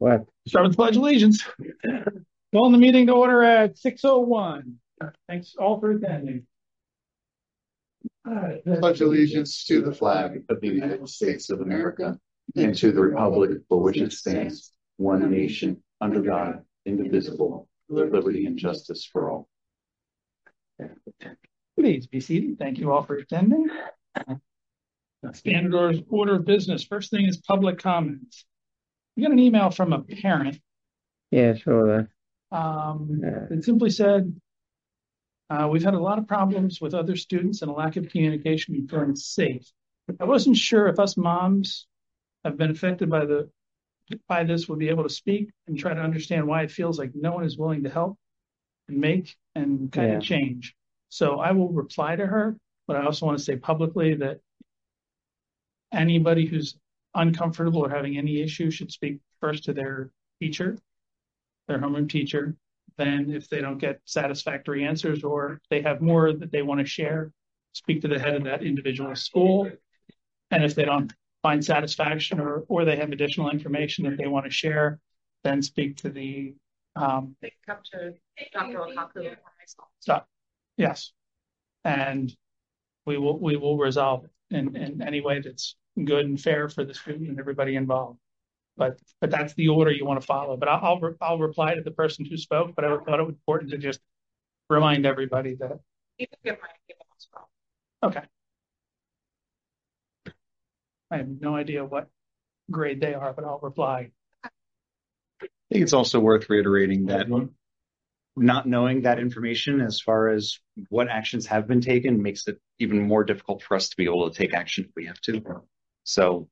What? Start with the Pledge of Allegiance. Calling the meeting to order at 6:01. Thanks all for attending. Pledge allegiance to the flag of the United States of America and to the republic for which it stands, one nation, under God, indivisible, with liberty and justice for all. Please be seated. Thank you all for attending. Standard order of business. First thing is public comments. We got an email from a parent. Yeah, sure. It simply said, we've had a lot of problems with other students and a lack of communication and feeling safe. I wasn't sure if us moms have been affected by this, would be able to speak and try to understand why it feels like no one is willing to help and make and kind of change. So I will reply to her, but I also want to say publicly that anybody who's uncomfortable or having any issue should speak first to their teacher, their homeroom teacher. Then if they don't get satisfactory answers or they have more that they want to share, speak to the head of that individual school. And if they don't find satisfaction or they have additional information that they want to share, then speak to the they come to Dr. Okaku or myself. Stop. Yes. And we will resolve it in any way that's good and fair for the student and everybody involved. But that's the order you want to follow. But I'll reply to the person who spoke. But I thought it was important to just remind everybody that. You can get my email as well. Okay. I have no idea what grade they are, but I'll reply. I think it's also worth reiterating that not knowing that information as far as what actions have been taken makes it even more difficult for us to be able to take action if we have to. So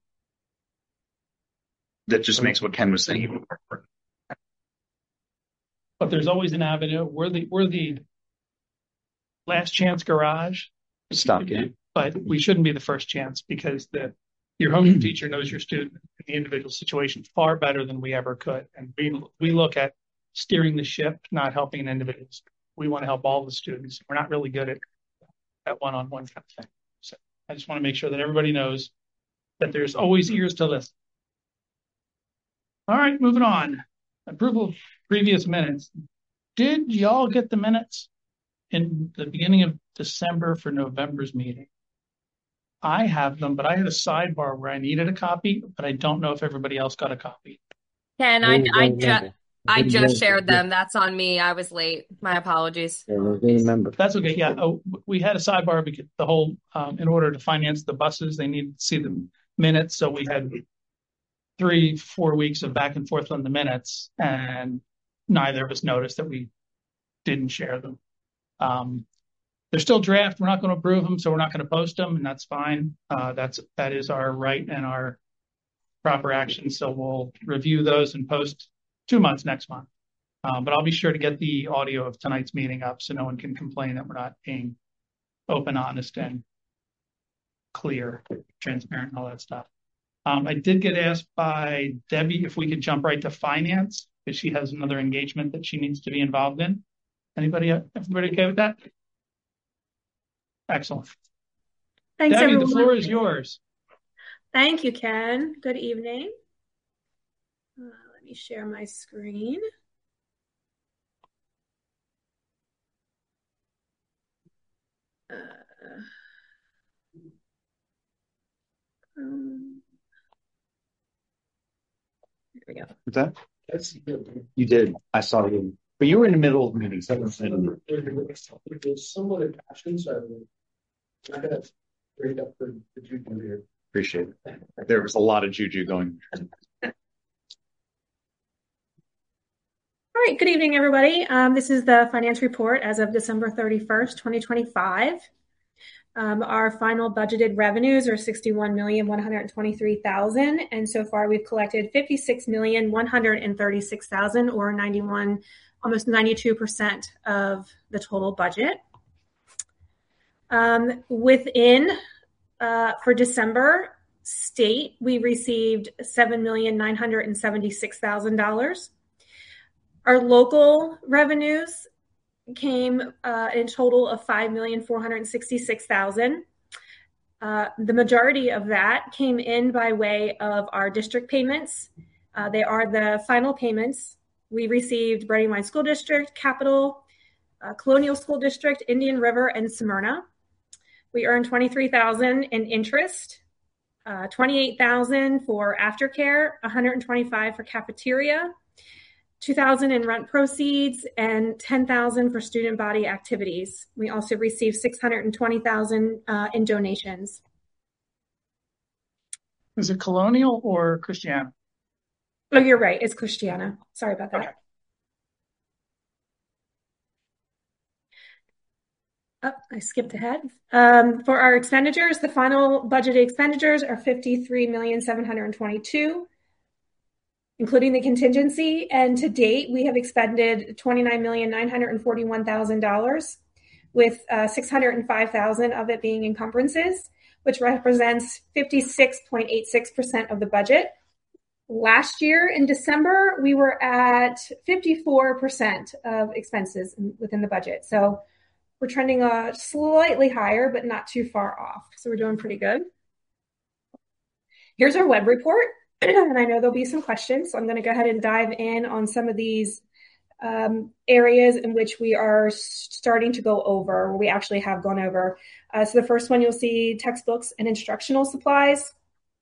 that just makes what Ken was saying even more important. But there's always an avenue. We're the last chance garage. Stop game. But we shouldn't be the first chance because your homeroom teacher knows your student in the individual situation far better than we ever could. And we look at steering the ship, not helping an individual. We want to help all the students. We're not really good at one-on-one kind of thing. So I just want to make sure that everybody knows that there's always ears to listen. All right, moving on. Approval of previous minutes. Did y'all get the minutes in the beginning of December for November's meeting? I have them, but I had a sidebar where I needed a copy, but I don't know if everybody else got a copy. Ken, I just shared them. That's on me. I was late. My apologies. Remember. That's okay. Yeah. Oh, we had a sidebar because the whole, in order to finance the buses, they needed to see the minutes. So we had 3-4 weeks of back and forth on the minutes, and neither of us noticed that we didn't share them. They're still draft. We're not going to approve them, so we're not going to post them, and that's fine. That is our right and our proper action. So we'll review those and post 2 months next month. But I'll be sure to get the audio of tonight's meeting up so no one can complain that we're not being open, honest, and clear, transparent, and all that stuff. I did get asked by Debbie if we could jump right to finance because she has another engagement that she needs to be involved in. Everybody okay with that? Excellent. Thanks, Debbie, everyone. the floor is yours. Thank you, Ken. Good evening. Let me share my screen. Here we go. What's that? You did. I saw you. But you were in the middle of meetings. There's somewhat of passion, so I got to break up the juju here. Appreciate it. There was a lot of juju going. All right. Good evening, everybody. This is the finance report as of December 31st, 2025. Our final budgeted revenues are $61,123,000, and so far we've collected $56,136,000, or 91, almost 92% of the total budget. For December state, we received $7,976,000. Our local revenues came in a total of $5,466,000. The majority of that came in by way of our district payments, They are the final payments. We received Brandywine School District, Capital, Colonial School District, Indian River, and Smyrna. We earned $23,000 in interest, $28,000 for aftercare, $125,000 for cafeteria, $2,000 in rent proceeds, and $10,000 for student body activities. We also received $620,000 in donations. Is it Colonial or Christiana? Oh, you're right. It's Christiana. Sorry about that. Okay. Oh, I skipped ahead. For our expenditures, the final budgeted expenditures are $53,722,000, including the contingency. And to date, we have expended $29,941,000, with $605,000 of it being encumbrances, which represents 56.86% of the budget. Last year in December, we were at 54% of expenses within the budget. So we're trending slightly higher, but not too far off. So we're doing pretty good. Here's our web report. And I know there'll be some questions. So I'm going to go ahead and dive in on some of these areas in which we are starting to go over, or we actually have gone over. So the first one, you'll see textbooks and instructional supplies.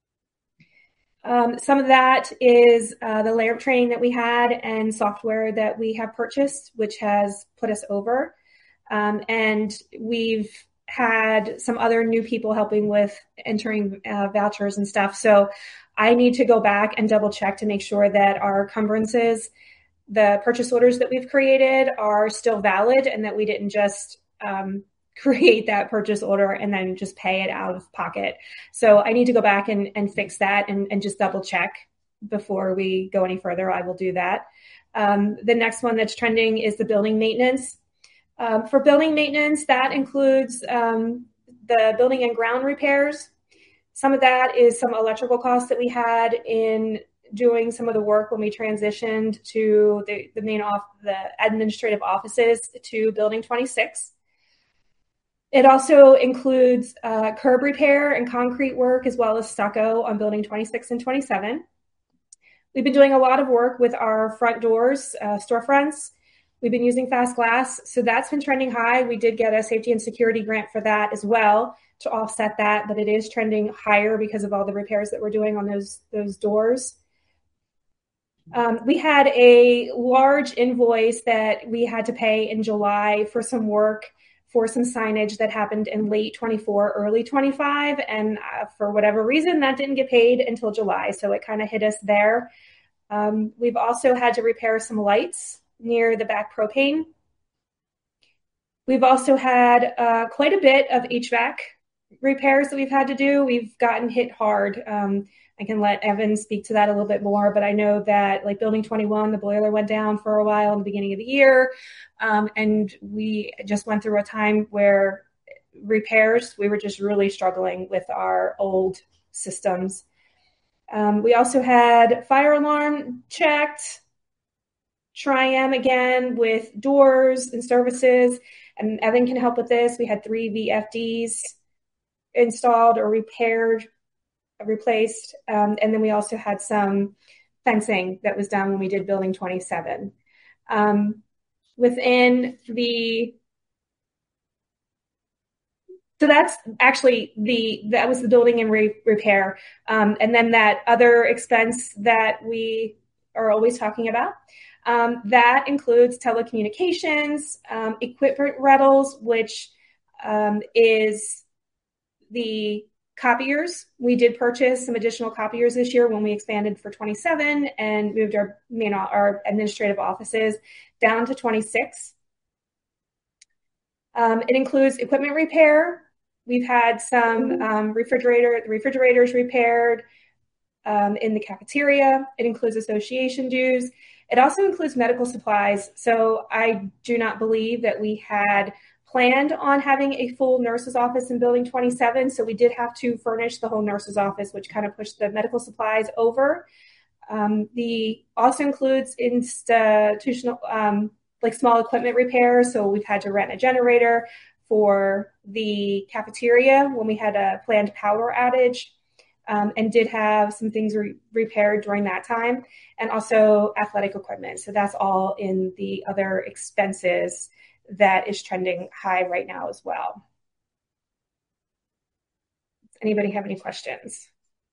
Some of that is the layup training that we had and software that we have purchased, which has put us over. And we've had some other new people helping with entering vouchers and stuff. So I need to go back and double check to make sure that our encumbrances, the purchase orders that we've created, are still valid and that we didn't just create that purchase order and then just pay it out of pocket. So I need to go back and fix that and just double check before we go any further. I will do that. The next one that's trending is the building maintenance. For building maintenance, that includes the building and ground repairs. Some of that is some electrical costs that we had in doing some of the work when we transitioned to the administrative offices to Building 26. It also includes curb repair and concrete work, as well as stucco on Building 26 and 27. We've been doing a lot of work with our front doors, storefronts. We've been using fast glass, so that's been trending high. We did get a safety and security grant for that as well to offset that, but it is trending higher because of all the repairs that we're doing on those doors. We had a large invoice that we had to pay in July for some work for some signage that happened in late 24, early 25, and for whatever reason, that didn't get paid until July, so it kind of hit us there. We've also had to repair some lights near the back propane. We've also had quite a bit of HVAC repairs that we've had to do. We've gotten hit hard. I can let Evan speak to that a little bit more, but I know that like Building 21, the boiler went down for a while in the beginning of the year. And we just went through a time where repairs, we were just really struggling with our old systems. We also had fire alarm checked, Tri-M again with doors and services, and Evan can help with this. We had 3 VFDs installed or replaced, and then we also had some fencing that was done when we did Building 27. So that's actually that was the building and repair. And then that other expense that we are always talking about, that includes telecommunications, equipment rentals, which is the copiers. We did purchase some additional copiers this year when we expanded for 27 and moved our administrative offices down to 26. It includes equipment repair. We've had some refrigerators repaired in the cafeteria. It includes association dues. It also includes medical supplies. So I do not believe that we had planned on having a full nurse's office in Building 27. So we did have to furnish the whole nurse's office, which kind of pushed the medical supplies over. The also includes institutional, like small equipment repairs. So we've had to rent a generator for the cafeteria when we had a planned power outage. and did have some things repaired during that time, and also athletic equipment. So that's all in the other expenses that is trending high right now as well. Does anybody have any questions?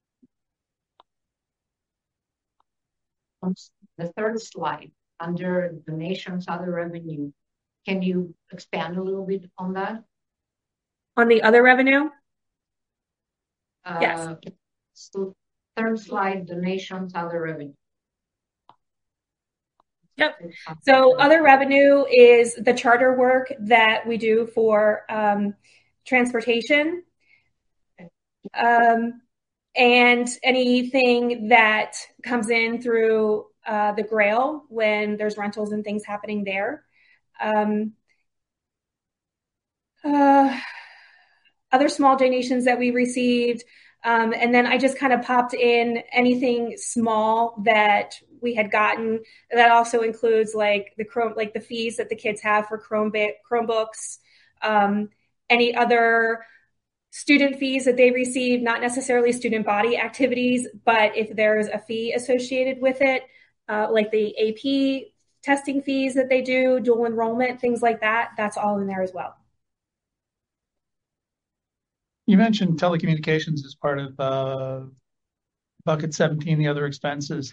The third slide, under donations, other revenue, can you expand a little bit on that? On the other revenue? Yes. So third slide, donations, other revenue. Yep. So other revenue is the charter work that we do for transportation. And anything that comes in through the Grail when there's rentals and things happening there. Other small donations that we received. And then I just kind of popped in anything small that we had gotten. That also includes like the fees that the kids have for Chromebooks, any other student fees that they receive, not necessarily student body activities, but if there's a fee associated with it, like the AP testing fees that they do, dual enrollment, things like that, that's all in there as well. You mentioned telecommunications as part of bucket 17, the other expenses.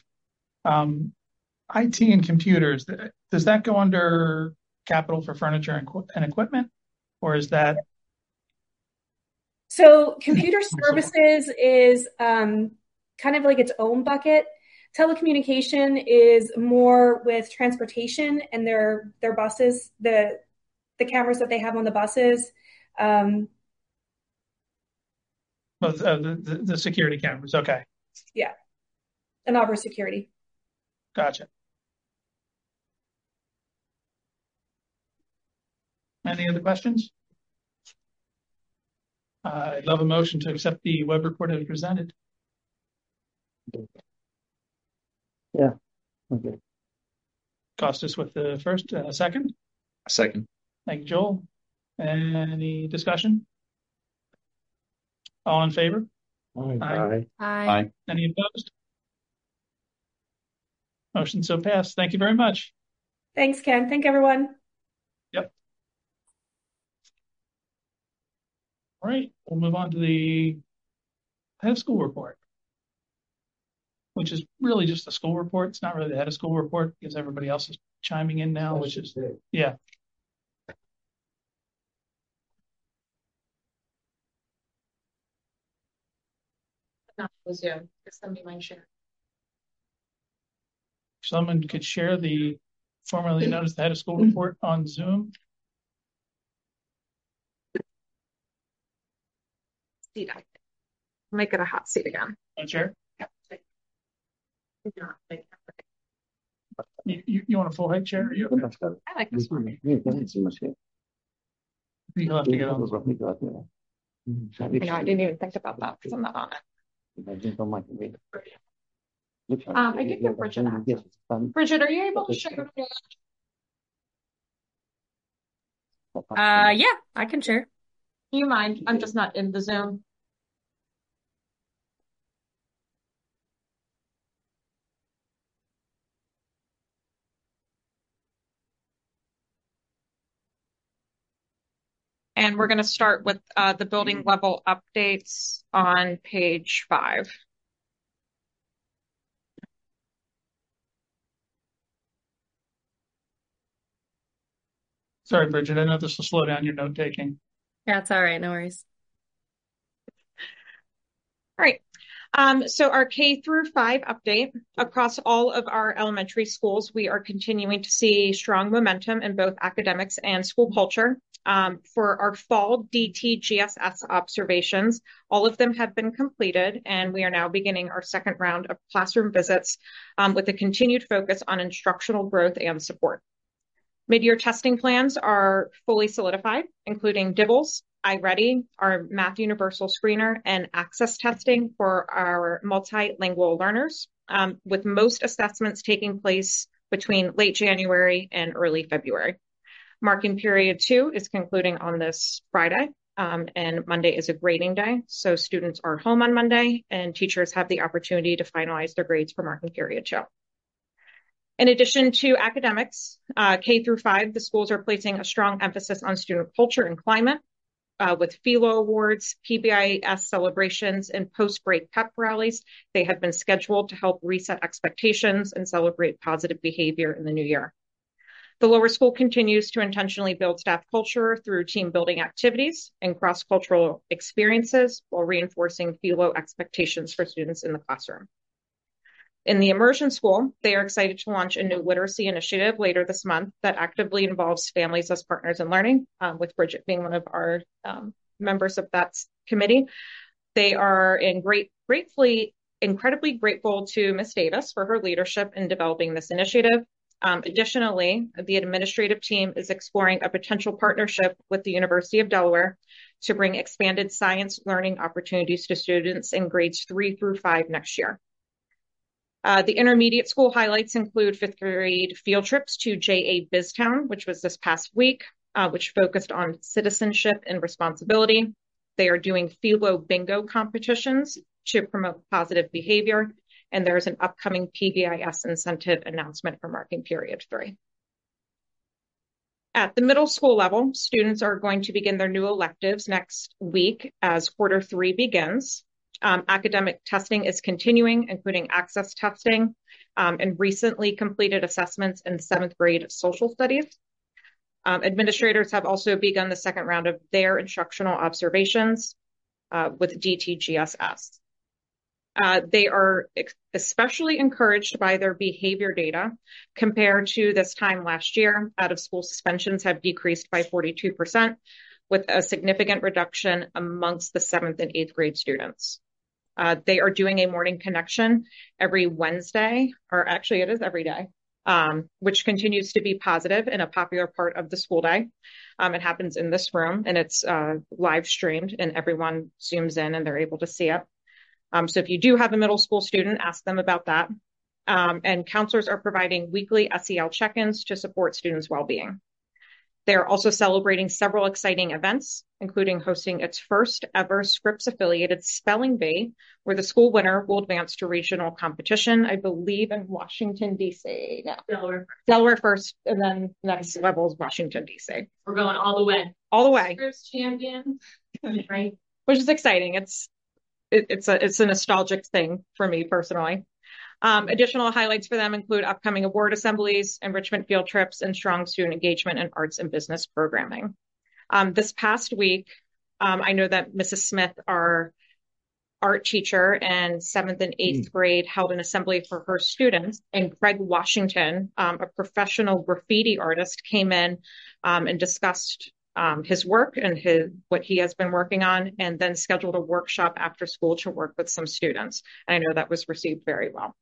IT and computers, does that go under capital for furniture and equipment, or is that? So computer services is kind of like its own bucket. Telecommunication is more with transportation and their buses, the cameras that they have on the buses. The security cameras. Okay. Yeah. And Auburn security. Gotcha. Any other questions? I'd love a motion to accept the web report as presented. Yeah. Okay. Costas with the first, second. Second. Thank you, Joel. Any discussion? All in favor? Aye. Aye. Any opposed? Motion so passed. Thank you very much. Thanks, Ken. Thank everyone. Yep. All right, we'll move on to the head of school report, which is really just a school report. It's not really the head of school report because everybody else is chiming in now, which is, yeah. Zoom. Somebody might share. Someone could share the formerly known as the head of school report on Zoom. Seat. Make it a hot seat again. On chair. You want a full height chair? I like this one. You'll have to get on. I know, I didn't even think about that because I'm not on it. I can give Bridget access. Bridget, are you able to share? Yeah, I can share. Do you mind? I'm just not in the Zoom. And we're going to start with the building level updates on page 5. Sorry, Bridget. I know this will slow down your note taking. Yeah, it's all right. No worries. All right. So our K through 5 update across all of our elementary schools, we are continuing to see strong momentum in both academics and school culture. For our fall DTGSS observations, all of them have been completed, and we are now beginning our second round of classroom visits with a continued focus on instructional growth and support. Mid-year testing plans are fully solidified, including DIBELS, iReady, our Math Universal Screener, and access testing for our multilingual learners, with most assessments taking place between late January and early February. Marking period 2 is concluding on this Friday, And Monday is a grading day. So students are home on Monday and teachers have the opportunity to finalize their grades for marking period 2. In addition to academics, K through 5, the schools are placing a strong emphasis on student culture and climate with Philo Awards, PBIS celebrations, and post-break pep rallies. They have been scheduled to help reset expectations and celebrate positive behavior in the new year. The lower school continues to intentionally build staff culture through team building activities and cross-cultural experiences while reinforcing Philo expectations for students in the classroom. In the immersion school, they are excited to launch a new literacy initiative later this month that actively involves families as partners in learning, with Bridget being one of our members of that committee. They are incredibly grateful to Ms. Davis for her leadership in developing this initiative. Additionally, the administrative team is exploring a potential partnership with the University of Delaware to bring expanded science learning opportunities to students in grades 3 through 5 next year. The intermediate school highlights include 5th grade field trips to JA BizTown, which was this past week, which focused on citizenship and responsibility. They are doing Philo bingo competitions to promote positive behavior. And there's an upcoming PBIS incentive announcement for marking period 3. At the middle school level, students are going to begin their new electives next week as quarter 3 begins. Academic testing is continuing, including access testing and recently completed assessments in 7th grade social studies. Administrators have also begun the second round of their instructional observations with DTGSS. They are especially encouraged by their behavior data compared to this time last year. Out of school suspensions have decreased by 42%, with a significant reduction amongst the 7th and 8th grade students. They are doing a morning connection every Wednesday, or actually it is every day, which continues to be positive and a popular part of the school day. It happens in this room and it's live streamed and everyone zooms in and they're able to see it. So if you do have a middle school student, ask them about that. And counselors are providing weekly SEL check-ins to support students' well-being. They're also celebrating several exciting events, including hosting its first ever Scripps-affiliated spelling bee, where the school winner will advance to regional competition, I believe in Washington, D.C. No. Delaware first, and then next level is Washington, D.C. We're going all the way. All the way. Scripps champion, right? Which is exciting. It's a nostalgic thing for me personally. Additional highlights for them include upcoming award assemblies, enrichment field trips, and strong student engagement in arts and business programming. This past week, I know that Mrs. Smith, our art teacher in 7th and 8th grade, held an assembly for her students, and Craig Washington, a professional graffiti artist, came in and discussed his work and what he has been working on, and then scheduled a workshop after school to work with some students. And I know that was received very well.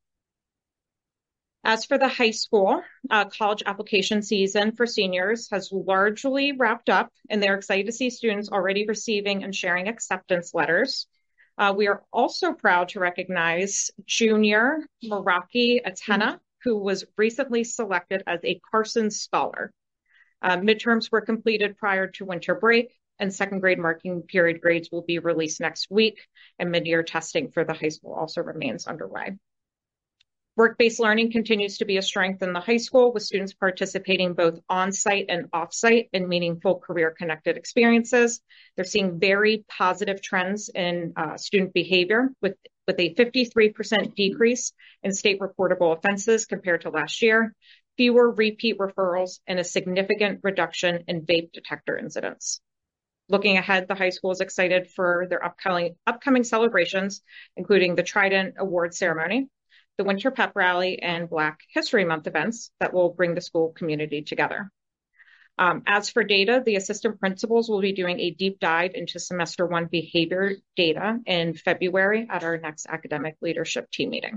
As for the high school, college application season for seniors has largely wrapped up, and they're excited to see students already receiving and sharing acceptance letters. We are also proud to recognize junior Meraki Atena, who was recently selected as a Carson Scholar. Midterms were completed prior to winter break, and 2nd grade marking period grades will be released next week, and mid-year testing for the high school also remains underway. Work-based learning continues to be a strength in the high school, with students participating both on-site and off-site in meaningful career-connected experiences. They're seeing very positive trends in student behavior, with a 53% decrease in state reportable offenses compared to last year, fewer repeat referrals, and a significant reduction in vape detector incidents. Looking ahead, the high school is excited for their upcoming celebrations, including the Trident Award Ceremony, the Winter Pep Rally, and Black History Month events that will bring the school community together. As for data, the assistant principals will be doing a deep dive into semester 1 behavior data in February at our next academic leadership team meeting.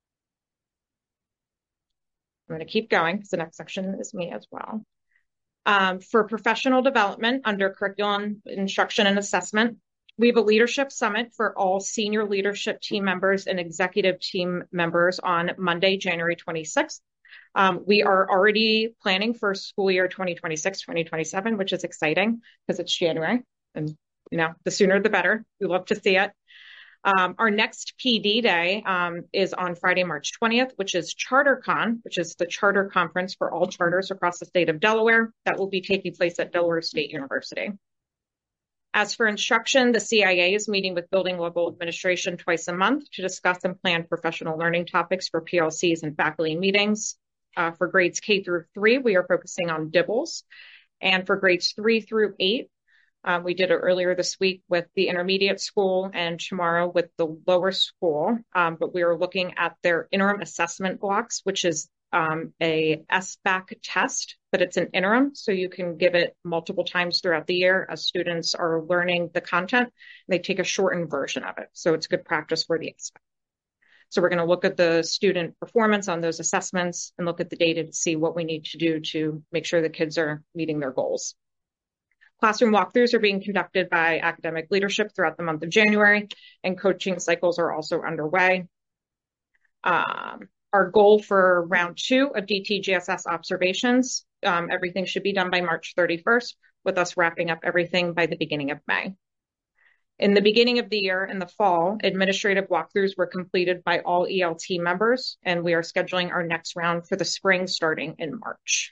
I'm going to keep going because the next section is me as well. For professional development under curriculum, instruction, and assessment, we have a leadership summit for all senior leadership team members and executive team members on Monday, January 26th. We are already planning for school year 2026-2027, which is exciting because it's January and The sooner the better. We love to see it. Our next PD day is on Friday, March 20th, which is CharterCon, which is the charter conference for all charters across the state of Delaware. That will be taking place at Delaware State University. As for instruction, the CIA is meeting with building level administration twice a month to discuss and plan professional learning topics for PLCs and faculty meetings. For grades K through 3, we are focusing on DIBELS. And for grades 3 through 8, we did it earlier this week with the intermediate school and tomorrow with the lower school. But we are looking at their interim assessment blocks, which is a SBAC test, but it's an interim. So you can give it multiple times throughout the year as students are learning the content. They take a shortened version of it. So it's good practice for the SBAC. So we're going to look at the student performance on those assessments and look at the data to see what we need to do to make sure the kids are meeting their goals. Classroom walkthroughs are being conducted by academic leadership throughout the month of January, and coaching cycles are also underway. Our goal for round 2 of DTGSS observations, everything should be done by March 31st, with us wrapping up everything by the beginning of May. In the beginning of the year, in the fall, administrative walkthroughs were completed by all ELT members, and we are scheduling our next round for the spring starting in March.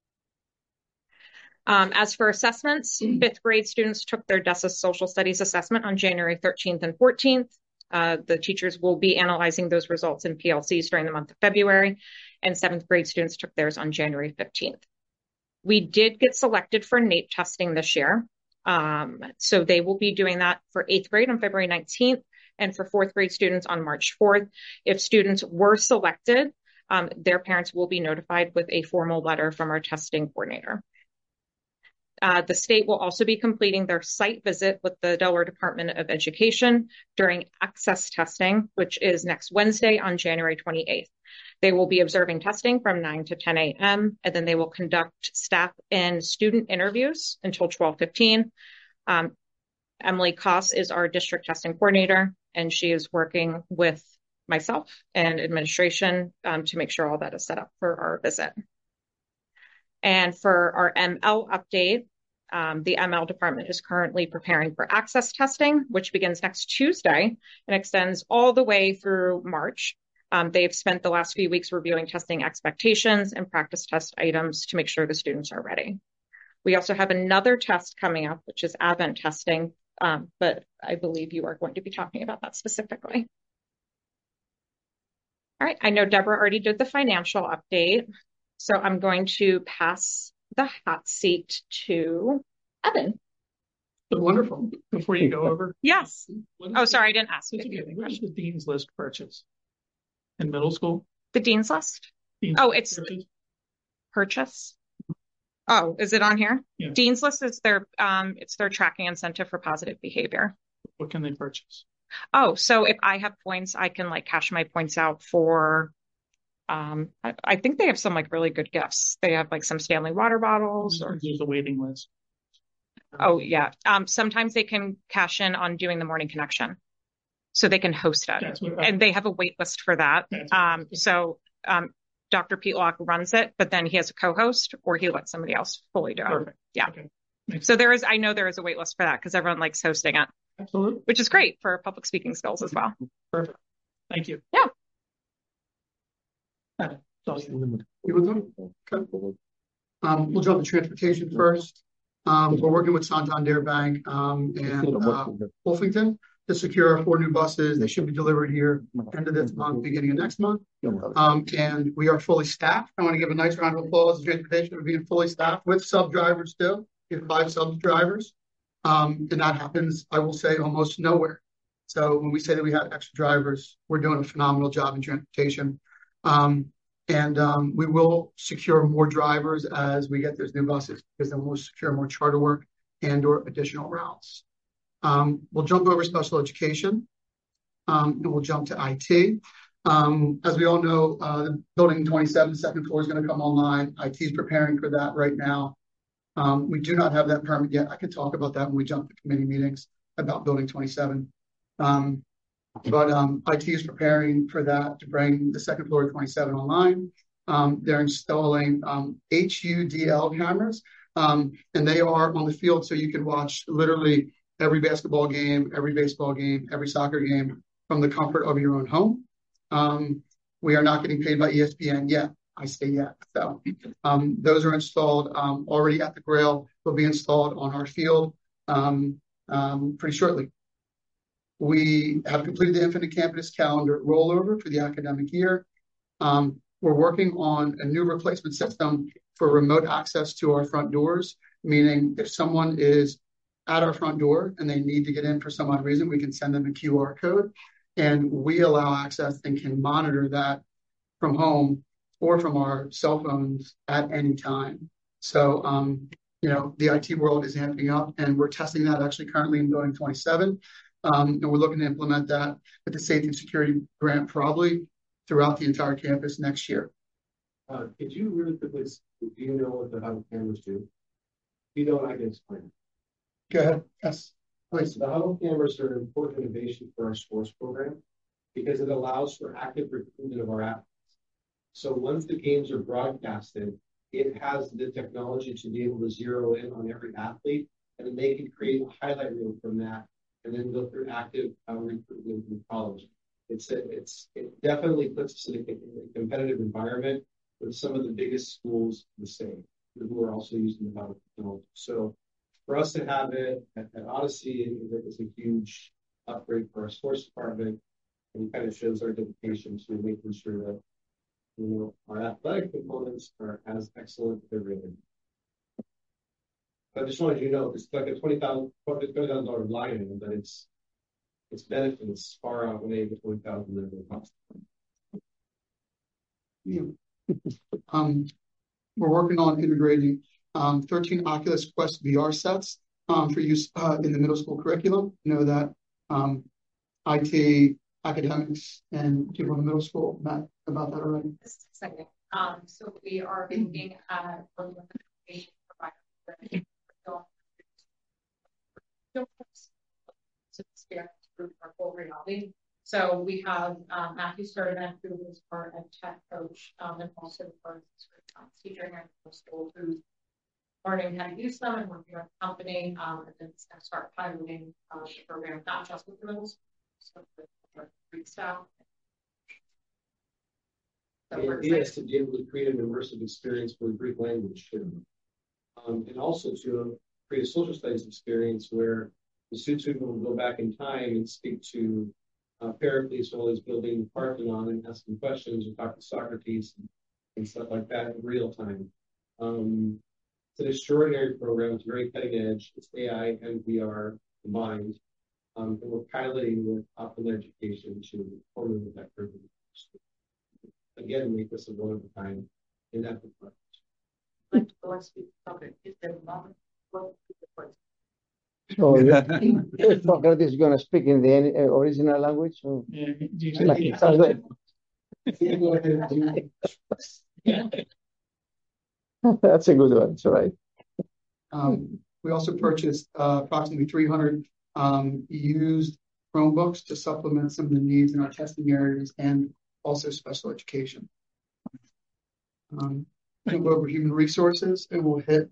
As for assessments, 5th grade students took their DESA Social Studies assessment on January 13th and 14th. The teachers will be analyzing those results in PLCs during the month of February, and 7th grade students took theirs on January 15th. We did get selected for NAEP testing this year. So they will be doing that for 8th grade on February 19th and for 4th grade students on March 4th. If students were selected, their parents will be notified with a formal letter from our testing coordinator. The state will also be completing their site visit with the Delaware Department of Education during access testing, which is next Wednesday on January 28th. They will be observing testing from 9 to 10 a.m., and then they will conduct staff and student interviews until 12:15. Emily Koss is our district testing coordinator, and she is working with myself and administration to make sure all that is set up for our visit. And for our ML update, the ML department is currently preparing for access testing, which begins next Tuesday and extends all the way through March. They've spent the last few weeks reviewing testing expectations and practice test items to make sure the students are ready. We also have another test coming up, which is Advent testing, but I believe you are going to be talking about that specifically. All right, I know Deborah already did the financial update, so I'm going to pass the hot seat to Evan. Wonderful. Before you go over. Yes. Oh, sorry, I didn't ask. What is the Dean's List purchase in middle school? The Dean's List? It's purchase. Oh, is it on here? Yeah. Dean's List is their it's their tracking incentive for positive behavior. What can they purchase? Oh, so if I have points, I can cash my points out for I think they have some really good gifts. They have some Stanley water bottles or there's a waiting list. Oh yeah. Sometimes they can cash in on doing the morning connection. So they can host it. And they have a wait list for that. Dr. Pete Locke runs it, but then he has a co-host or he lets somebody else fully do it. Perfect. Yeah. Okay. So I know there is a wait list for that because everyone likes hosting it. Absolutely. Which is great for public speaking skills as well. Perfect. Thank you. Yeah. We'll jump to transportation first. We're working with Santander Bank and Wolfington to secure 4 new buses. They should be delivered here end of this month, beginning of next month. And we are fully staffed. I want to give a nice round of applause to transportation for being fully staffed with sub-drivers still. We have 5 sub-drivers. And that happens, I will say, almost nowhere. So when we say that we have extra drivers, we're doing a phenomenal job in transportation. We will secure more drivers as we get those new buses, because then we'll secure more charter work and or additional routes. We'll jump over special education, and we'll jump to IT. As we all know, the building 27, second floor is going to come online. IT is preparing for that right now. We do not have that permit yet. I can talk about that when we jump to committee meetings about building 27. IT is preparing for that to bring the second floor of 27 online. They're installing HUDL cameras, and they are on the field, so you can watch literally every basketball game, every baseball game, every soccer game from the comfort of your own home. We are not getting paid by ESPN yet. I say yet. So those are installed already at the Grail. Will be installed on our field pretty shortly. We have completed the Infinite Campus calendar rollover for the academic year. We're working on a new replacement system for remote access to our front doors, meaning if someone is at our front door and they need to get in for some odd reason, we can send them a QR code and we allow access and can monitor that from home or from our cell phones at any time. So, the IT world is amping up and we're testing that actually currently in Building 27. And we're looking to implement that with the safety and security grant probably throughout the entire campus next year. Could you really quickly, do you know what the huddle cameras do? If you don't, I can explain. Go ahead. Yes, please. The huddle cameras are an important innovation for our sports program because it allows for active recruitment of our athletes. So once the games are broadcasted, it has the technology to be able to zero in on every athlete, and then they can create a highlight reel from that, and then go through active recruitment in college. It definitely puts us in a competitive environment with some of the biggest schools in the state who are also using the huddle technology. So for us to have it at Odyssey is a huge upgrade for our sports department, and it kind of shows our dedication to making sure that our athletic components are as excellent as they're really. I just wanted you to know it's like a $20,000 line item, but its benefits far outweigh the $20,000 that it costs. We're working on integrating 13 Oculus Quest VR sets for use in the middle school curriculum. You know that IT, academics, and people in the middle school met about that already. Second. So we are looking at education providers experience through our full reality. So we have Matthew Sturdivant, who is our ed tech coach, and also for teacher here in the school who's learning how to use them and working with the company, and then it's going to start piloting the program, not just with the middle school, so with our Greek staff. The idea is to be able to create an immersive experience for the Greek language too. And also to create a social studies experience where the students will go back in time and speak to Pericles while he's building the Parthenon and ask him questions or talk to Socrates and stuff like that in real time. It's an extraordinary program. It's very cutting edge. It's AI and VR combined. And we're piloting with Optimal Education to formulate that curriculum. Again, make this a one of a kind in that department. Like to go and speak topic. Is there a moment? What is the question? So Socrates is going to speak in the original language? Or? That's a good one. That's right. We also purchased approximately 300 used Chromebooks to supplement some of the needs in our testing areas and also special education. Over human resources, it will hit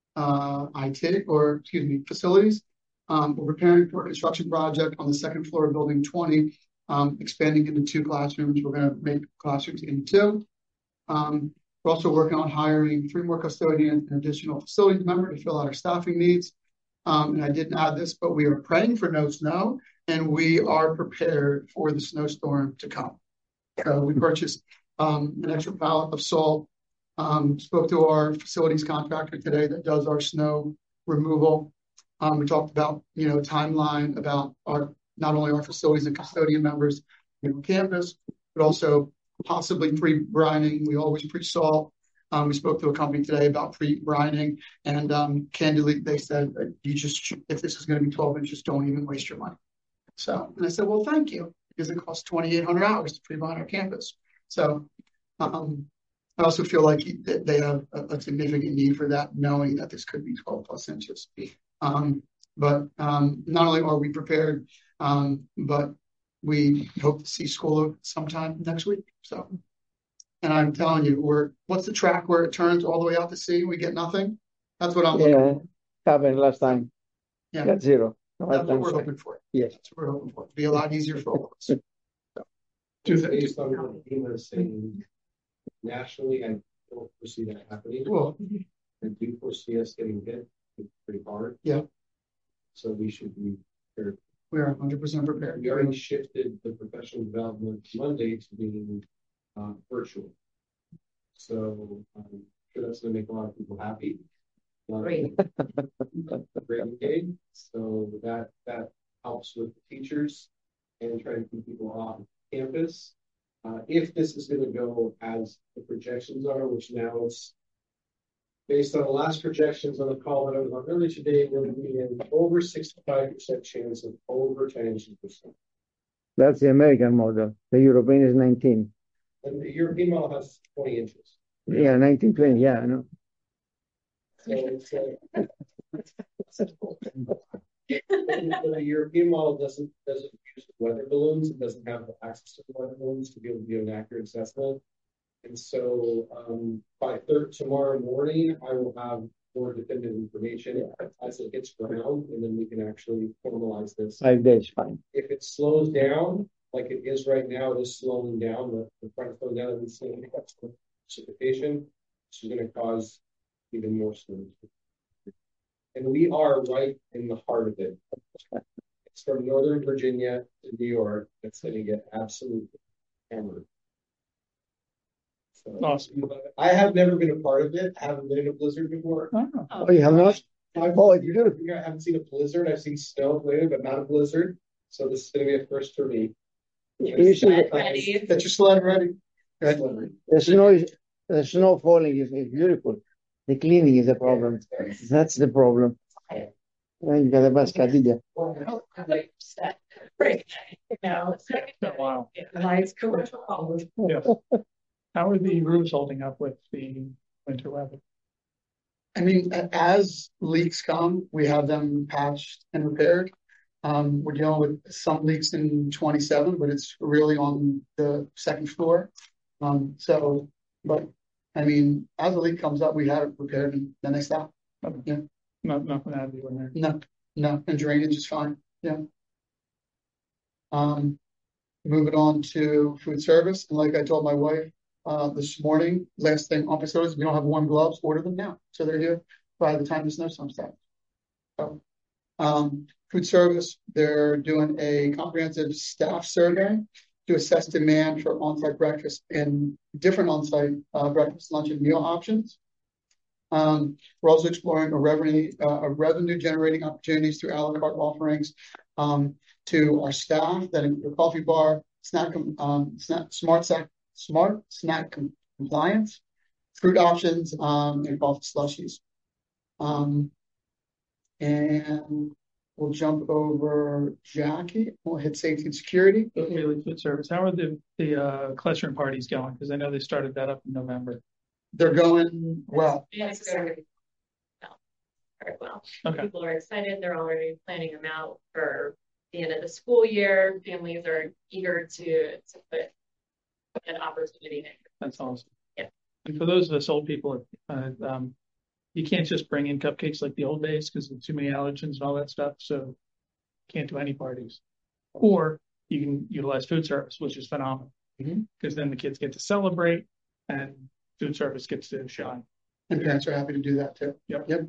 facilities. We're preparing for a construction project on the second floor of Building 20, expanding into 2 classrooms. We're going to make classrooms into 2. We're also working on hiring 3 more custodians and additional facilities members to fill out our staffing needs. And I didn't add this, but we are praying for no snow, and we are prepared for the snowstorm to come. So we purchased an extra pallet of salt. Spoke to our facilities contractor today that does our snow removal. We talked about, timeline about not only our facilities and custodian members on campus, but also possibly pre-brining. We always pre-salt. We spoke to a company today about pre-brining, and candidly, they said, if this is going to be 12 inches, don't even waste your money. So, and I said, well, thank you, because it costs 2,800 hours to pre-brine our campus. So, I also feel like they have a significant need for that, knowing that this could be 12 plus inches. But not only are we prepared, but we hope to see school sometime next week. So, and I'm telling you, what's the track where it turns all the way out to sea and we get nothing? That's what I'm looking for. Happened last time. Yeah. Got 0. That's what we're hoping for. Yes. That's what we're hoping for. It'll be a lot easier for all of us. Based on what FEMA is saying nationally, I don't foresee that happening. Well, I do foresee us getting hit pretty hard. Yeah. So we should be prepared. We are 100% prepared. We already shifted the professional development Monday to being virtual. So I'm sure that's going to make a lot of people happy. Great. Great engaged. So that helps with the teachers and trying to keep people off campus. If this is going to go as the projections are, which now it's based on the last projections on the call that I was on earlier today, we're going to be in over 65% chance of over 10%. That's the American model. The European is 19. And the European model has 20 inches. Yeah, 19, 20. Yeah, I know. So it's the European model doesn't use weather balloons. It doesn't have the access to the weather balloons to be able to do an accurate assessment. And so by tomorrow morning, I will have more definitive information as it hits ground, and then we can actually formalize this. 5 days, fine. If it slows down, like it is right now, it is slowing down. The front slowing down, and seeing precipitation, which is going to cause even more snow. And we are right in the heart of it. It's from Northern Virginia to New York. That's going to get absolutely hammered. So, Awesome. I have never been a part of it. I haven't been in a blizzard before. Oh, you have not? Oh, you do? I haven't seen a blizzard. I've seen snow lately, but not a blizzard. So this is going to be a first for me. You should, Get your sled ready. the snow falling is beautiful. The cleaning is a problem. That's the problem. You got a mascadilla. Right. Now, Wow. lights commercial. Yes. How are the roofs holding up with the winter weather? I mean, as leaks come, we have them patched and repaired. We're dealing with some leaks in 27, but it's really on the second floor. But I mean, as a leak comes up, we have it repaired and then they stop. Okay. Yeah. Nothing out of the ordinary. No, and drainage is fine. Yeah. Moving on to food service, and like I told my wife this morning, last thing on facilities, if you don't have warm gloves, order them now, so they're here by the time the snowstorm starts. So, food service, they're doing a comprehensive staff survey to assess demand for on-site breakfast and different on-site breakfast, lunch, and meal options. We're also exploring a revenue generating opportunities through a la carte offerings to our staff that include coffee bar, smart snack compliance, fruit options, and coffee slushies. And we'll jump over Jackie. We'll hit safety and security. Really, food service. How are the classroom parties going? Because I know they started that up in November. They're going well. Yes, very well. Okay. People are excited. They're already planning them out for the end of the school year. Families are eager to put an opportunity in. That's awesome. Yeah. And for those of us old people, you can't just bring in cupcakes like the old days because of too many allergens and all that stuff. So can't do any parties. Or you can utilize food service, which is phenomenal. Because then the kids get to celebrate and food service gets to shine. And parents are happy to do that too. Yep.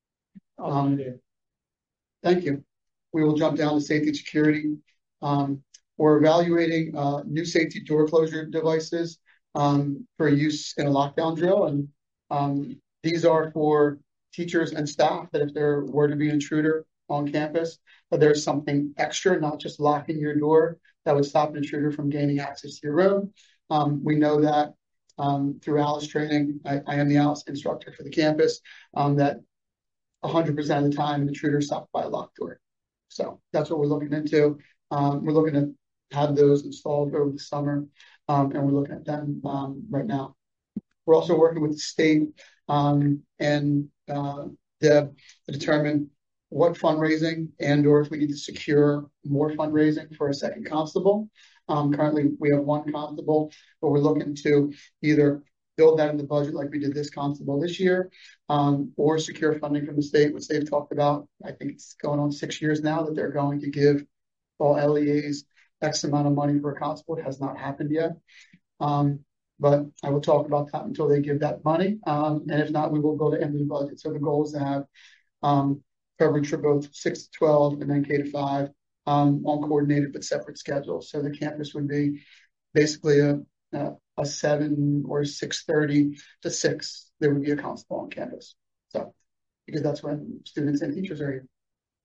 Thank you. We will jump down to safety and security. We're evaluating new safety door closure devices for use in a lockdown drill. And these are for teachers and staff that if there were to be an intruder on campus, that there's something extra, not just locking your door, that would stop an intruder from gaining access to your room. We know that through ALICE training, I am the ALICE instructor for the campus, that 100% of the time an intruder is stopped by a locked door. So that's what we're looking into. We're looking to have those installed over the summer, and we're looking at them right now. We're also working with the state and Deb to determine what fundraising or if we need to secure more fundraising for a second constable. Currently, we have one constable, but we're looking to either build that in the budget like we did this constable this year, or secure funding from the state, which they've talked about. I think it's going on 6 years now that they're going to give all LEAs X amount of money for a constable. It has not happened yet. But I will talk about that until they give that money. And if not, we will go to end the budget. So the goal is to have coverage for both 6 to 12 and then K to 5 on coordinated but separate schedules. So the campus would be basically a 7 or 6:30 to 6. There would be a constable on campus. So because that's when students and teachers are here.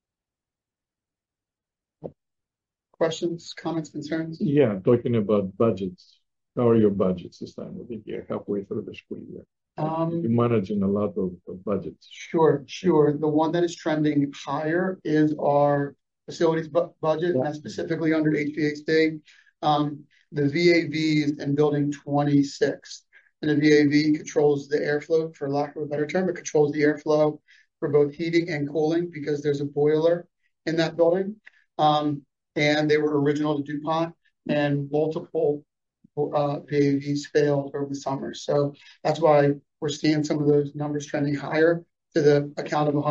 Questions, comments, concerns? Yeah, talking about budgets. How are your budgets this time of the year, halfway through the school year? You're managing a lot of budgets. Sure. The one that is trending higher is our facilities budget, and that's specifically under HVAC. The VAVs in building 26. And the VAV controls the airflow, for lack of a better term. It controls the airflow for both heating and cooling because there's a boiler in that building. And they were original to DuPont, and multiple VAVs failed over the summer. So that's why we're seeing some of those numbers trending higher to the account of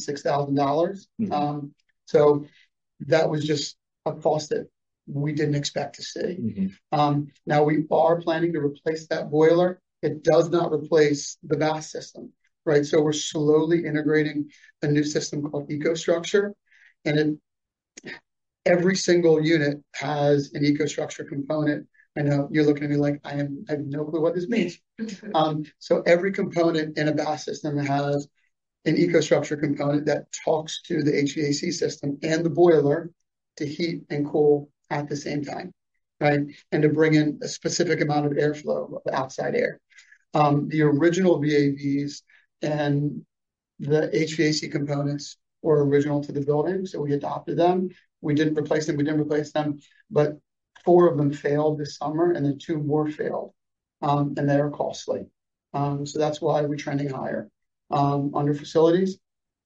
$156,000. So that was just a cost that we didn't expect to see. Now we are planning to replace that boiler. It does not replace the bath system, right? So we're slowly integrating a new system called EcoStruxure, and every single unit has an EcoStruxure component. I know you're looking at me like I have no clue what this means. So every component in a bath system has an EcoStruxure component that talks to the HVAC system and the boiler to heat and cool at the same time, right? And to bring in a specific amount of airflow of outside air. The original VAVs and the HVAC components were original to the building, so we adopted them. We didn't replace them, but 4 of them failed this summer, and then 2 more failed, and they are costly. So that's why we're trending higher under facilities.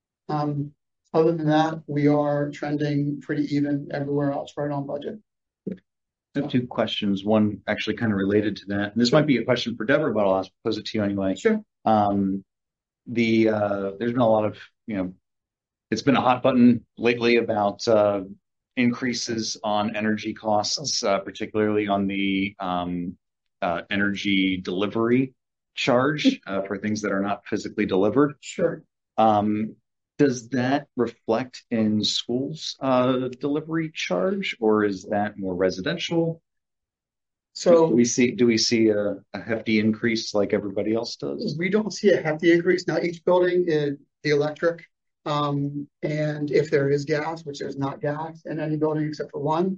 Other than that, we are trending pretty even everywhere else, right on budget. I have 2 questions. One actually kind of related to that. And this might be a question for Deborah, but I'll pose it to you anyway. Sure. There's been a lot of, it's been a hot button lately about increases on energy costs, particularly on the energy delivery charge for things that are not physically delivered. Sure. Does that reflect in schools' delivery charge, or is that more residential? So do we see a hefty increase like everybody else does? We don't see a hefty increase. Now, each building is the electric, and if there is gas, which there's not gas in any building except for one,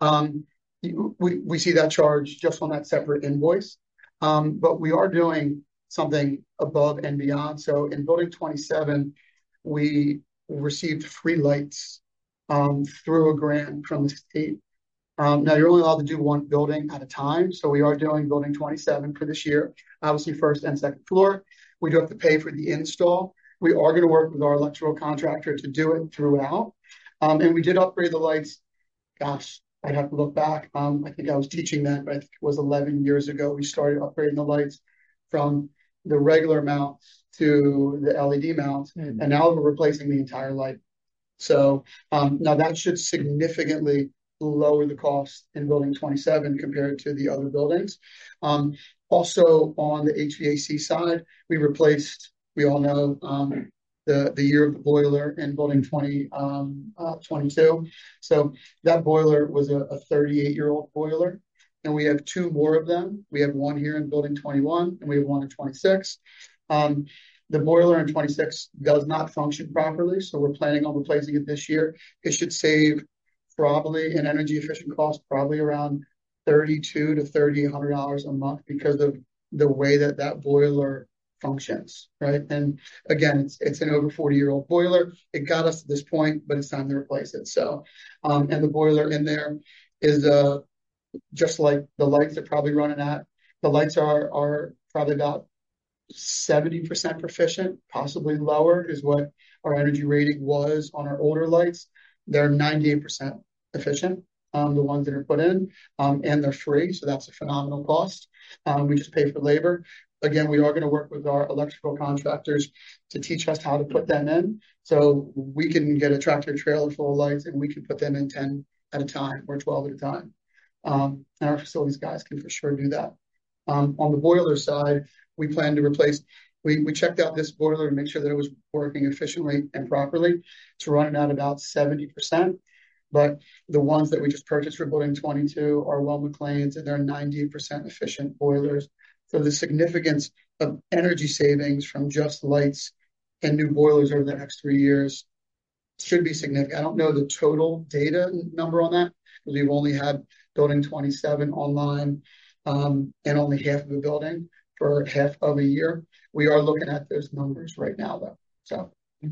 we see that charge just on that separate invoice. But we are doing something above and beyond. So in building 27, we received free lights through a grant from the state. Now you're only allowed to do one building at a time. So we are doing building 27 for this year, obviously 1st and 2nd floor. We do have to pay for the install. We are going to work with our electrical contractor to do it throughout. And we did upgrade the lights. Gosh, I'd have to look back. I think I was teaching that, but I think it was 11 years ago. We started upgrading the lights from the regular mounts to the LED mounts, and now we're replacing the entire light. So now that should significantly lower the cost in building 27 compared to the other buildings. Also on the HVAC side, we replaced, we all know, the year of the boiler in building 22. So that boiler was a 38-year-old boiler, and we have 2 more of them. We have one here in building 21, and we have one in 26. The boiler in 26 does not function properly, so we're planning on replacing it this year. It should save probably an energy efficient cost, probably around $3,200 to $3,800 a month because of the way that boiler functions, right? And again, it's an over 40-year-old boiler. It got us to this point, but it's time to replace it. So, and the boiler in there is just like the lights are probably running at. The lights are probably about 70% proficient, possibly lower is what our energy rating was on our older lights. They're 98% efficient, the ones that are put in, and they're free. So that's a phenomenal cost. We just pay for labor. again, we are going to work with our electrical contractors to teach us how to put them in. So we can get a tractor trailer full of lights and we can put them in 10 at a time or 12 at a time. And our facilities guys can for sure do that. On the boiler side, we plan to replace, we checked out this boiler to make sure that it was working efficiently and properly. It's running at about 70%. But the ones that we just purchased for building 22 are Well-McLean's, and they're 90% efficient boilers. So the significance of energy savings from just lights and new boilers over the next 3 years should be significant. I don't know the total data number on that because we've only had building 27 online and only half of the building for half of a year. We are looking at those numbers right now, though. So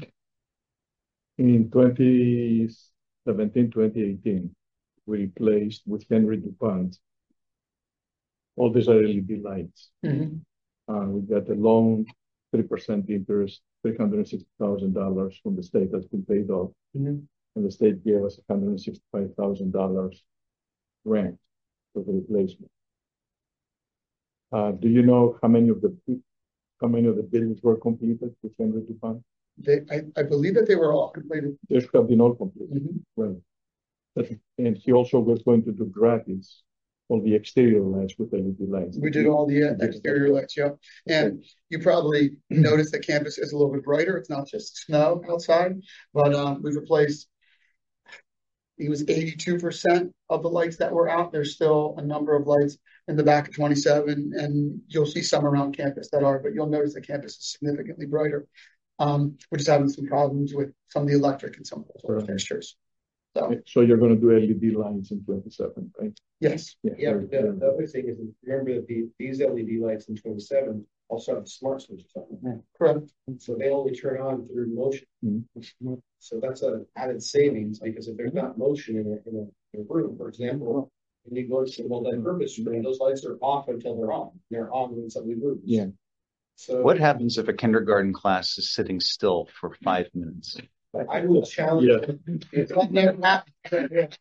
in 2017, 2018, we replaced with Henry DuPont all these LED lights. We got a loan, 3% interest, $360,000 from the state that's been paid off. And the state gave us $165,000 grant for the replacement. Do you know how many of the buildings were completed with Henry DuPont? I believe that they were all completed. They have been all completed. Right. And he also was going to do gratis all the exterior lights with LED lights. We did all the exterior lights, yeah. And you probably noticed the campus is a little bit brighter. It's not just snow outside, but we've replaced, it was 82% of the lights that were out. There's still a number of lights in the back of 27, and you'll see some around campus that are, but you'll notice the campus is significantly brighter. We're just having some problems with some of the electric and some of those fixtures. So you're going to do LED lights in 27, right? Yes. Yeah. The other thing is, remember that these LED lights in 27 also have smart switches on them. Correct. So they only turn on through motion. So that's an added savings because if there's not motion in a room, for example, when you go to the multi-purpose room, those lights are off until they're on. They're on when somebody moves. Yeah. So what happens if a kindergarten class is sitting still for 5 minutes? I will challenge. It's like never happened.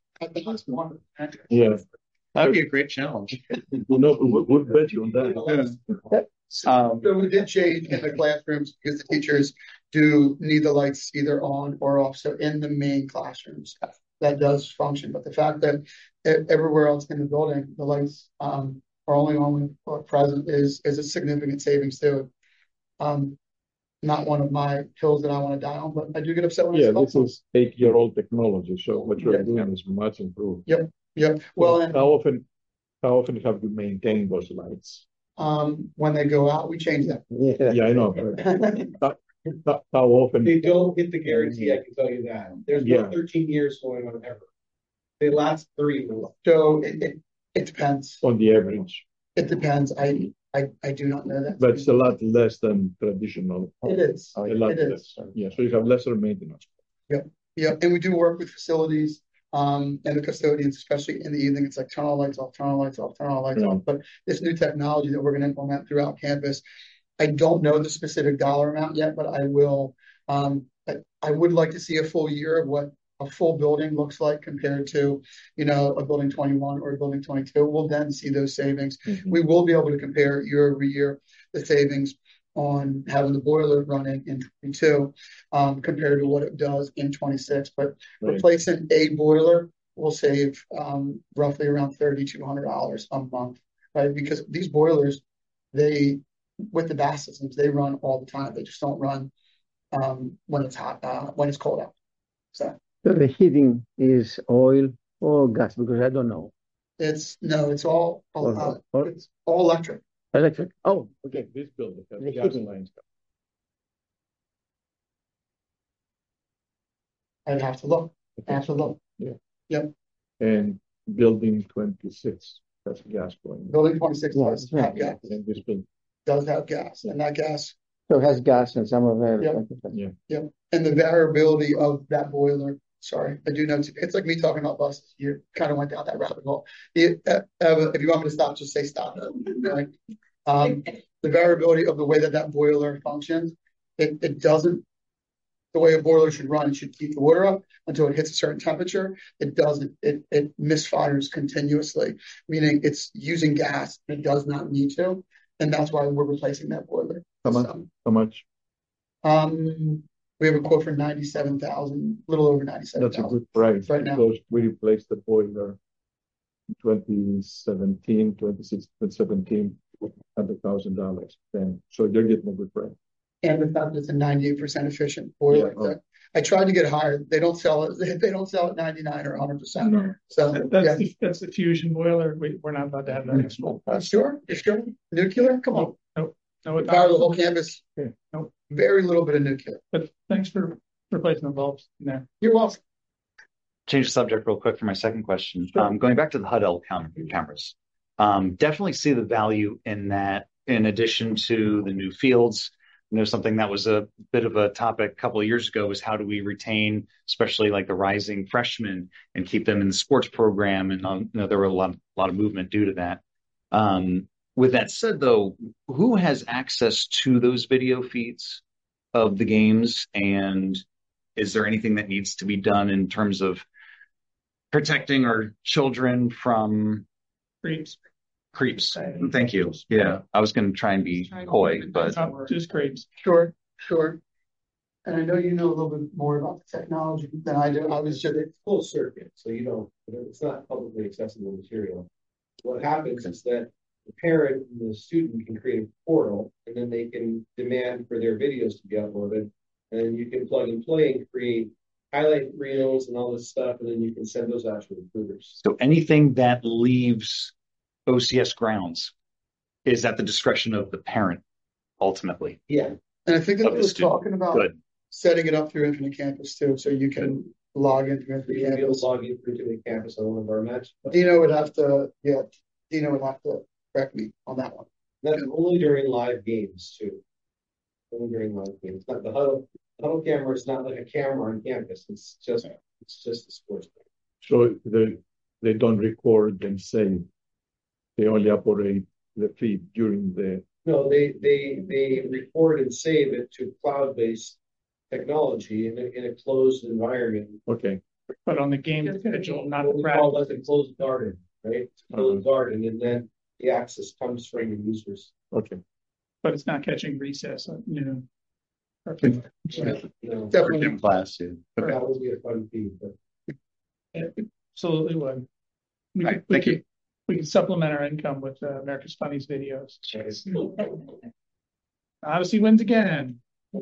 Yeah. That'd be a great challenge. We'll bet you on that. So we did change in the classrooms because the teachers do need the lights either on or off. So in the main classrooms, that does function. But the fact that everywhere else in the building, the lights are only on when present is a significant savings too. Not one of my hills that I want to die on, but I do get upset when I see this is 8-year-old technology, so what you're doing is much improved. Yep. Well, and how often have you maintained those lights? When they go out, we change them. Yeah, I know. How often? They don't get the guarantee, I can tell you that. There's no 13 years going on ever. They last 3 months. So it depends. On the average. It depends. I do not know that. But it's a lot less than traditional. It is. A lot less. Yeah, so you have lesser maintenance. Yeah, and we do work with facilities and the custodians, especially in the evening. It's like turn all lights off, turn all lights off, turn all lights off. But this new technology that we're going to implement throughout campus, I don't know the specific dollar amount yet, but I will. I would like to see a full year of what a full building looks like compared to, a building 21 or a building 22. We'll then see those savings. We will be able to compare year over year the savings on having the boiler running in 22 compared to what it does in 26. But replacing a boiler will save roughly around $3,200 a month, right? Because these boilers, with the BAS systems, they run all the time. They just don't run when it's hot, when it's cold out. So the heating is oil or gas? Because I don't know. It's all electric. Electric. Oh, okay. This building has The gas heating. lines. I'd have to look. Yeah. Yep. And building 26 has gas going. Building 26 does have gas. And this building. Does have gas, and that gas. So it has gas and some of it. Yeah. And the variability of that boiler. Sorry, I do know. It's like me talking about buses. You kind of went down that rabbit hole. If you want me to stop, just say stop. Right? The variability of the way that boiler functions, it doesn't. The way a boiler should run, it should keep the water up until it hits a certain temperature. It doesn't. It misfires continuously, meaning it's using gas. It does not need to. And that's why we're replacing that boiler. How much? So, How much? we have a quote for 97,000, a little over 97,000. That's a good price right now. because we replaced the boiler in 2017, 2017 at $1,000. Then, so you're getting a good price. And the fact that it's a 98% efficient boiler. Yeah. I tried to get higher. They don't sell it. They don't sell it 99 or 100%. No. So That's the fusion boiler. We're not allowed to have that in school. Sure. Nuclear? Come on. Nope. No, it's Power the whole campus. Nope. Very little bit of nuclear. But thanks for replacing the bulbs in there. You're welcome. Change the subject real quick for my second question. Going back to the HUD-L cameras, definitely see the value in that. In addition to the new fields, something that was a bit of a topic a couple of years ago was how do we retain, especially like the rising freshmen, and keep them in the sports program. And there were a lot of movement due to that. With that said, though, who has access to those video feeds of the games, and is there anything that needs to be done in terms of protecting our children from creeps? Thank you. Yeah, I was going to try and be coy, but just creeps. Sure. And I know you know a little bit more about the technology than I do. I was just it's full circuit, so it's not publicly accessible material. What happens is that the parent and the student can create a portal, and then they can demand for their videos to be uploaded, and you can plug and play and create highlight reels and all this stuff, and then you can send those out to recruiters. So anything that leaves OCS grounds is at the discretion of the parent, ultimately. Yeah, and I think that was talking about setting it up through Infinite Campus too, so you can log in through Infinite Campus. Be able to log in through Infinite Campus on one of our matches. Dino would have to correct me on that one. That's only during live games too. Only during live games. Not the huddle camera is not like a camera on campus. It's just a sports game. So they don't record and save. They only operate the feed during the. No, they record and save it to cloud-based technology in a closed environment. Okay. But on the game schedule, not the we practice. call that a closed garden, right? It's a closed garden, and then the access comes from the users. Okay. But it's not catching recess at noon. Definitely in class, yeah. That would be a fun feed. Absolutely would. Thank you. We can supplement our income with America's Funniest videos. Odyssey wins again.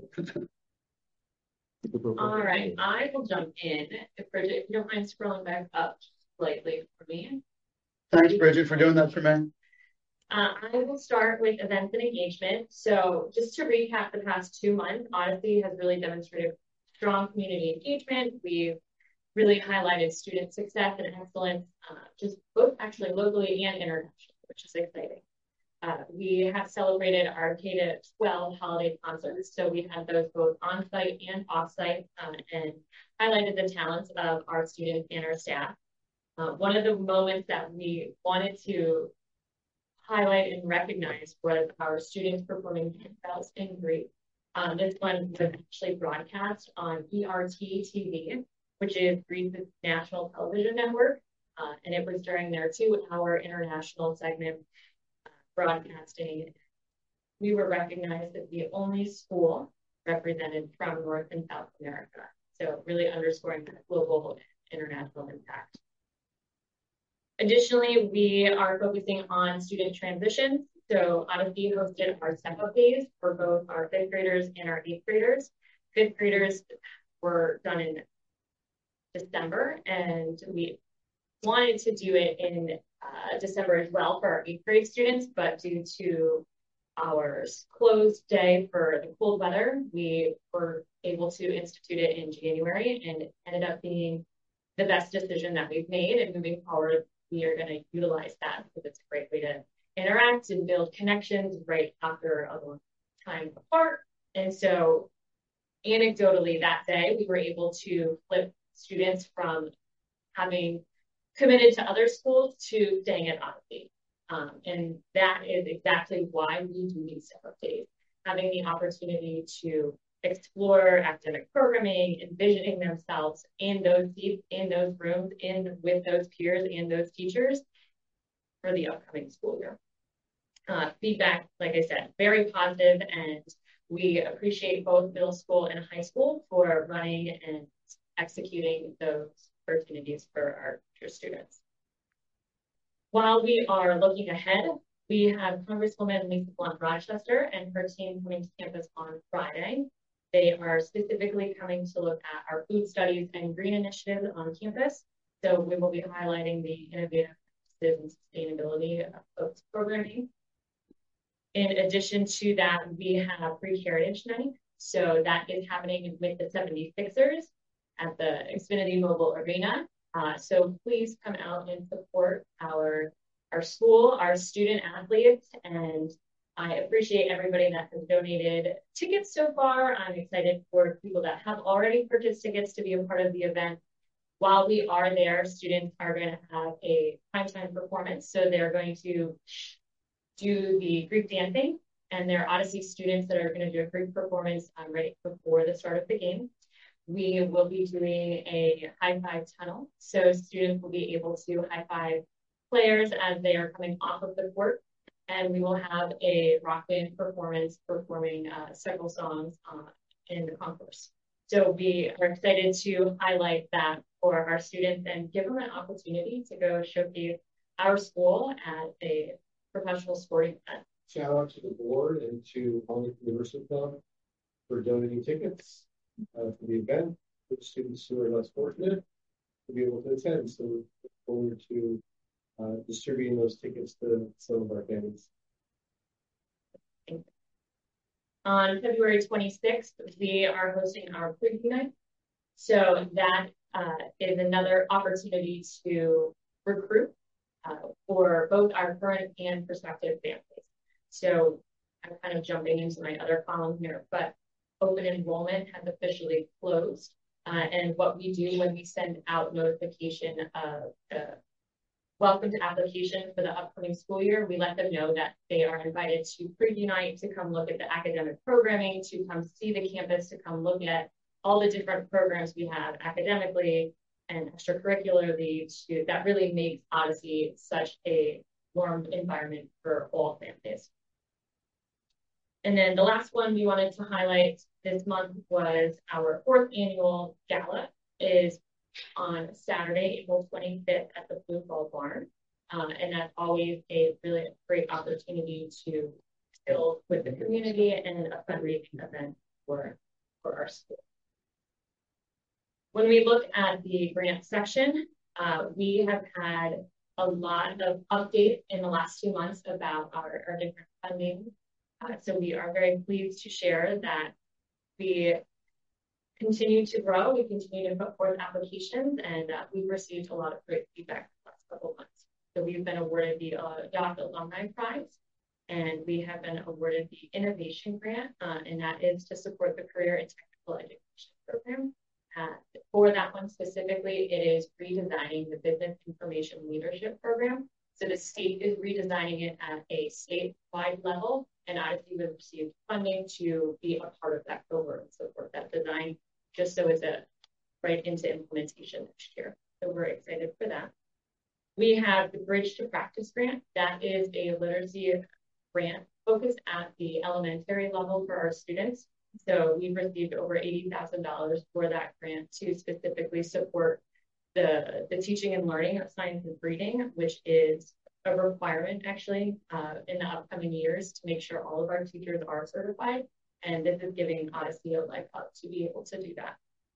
All right, I will jump in. If Bridget, if you don't mind scrolling back up slightly for me. Thanks, Bridget, for doing that for me. I will start with events and engagement. So just to recap the past 2 months, Odyssey has really demonstrated strong community engagement. We've really highlighted student success and excellence, just both actually locally and internationally, which is exciting. We have celebrated our K-12 holiday concerts. So we had those both on-site and off-site, and highlighted the talents of our students and our staff. One of the moments that we wanted to highlight and recognize was our students performing bells and great. This one was actually broadcast on ERT TV, which is Greece's national television network. And it was during their 2-hour international segment broadcasting. We were recognized as the only school represented from North and South America. So really underscoring that global international impact. Additionally, we are focusing on student transitions. So Odyssey hosted our step-up days for both our 5th graders and our 8th graders. 5th graders were done in December, and we wanted to do it in December as well for our 8th grade students, but due to our closed day for the cold weather, we were able to institute it in January, and it ended up being the best decision that we've made. And moving forward, we are going to utilize that because it's a great way to interact and build connections right after a long time apart. And so anecdotally that day, we were able to flip students from having committed to other schools to staying at Odyssey. And that is exactly why we do these step-up days, having the opportunity to explore academic programming, envisioning themselves in those seats, in those rooms, with those peers and those teachers for the upcoming school year. Feedback, like I said, very positive, and we appreciate both middle school and high school for running and executing those opportunities for our future students. While we are looking ahead, we have Congresswoman Lisa Blunt Rochester and her team coming to campus on Friday. They are specifically coming to look at our food studies and green initiatives on campus. So we will be highlighting the innovative practices and sustainability of programming. In addition to that, we have Pre-Heritage Night. So that is happening with the 76ers at the Xfinity Mobile Arena. So please come out and support our school, our student athletes, and I appreciate everybody that has donated tickets so far. I'm excited for people that have already purchased tickets to be a part of the event. While we are there, students are going to have a primetime performance. So they're going to do the Greek dancing, and there are Odyssey students that are going to do a Greek performance right before the start of the game. We will be doing a high five tunnel. So students will be able to high five players as they are coming off of the court. And we will have a rock band performance performing several songs in the concourse. So we are excited to highlight that for our students and give them an opportunity to go showcase our school at a professional sporting event. Shout out to the board and to Hollywood University Club for donating tickets for the event for the students who are less fortunate to be able to attend. So we look forward to distributing those tickets to some of our families. On February 26th, we are hosting our preview night. So that is another opportunity to recruit for both our current and prospective families. So I'm kind of jumping into my other column here, but open enrollment has officially closed. And what we do when we send out notification of welcome to application for the upcoming school year, we let them know that they are invited to preview night, to come look at the academic programming, to come see the campus, to come look at all the different programs we have academically and extracurricularly. That really makes Odyssey such a warm environment for all families. And then the last one we wanted to highlight this month was our 4th annual gala is on Saturday, April 25th at the Blue Ball Barn. And that's always a really great opportunity to build with the community and a fundraising event for our school. When we look at the grant section, we have had a lot of updates in the last 2 months about our different funding. So we are very pleased to share that we continue to grow. We continue to put forth applications, and we've received a lot of great feedback the last couple of months. So we've been awarded the YAC Alumni Prize, and we have been awarded the Innovation Grant, and that is to support the Career and Technical Education Program. For that one specifically, it is redesigning the Business Information Leadership Program. So the state is redesigning it at a statewide level, and Odyssey would receive funding to be a part of that cohort and support that design, just so it's right into implementation next year. So we're excited for that. We have the Bridge to Practice grant. That is a literacy grant focused at the elementary level for our students. So we've received over $80,000 for that grant to specifically support the teaching and learning of science and reading, which is a requirement actually in the upcoming years to make sure all of our teachers are certified. And this is giving Odyssey a leg up to be able to do that.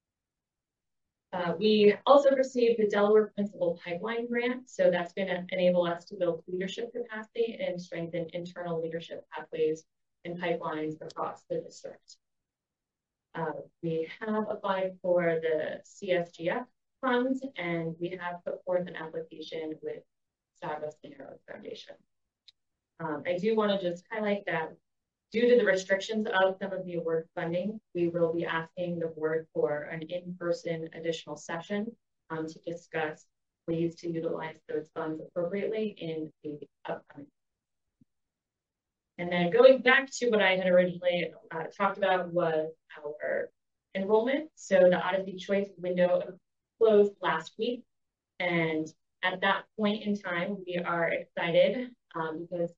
We also received the Delaware Principal Pipeline Grant. So that's going to enable us to build leadership capacity and strengthen internal leadership pathways and pipelines across the district. We have applied for the CSGF funds, and we have put forth an application with Stardust and Arrows Foundation. I do want to just highlight that due to the restrictions of some of the award funding, we will be asking the board for an in-person additional session to discuss ways to utilize those funds appropriately in the upcoming. And then going back to what I had originally talked about was our enrollment. So the Odyssey Choice window closed last week. And at that point in time, we are excited because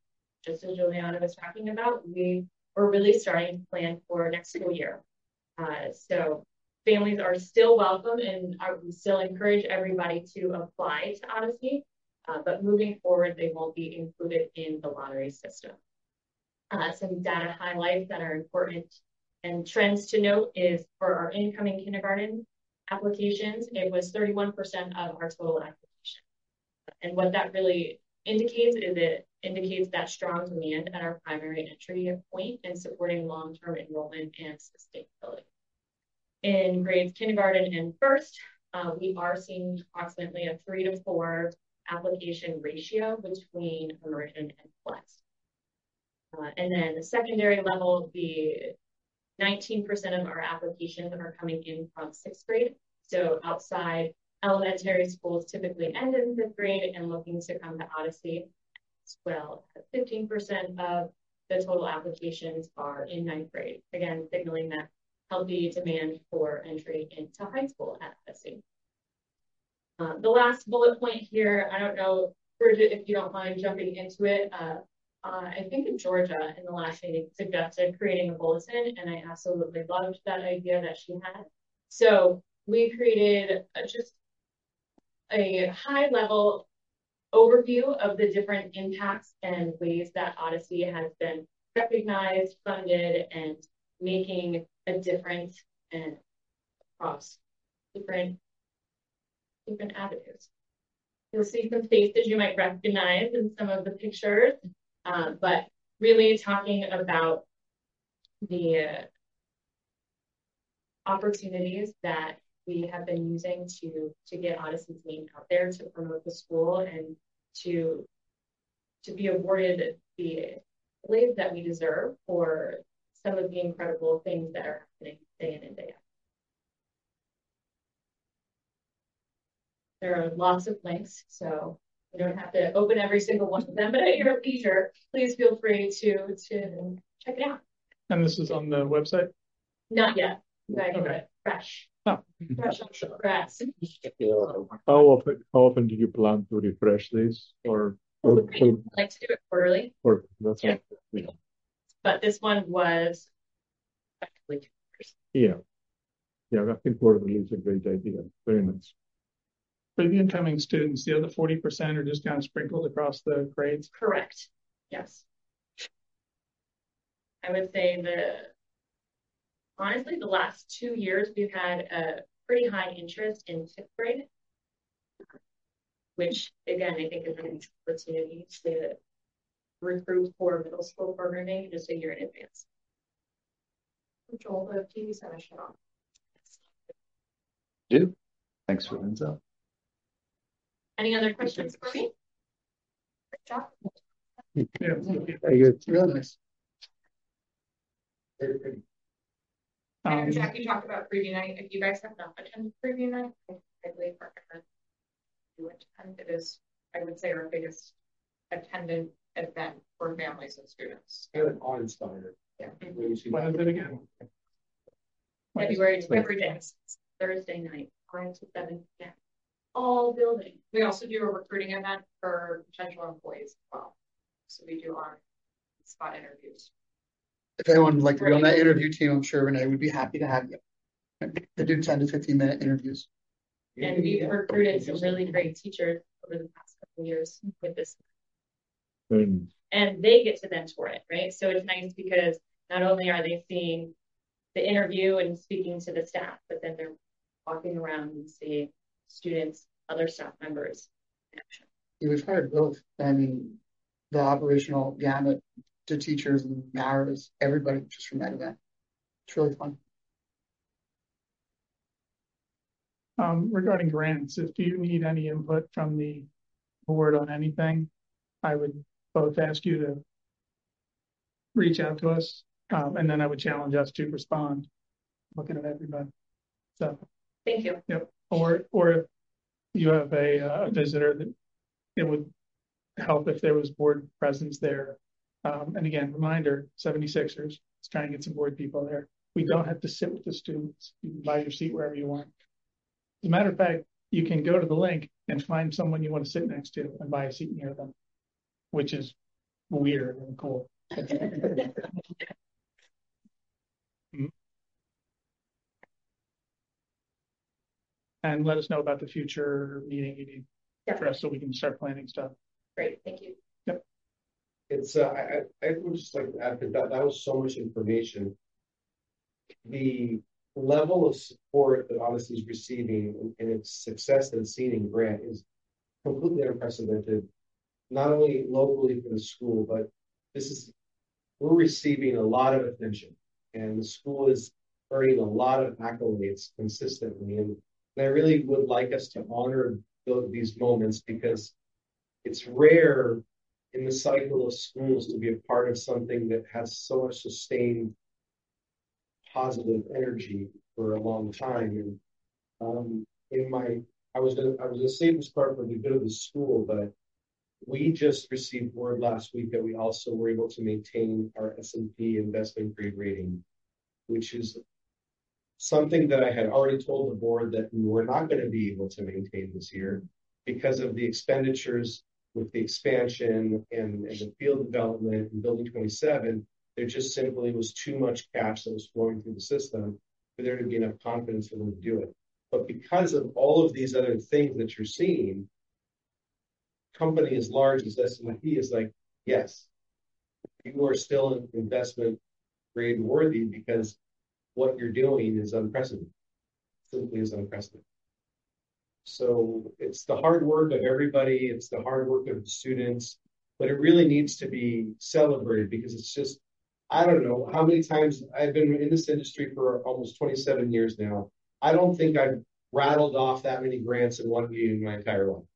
just as Juliana was talking about, we're really starting to plan for next school year. So families are still welcome, and we still encourage everybody to apply to Odyssey, but moving forward, they won't be included in the lottery system. Some data highlights that are important and trends to note is for our incoming kindergarten applications, it was 31% of our total application. And what that really indicates is it indicates that strong demand at our primary entry point and supporting long-term enrollment and sustainability. In grades kindergarten and first, we are seeing approximately a 3 to 4 application ratio between immersion and flex. And then the secondary level, the 19% of our applications are coming in from 6th grade. So outside elementary schools typically end in 5th grade and looking to come to Odyssey as well. 15% of the total applications are in 9th grade. Again, signaling that healthy demand for entry into high school at Odyssey. The last bullet point here, I don't know, Bridget, if you don't mind jumping into it. I think in Georgia in the last meeting suggested creating a bulletin, and I absolutely loved that idea that she had. So we created just a high level overview of the different impacts and ways that Odyssey has been recognized, funded, and making a difference and across different avenues. You'll see some faces you might recognize in some of the pictures, but really talking about the opportunities that we have been using to get Odyssey's name out there, to promote the school, and to be awarded the accolades that we deserve for some of the incredible things that are happening day in and day out. There are lots of links, so you don't have to open every single one of them, but at your leisure, please feel free to check it out. And this is on the website? Not yet. Okay. Fresh. Oh. Fresh off the press. How often do you plan to refresh this, or I like to do it quarterly. Or that's yeah. But this one was effectively 2 years. Yeah, I think quarterly is a great idea. Very nice. For the incoming students, the other 40% are just kind of sprinkled across the grades? Correct. Yes. I would say honestly, the last 2 years, we've had a pretty high interest in 5th grade, which again, I think is an opportunity to recruit for middle school programming just a year in advance. Joel, the TV center shut off. Do. Thanks for the info. Any other questions for me? Great job. Yeah. Very good. Really nice. I know Jackie talked about preview night. If you guys have not attended preview night, I highly recommend you attend. It is, I would say, our biggest attended event for families and students. And awe-inspiring. Yeah. When is it again? February 26th, Thursday night, 5 to 7 p.m. All buildings. We also do a recruiting event for potential employees as well. So we do our spot interviews. If anyone would like to be on that interview team, I'm sure Renee would be happy to have you. They do 10 to 15-minute interviews. And we've recruited some really great teachers over the past couple of years with this. And they get to then tour it, right? So it's nice because not only are they seeing the interview and speaking to the staff, but then they're walking around and seeing students, other staff members in action. Yeah, we've hired both. I mean, the operational gamut to teachers and paras, everybody just from that event. It's really fun. Regarding grants, if you need any input from the board on anything, I would both ask you to reach out to us, and then I would challenge us to respond, looking at everybody. So thank you. Yep. Or if you have a visitor, that it would help if there was board presence there. And again, reminder, 76ers, let's try and get some board people there. We don't have to sit with the students. You can buy your seat wherever you want. As a matter of fact, you can go to the link and find someone you want to sit next to and buy a seat near them, which is weird and cool. And let us know about the future meeting you need for us so we can start planning stuff. Great, thank you. Yep. It's I would just like to add that that was so much information. The level of support that Odyssey is receiving and its success that it's seen in grant is completely unprecedented, not only locally for the school, but we're receiving a lot of attention, and the school is earning a lot of accolades consistently. And I really would like us to honor these moments, because it's rare in the cycle of schools to be a part of something that has so much sustained positive energy for a long time. And I was gonna say this part for the good of the school, but we just received word last week that we also were able to maintain our S&P investment grade rating, which is something that I had already told the board that we were not going to be able to maintain this year because of the expenditures with the expansion and the field development and building 27. There just simply was too much cash that was flowing through the system for there to be enough confidence for them to do it. But because of all of these other things that you're seeing, company as large as S&P is like, yes, you are still investment grade worthy because what you're doing is unprecedented. Simply is unprecedented. So it's the hard work of everybody. It's the hard work of the students, but it really needs to be celebrated, because it's just, I don't know how many times I've been in this industry for almost 27 years now. I don't think I've rattled off that many grants in one meeting in my entire life.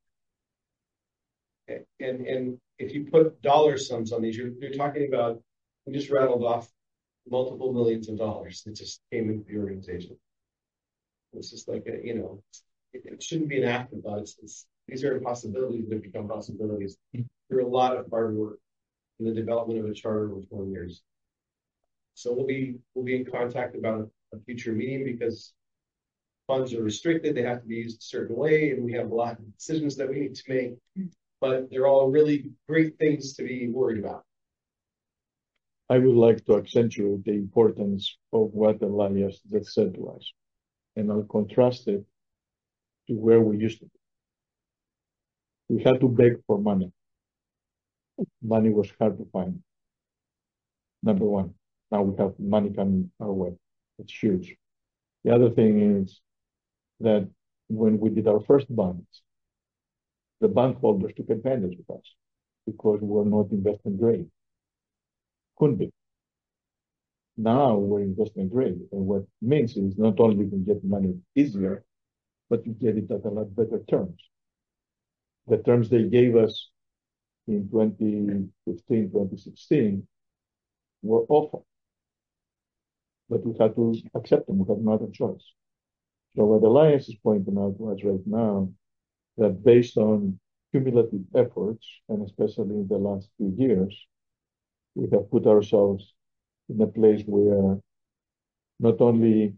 And if you put dollar sums on these, you're talking about, we just rattled off multiple millions of dollars that just came into the organization. It's just like, it shouldn't be an afterthought. These are impossibilities that become possibilities through a lot of hard work in the development of a charter over 20 years. So we'll be in contact about a future meeting, because funds are restricted. They have to be used a certain way, and we have a lot of decisions that we need to make. But they're all really great things to be worried about. I would like to accentuate the importance of what Elias just said to us, and I'll contrast it to where we used to be. We had to beg for money. Money was hard to find. Number one. Now we have money coming our way. It's huge. The other thing is that when we did our first bonds, the bondholders took advantage of us because we were not investment grade. Couldn't be. Now we're investment grade, and what it means is not only you can get money easier, but you get it at a lot better terms. The terms they gave us in 2015, 2016 were awful, but we had to accept them. We had no other choice. So what Elias is pointing out to us right now, that based on cumulative efforts, and especially in the last few years, we have put ourselves in a place where not only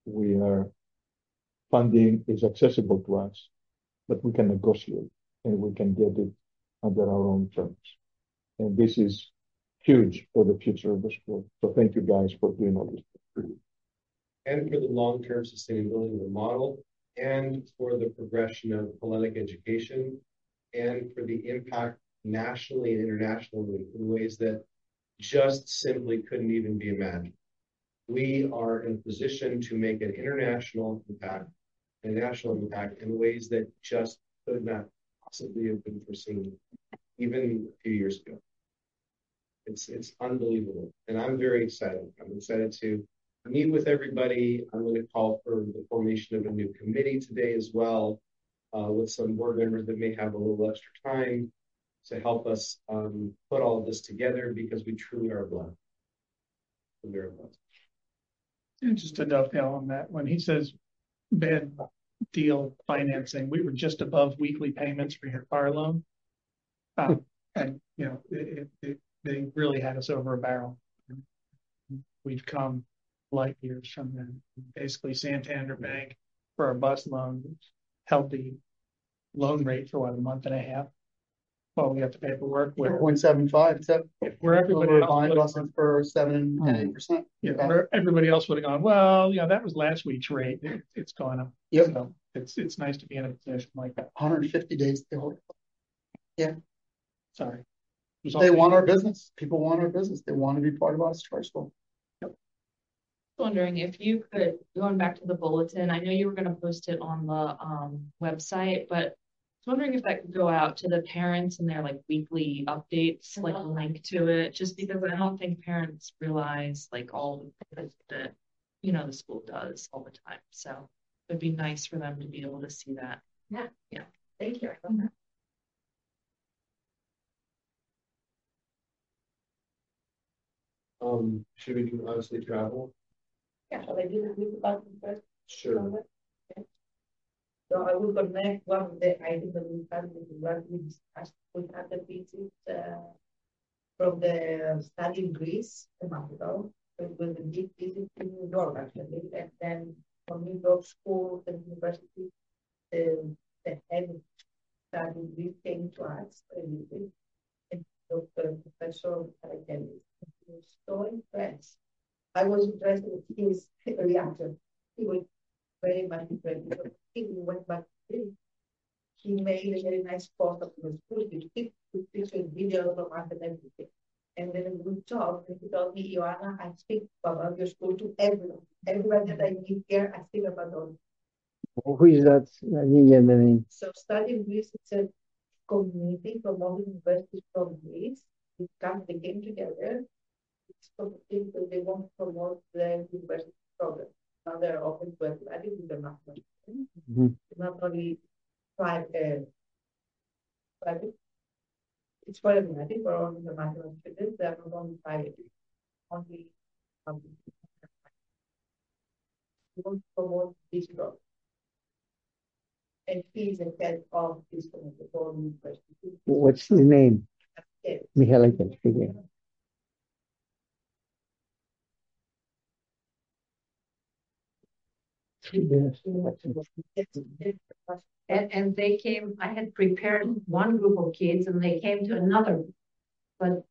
funding is accessible to us, but we can negotiate and we can get it under our own terms. And this is huge for the future of the school. So thank you guys for doing all this. And for the long-term sustainability of the model, and for the progression of Hellenic education, and for the impact nationally and internationally in ways that just simply couldn't even be imagined. We are in a position to make an international impact and national impact in ways that just could not possibly have been foreseen even a few years ago. It's unbelievable, and I'm very excited. I'm excited to meet with everybody. I'm going to call for the formation of a new committee today as well, with some board members that may have a little extra time to help us put all of this together, because we truly are blessed. We are blessed. And just to dovetail on that, when he says bad deal financing, we were just above weekly payments for your car loan. And, they really had us over a barrel. We've come light years from them. Basically, Santander Bank for our bus loan held the loan rate for a month and a half well, we have the paperwork where 0.75, so where everybody else buying would have buses for 7 and 8%. yeah, where everybody else would have gone, well, yeah, that was last week's rate. It's gone up. Yep. So it's nice to be in a position like that. 150 days to hold. Yeah. Sorry. They want our business. People want our business. They want to be part of us, Charter School. Wondering if you could, going back to the bulletin, I know you were going to post it on the website, but I was wondering if that could go out to the parents and their like weekly updates, like a link to it, just because I don't think parents realize like all the things that, you know, the school does all the time. So it'd be nice for them to be able to see that. Yeah. Yeah. Thank you. Should we do honestly travel? Yeah, shall I do the group about the first? Sure. Okay. So I will connect one of the items that we had with what we discussed. We had the visit from the study in Greece a month ago. It was a big visit to New York actually, and then from New York School and University, the head of study in Greece came to us and Dr. Professor Karakelis. He was so impressed. I was impressed with his reaction. He was very much impressed. He went back to Greece. He made a very nice post of the school with pictures, videos of us and everything. And then we talked, and he told me, Ioana, I speak about your school to everyone. Everyone that I meet here, I speak about all. Who is that? I didn't get the name. So Study in Greece, it's a community from all universities from Greece. They came together. It's because they want to promote the university program. Now they're open to everybody with the mathematics. Not only private, it's for everybody, for all the mathematics students. They are not only private, only we want to promote this program. And he is the head of this community for university. What's his name? Yes. Michael, I can speak it. And they came, I had prepared one group of kids and they came to another, but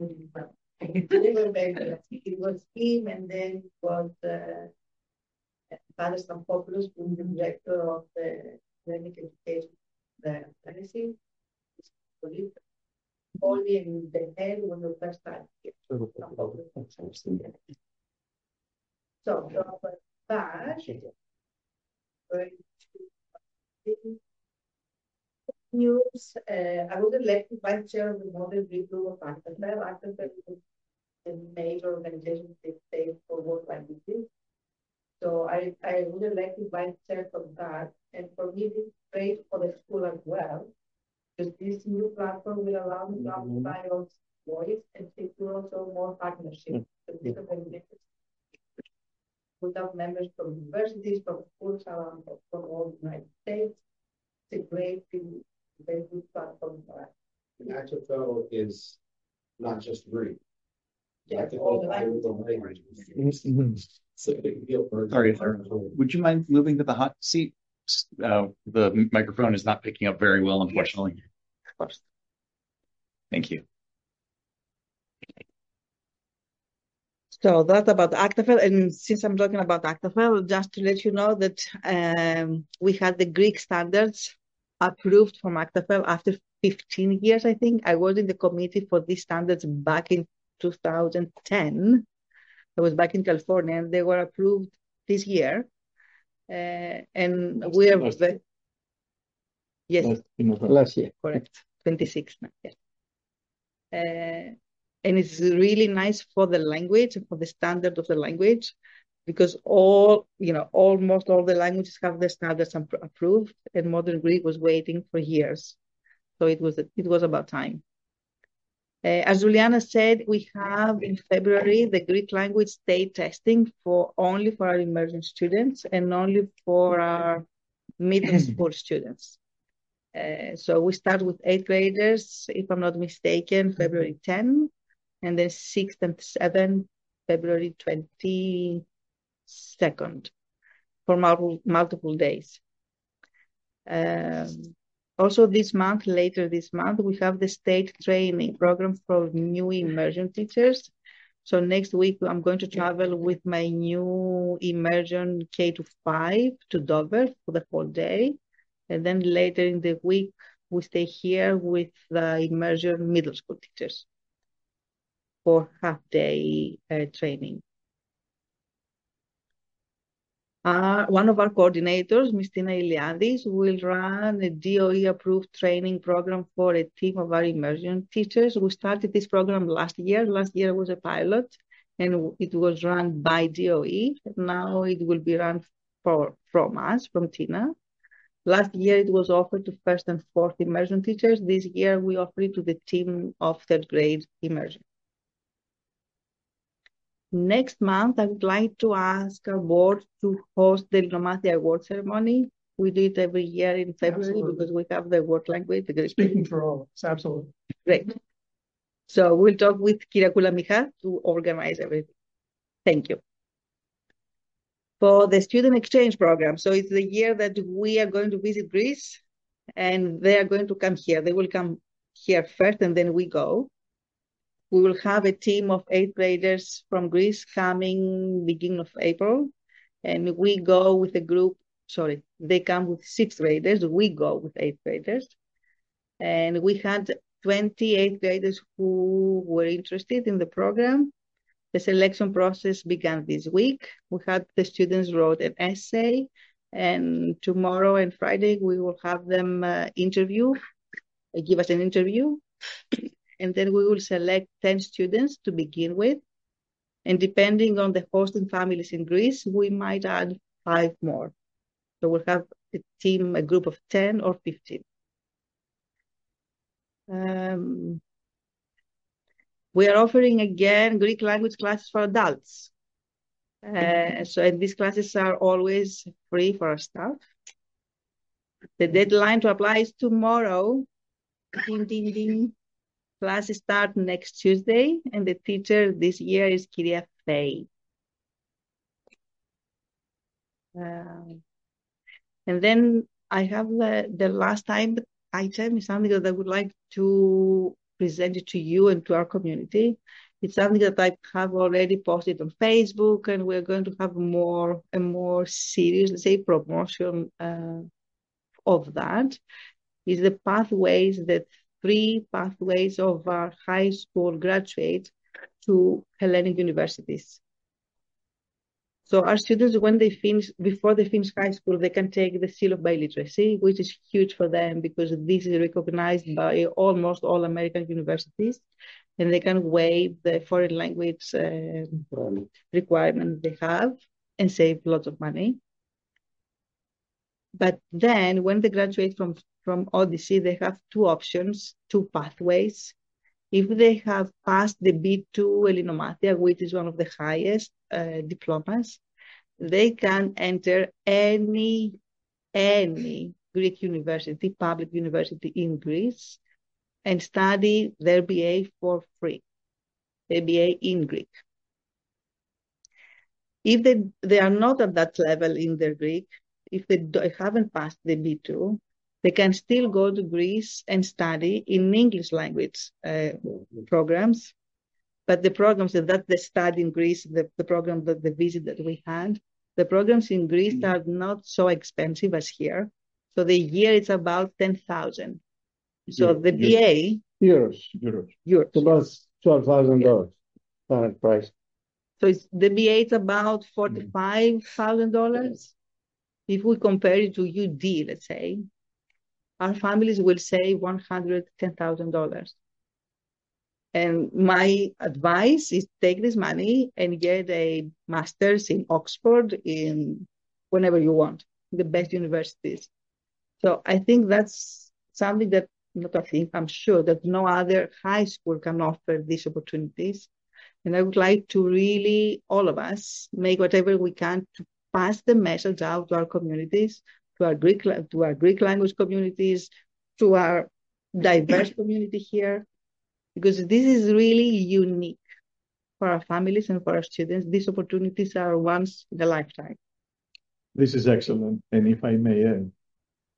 it was him and then it was Father Stampopoulos, who is the director of the academic education, the legacy. Only in the head when the first time here. So that news, I would elect the vice chair of the model review of ACTFL. ACTFL is a major organization that stays for work like this. So I would elect the vice chair for that. And for me, this is great for the school as well, because this new platform will allow me to amplify our voice and secure also more partnerships. We have members from universities, from schools around from all the United States. It's a great thing, very good platform for us. And ACTFL is not just Greek. Yeah, all the languages. It's a big deal for Sorry, sir. Would you mind moving to the hot seat? The microphone is not picking up very well, unfortunately. Thank you. So that's about ACTFL. And since I'm talking about ACTFL, just to let you know that we had the Greek standards approved from ACTFL after 15 years, I think. I was in the committee for these standards back in 2010. I was back in California, and they were approved this year. And we are yes, last year, correct, 26 now. Yes. And it's really nice for the language, for the standard of the language, because almost all the languages have the standards approved, and modern Greek was waiting for years. So it was about time. As Juliana said, we have in February the Greek language state testing only for our immersion students and only for our middle school students. So we start with 8th graders, if I'm not mistaken, February 10, and then 6th and 7th, February 22nd, for multiple days. Also this month, later this month, we have the state training program for new immersion teachers. So next week, I'm going to travel with my new immersion K-5 to Dover for the whole day. And then later in the week, we stay here with the immersion middle school teachers for half-day training. One of our coordinators, Ms. Tina Iliadis, will run a DOE-approved training program for a team of our immersion teachers. We started this program last year. Last year was a pilot, and it was run by DOE. Now it will be run from us, from Tina. Last year, it was offered to first and fourth immersion teachers. This year, we offer it to the team of third grade immersion. Next month, I would like to ask our board to host the Linomati Award ceremony. We do it every year in February because we have the work language. Speaking for all of us, absolutely. Great. So we'll talk with Kyriakou Micha to organize everything. Thank you. For the student exchange program, so it's the year that we are going to visit Greece and they are going to come here. They will come here first and then we go. We will have a team of 8th graders from Greece coming beginning of April. And we go with a group, they come with 6th graders. We go with 8th graders. And we had 28 graders who were interested in the program. The selection process began this week. We had the students wrote an essay. And tomorrow and Friday, we will have them give us an interview. And then we will select 10 students to begin with. And depending on the hosting families in Greece, we might add 5 more. So we'll have a group of 10 or 15. We are offering again Greek language classes for adults. And these classes are always free for our staff. The deadline to apply is tomorrow. Ding, ding, ding. Classes start next Tuesday, and the teacher this year is Kyria Faye. And then I have the last item is something that I would like to present it to you and to our community. It's something that I have already posted on Facebook, and we're going to have a more serious, let's say, promotion of that. Is the pathways, the 3 pathways of our high school graduates to Hellenic universities. So our students, before they finish high school, they can take the seal of biliteracy, which is huge for them because this is recognized by almost all American universities, and they can waive the foreign language requirement they have and save lots of money. But then when they graduate from Odyssey, they have 2 options, 2 pathways. If they have passed the B2 Elinomatia, which is one of the highest diplomas, they can enter any Greek university, public university in Greece, and study their BA for free, their BA in Greek. If they are not at that level in their Greek, if they haven't passed the B2, they can still go to Greece and study in English language programs. But the programs that they study in Greece, the program that the visit that we had, the programs in Greece are not so expensive as here. So the year it's about 10,000. So the BA euros. It's about $12,000 current price. So the BA is about $45,000. If we compare it to UD, let's say, our families will save $110,000. And my advice is take this money and get a master's in Oxford, in whenever you want, the best universities. So I think that's something that, I'm sure that no other high school can offer these opportunities. And I would like to really, all of us, make whatever we can to pass the message out to our communities, to our Greek language communities, to our diverse community here, because this is really unique for our families and for our students. These opportunities are once in a lifetime. This is excellent. And if I may add,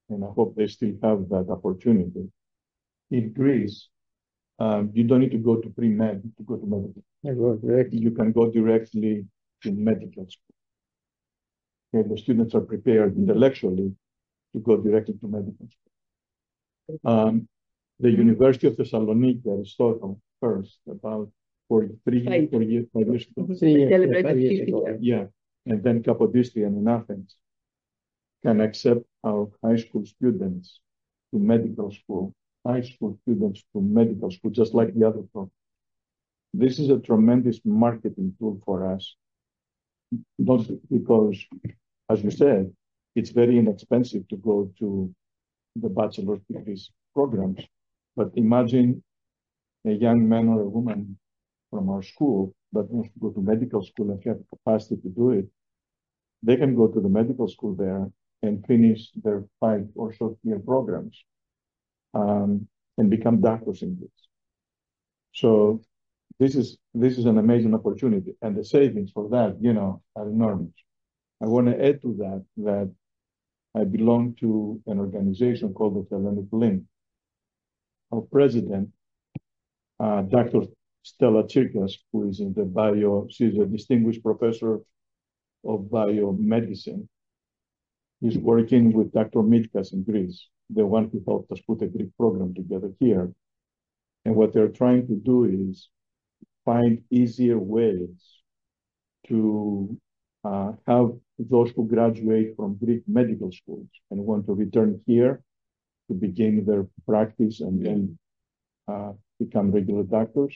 and I hope they still have that opportunity. In Greece, you don't need to go to pre-med to go to medical. You can go directly to medical school. Okay, the students are prepared intellectually to go directly to medical school. The University of Thessaloniki, Aristotle, first, about 5 years ago. Yeah, and then Capodistria in Athens can accept our high school students to medical school, high school students to medical school, just like the other program. This is a tremendous marketing tool for us, not because, as you said, it's very inexpensive to go to the bachelor's degrees programs. But imagine a young man or a woman from our school that wants to go to medical school and have capacity to do it. They can go to the medical school there and finish their 5 or so year programs and become doctors in this. So this is an amazing opportunity, and the savings for that, are enormous. I want to add to that I belong to an organization called the Hellenic Link. Our president, Dr. Stella Tsirkas, who is she's a distinguished professor of biomedicine. He's working with Dr. Mitkas in Greece, the one who helped us put a Greek program together here. And what they're trying to do is find easier ways to have those who graduate from Greek medical schools and want to return here to begin their practice and then become regular doctors,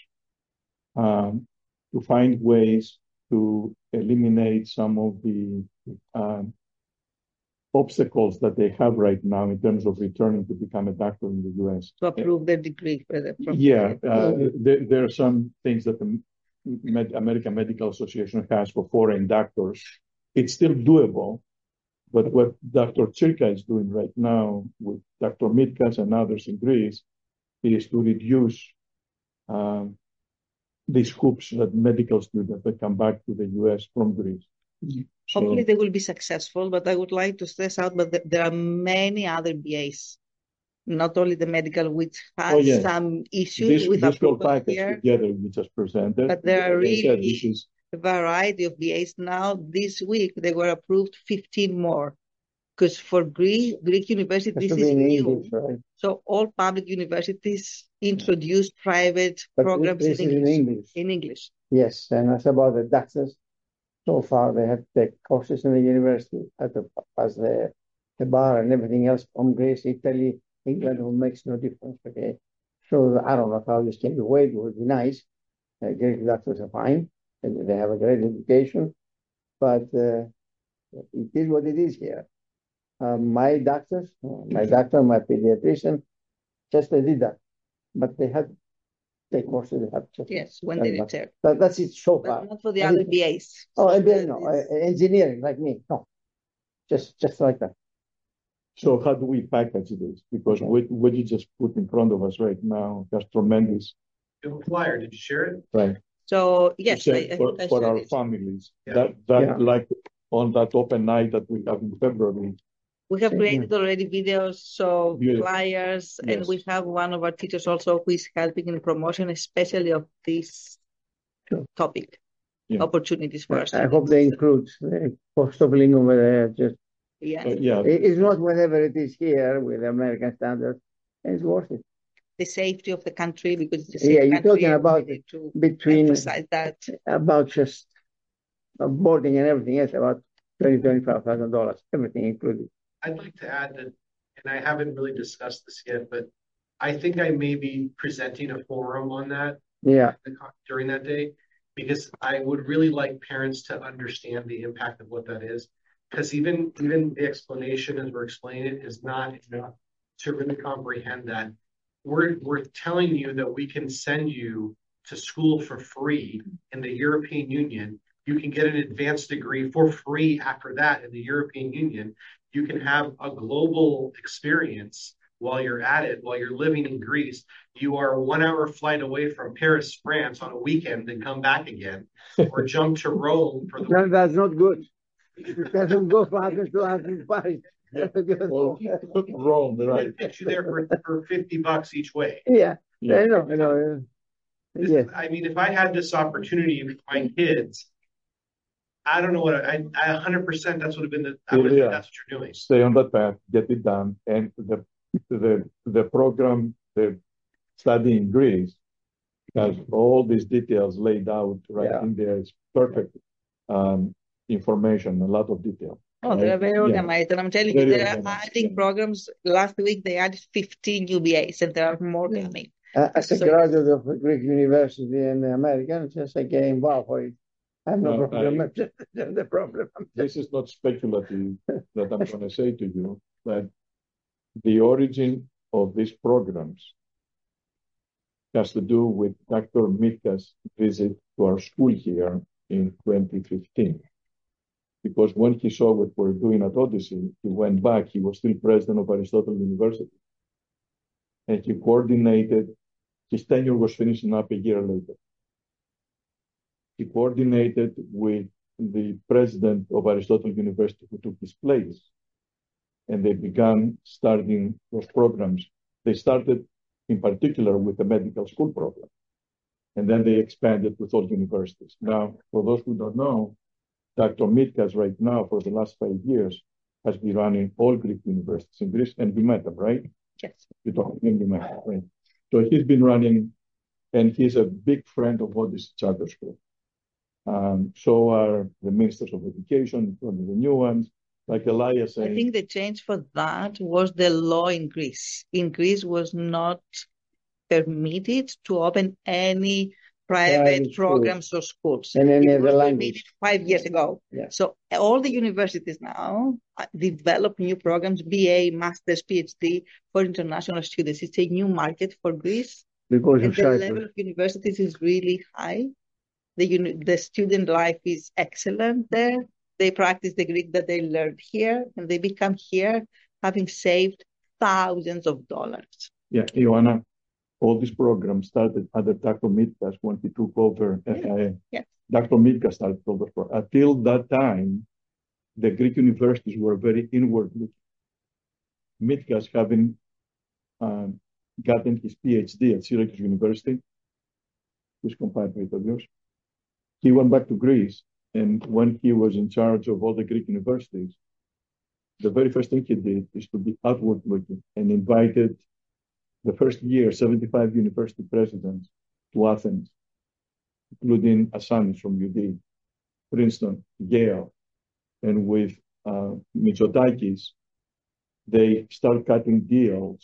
to find ways to eliminate some of the obstacles that they have right now in terms of returning to become a doctor in the U.S. To approve their degree. There are some things that the American Medical Association has for foreign doctors. It's still doable, but what Dr. Tsirka is doing right now with Dr. Mitkas and others in Greece is to reduce these hoops that medical students that come back to the U.S. from Greece. Hopefully they will be successful, but I would like to stress out that there are many other BAs, not only the medical, which has some issues with approval here. Together we just presented. But there are really a variety of BAs now. This week they were approved 15 more. Because for Greek universities, this is new. English, right? So all public universities introduced private programs in English. Yes, and that's about the doctors. So far, they have to take courses in the university, have to pass the bar and everything else from Greece, Italy, England, who makes no difference. Okay, so I don't know how this can be weighed. It would be nice. Greek doctors are fine, and they have a great education, but it is what it is here. My doctor, my pediatrician, just they did that, but they had take courses. They have just when they return. That's it so far. But not for the other BAs. Oh, MBA, no, engineering like me, no, just like that. So how do we package this? Because what you just put in front of us right now, that's tremendous. The flyer, did you share it? Right. So yes, for our families, like on that open night that we have in February. We have created already videos, so flyers, and we have one of our teachers also who is helping in promotion, especially of this topic, opportunities for us. I hope they include the cost of living over there. It's not whatever it is here with American standards. It's worth it. The safety of the country, because it's a safe you're talking about between emphasize that about just boarding and everything else, about $25,000, everything included. I'd like to add that, and I haven't really discussed this yet, but I think I may be presenting a forum on that during that day, because I would really like parents to understand the impact of what that is. Because even the explanation as we're explaining it is not enough to really comprehend that. We're telling you that we can send you to school for free in the European Union. You can get an advanced degree for free after that in the European Union. You can have a global experience while you're at it, while you're living in Greece. You are a 1 hour flight away from Paris, France on a weekend and come back again, or jump to Rome for the No, that's not good. It doesn't go from Athens to Paris. Rome, right? Get you there for $50 each way. Yeah, I know. This, I mean, if I had this opportunity with my kids, I don't know what I 100% that's would have been that's what you're doing. Stay on that path, get it done, and the program, the study in Greece, has all these details laid out in there. It's perfect information, a lot of detail. Oh, they're very organized, and I'm telling you, they're adding programs. Last week they added 15 UBAs, and there are more coming. As a graduate of a Greek university and American, just I get involved for it. I have no problem. The problem. This is not speculative that I'm going to say to you, but the origin of these programs has to do with Dr. Mitka's visit to our school here in 2015. Because when he saw what we're doing at Odyssey, he went back. He was still president of Aristotle University. And he coordinated, his tenure was finishing up a year later. He coordinated with the president of Aristotle University who took his place. And they began starting those programs. They started in particular with the medical school program. And then they expanded with all universities. Now, for those who don't know, Dr. Mitkas right now, for the last 5 years, has been running all Greek universities in Greece, and we met him, right? Yes. You talked to him, we met him, right? So he's been running, and he's a big friend of Odyssey Charter School. So are the ministers of education, one of the new ones, like Elias saying. I think the change for that was the law in Greece. In Greece was not permitted to open any private programs or schools. And any other language. 5 years ago. Yeah. So all the universities now develop new programs, BA, Masters, PhD for international students. It's a new market for Greece. Because and the level of universities is really high. The student life is excellent there. They practice the Greek that they learned here, and they become here having saved thousands of dollars. Yeah, Ioana, all these programs started under Dr. Mitkas when he took over FIA. Yes. Dr. Mitkas started all those programs. Until that time, the Greek universities were very inward-looking. Mitkas, having gotten his PhD at Syracuse University, who's compatriot of yours, he went back to Greece, and when he was in charge of all the Greek universities, the very first thing he did is to be outward-looking and invited the first year 75 university presidents to Athens, including Assanis from UD, Princeton, Yale, and with Mitsotakis, they start cutting deals,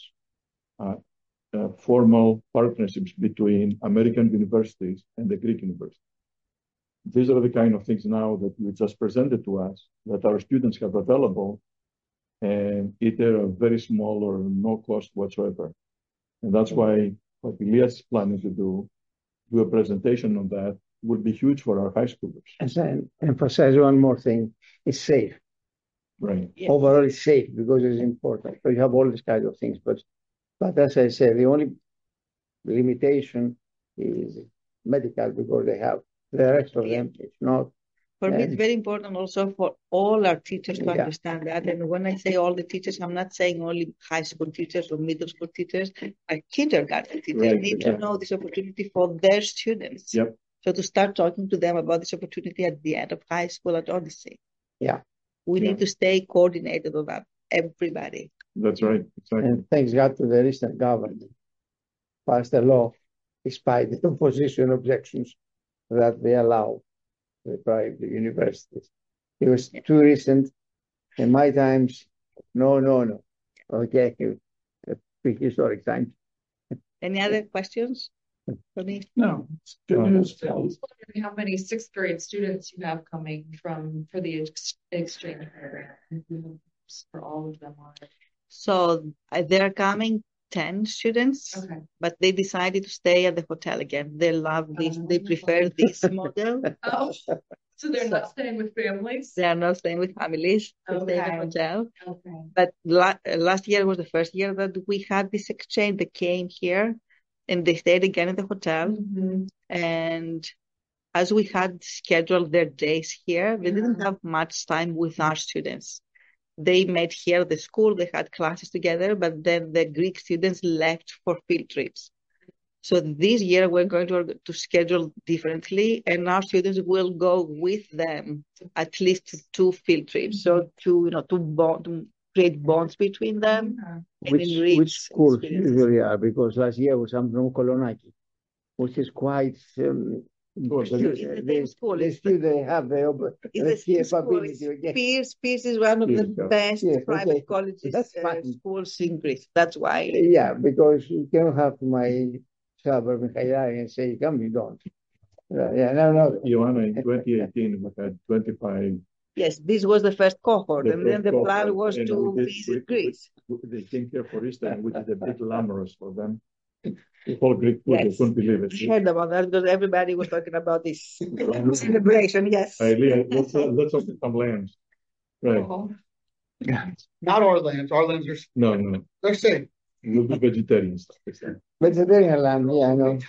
formal partnerships between American universities and the Greek universities. These are the kind of things now that you just presented to us that our students have available, and either a very small or no cost whatsoever. And that's why what Elias is planning to do a presentation on that, would be huge for our high schoolers. And then emphasize one more thing, it's safe. Right. Yeah. Overall, it's safe because it's important. So you have all these kinds of things. But as I said, the only limitation is medical because they have the rest of them. It's not. For me, it's very important also for all our teachers to understand that. And when I say all the teachers, I'm not saying only high school teachers or middle school teachers. Our kindergarten teachers need to know this opportunity for their students. Yep. So to start talking to them about this opportunity at the end of high school at Odyssey. Yeah. We need to stay coordinated on that, everybody. That's right. Exactly. And thanks God to the recent government passed a law, despite the opposition objections, that they allow the private universities. It was too recent. In my times, no. Okay, prehistoric times. Any other questions for me? No. Good news. How many sixth grade students you have coming for the exchange program? For all of them are. So they're coming 10 students, but they decided to stay at the hotel again. They love this. They prefer this model. Oh, so they're not staying with families? They are not staying with families. They stay in a hotel. Okay. But last year was the first year that we had this exchange. They came here and they stayed again in the hotel. Mm-hmm. And as we had scheduled their days here, they didn't have much time with our students. they met here at the school, they had classes together, but then the Greek students left for field trips. So this year we're going to schedule differently, and our students will go with them at least to 2 field trips. So to create bonds between them and enrich Which schools experiences. usually are? Because last year was I'm from Kolonaki, which is quite. They still have the capability. Pierce is one of the best private colleges, schools in Greece. That's why. Yeah, because you cannot have my suburb in Cagliari and say, come, you don't. No. Joanna, in 2018, we had 25. Yes, this was the first cohort, and then the plan was to visit Greece. They came here for Easter, which is a bit glamorous for them. The whole Greek food, they couldn't believe it. I heard about that because everybody was talking about this celebration, yes. Let's open some lambs. Right. Not our lambs. Our lambs are. No. They're safe. We'll be vegetarian stuff. Vegetarian lamb, yeah, I know.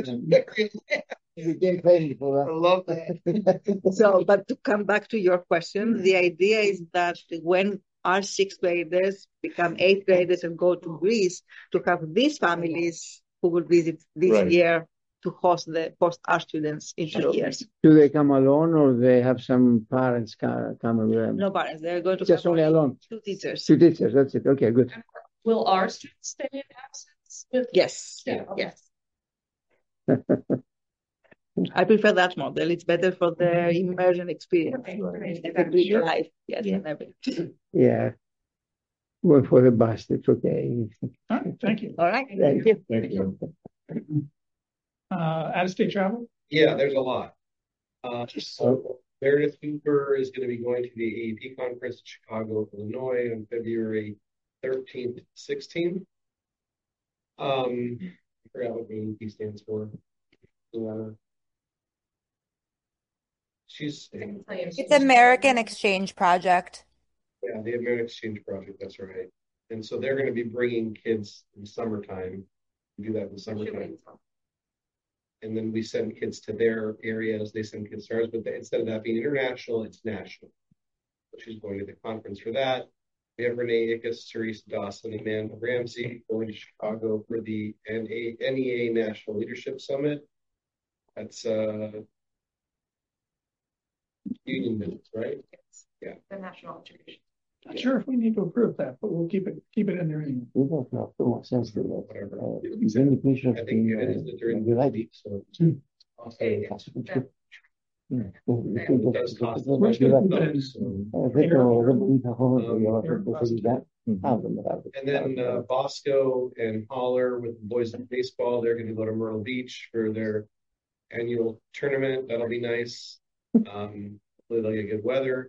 You can't pay me for that. I love that. So, but to come back to your question, the idea is that when our 6th graders become 8th graders and go to Greece, to have these families who will visit this year to host our students in 2 years. Do they come alone, or they have some parents come with them? No parents. They're going to just only alone. 2 teachers. 2 teachers. That's it. Okay, good. Will our students stay in absence? Yes. Yeah, okay. Yes. I prefer that model. It's better for the immersion experience. Life. Yes. Yeah. Well, for the bus, it's okay. All right, thank you. All right. Thank you. Thank you. Out-of-state travel? Yeah, there's a lot. So Meredith Hooper is going to be going to the AEP conference in Chicago, Illinois on February 13th, 16th. I forgot what AEP stands for. It's American Exchange Project. Yeah, the American Exchange Project, that's right. And so they're going to be bringing kids in the summertime. We do that in the summertime. And then we send kids to their areas, they send kids to ours, but instead of that being international, it's national. So she's going to the conference for that. We have Renee Ickes, Therese Dawson, and Amanda Ramsey going to Chicago for the NEA National Leadership Summit. That's union visits, right? Yes. Yeah. The national education. Not sure if we need to approve that, but we'll keep it in there anyway. We don't have too much sense to that. Whatever. I think it is that during the live so Okay. And then Bosco and Holler with the boys in baseball, they're going to go to Myrtle Beach for their annual tournament. That'll be nice. Hopefully they'll get good weather.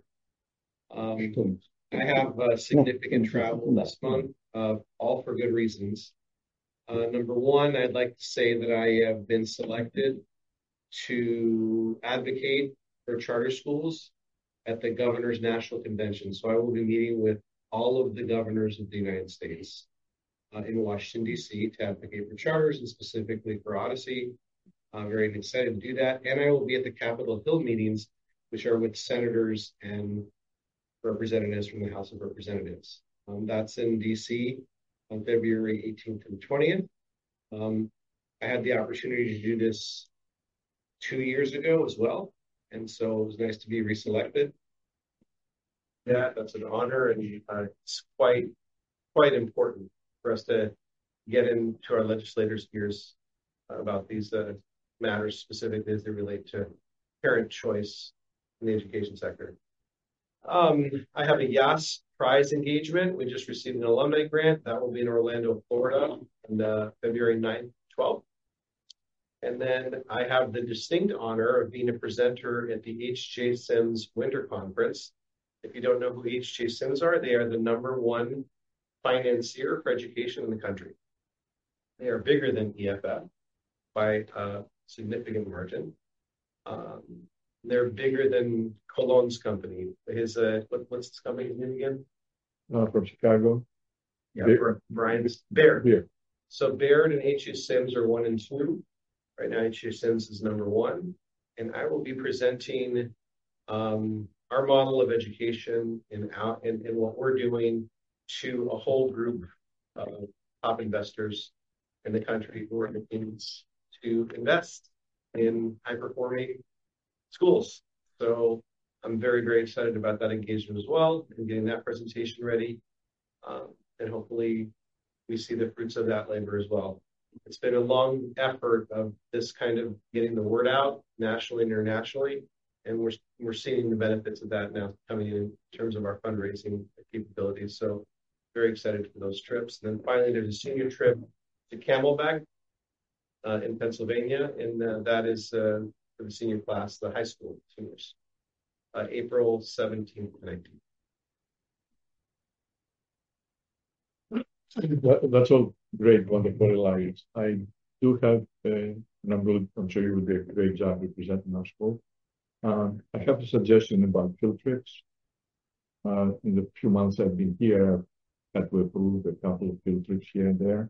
I have significant travel this month, all for good reasons. Number one, I'd like to say that I have been selected to advocate for charter schools at the Governor's National Convention. So I will be meeting with all of the governors of the United States in Washington, D.C. to advocate for charters and specifically for Odyssey. I'm very excited to do that. And I will be at the Capitol Hill meetings, which are with senators and representatives from the House of Representatives. That's in D.C. on February 18th and 20th. I had the opportunity to do this 2 years ago as well. And so it was nice to be reselected. Yeah, that's an honor, and it's quite important for us to get into our legislators' ears about these matters specifically as they relate to parent choice in the education sector. I have a YAS prize engagement. We just received an alumni grant. That will be in Orlando, Florida on February 9th, 12th. And then I have the distinct honor of being a presenter at the H.J. Sims Winter Conference. If you don't know who H.J. Sims are, they are the #1 financier for education in the country. They are bigger than EFF by a significant margin. They're bigger than Cologne's company. His what's his company's name again? From Chicago. Yeah, Brian's Baird. Yeah. So Baird and H.J. Sims are 1 and 2. Right now, H.J. Sims is #1, and I will be presenting our model of education and what we're doing to a whole group of top investors in the country who are looking to invest in high-performing schools. So I'm very, very excited about that engagement as well and getting that presentation ready. And hopefully we see the fruits of that labor as well. It's been a long effort of this kind of getting the word out nationally and internationally. And we're seeing the benefits of that now coming in terms of our fundraising capabilities. So very excited for those trips. And then finally, there's a senior trip to Camelback in Pennsylvania. And that is for the senior class, the high school seniors, April 17th and 19th. That's all great, wonderful, Elias. I do have, and I'm sure you will do a great job representing our school. I have a suggestion about field trips. In the few months I've been here, I've had to approve a couple of field trips here and there.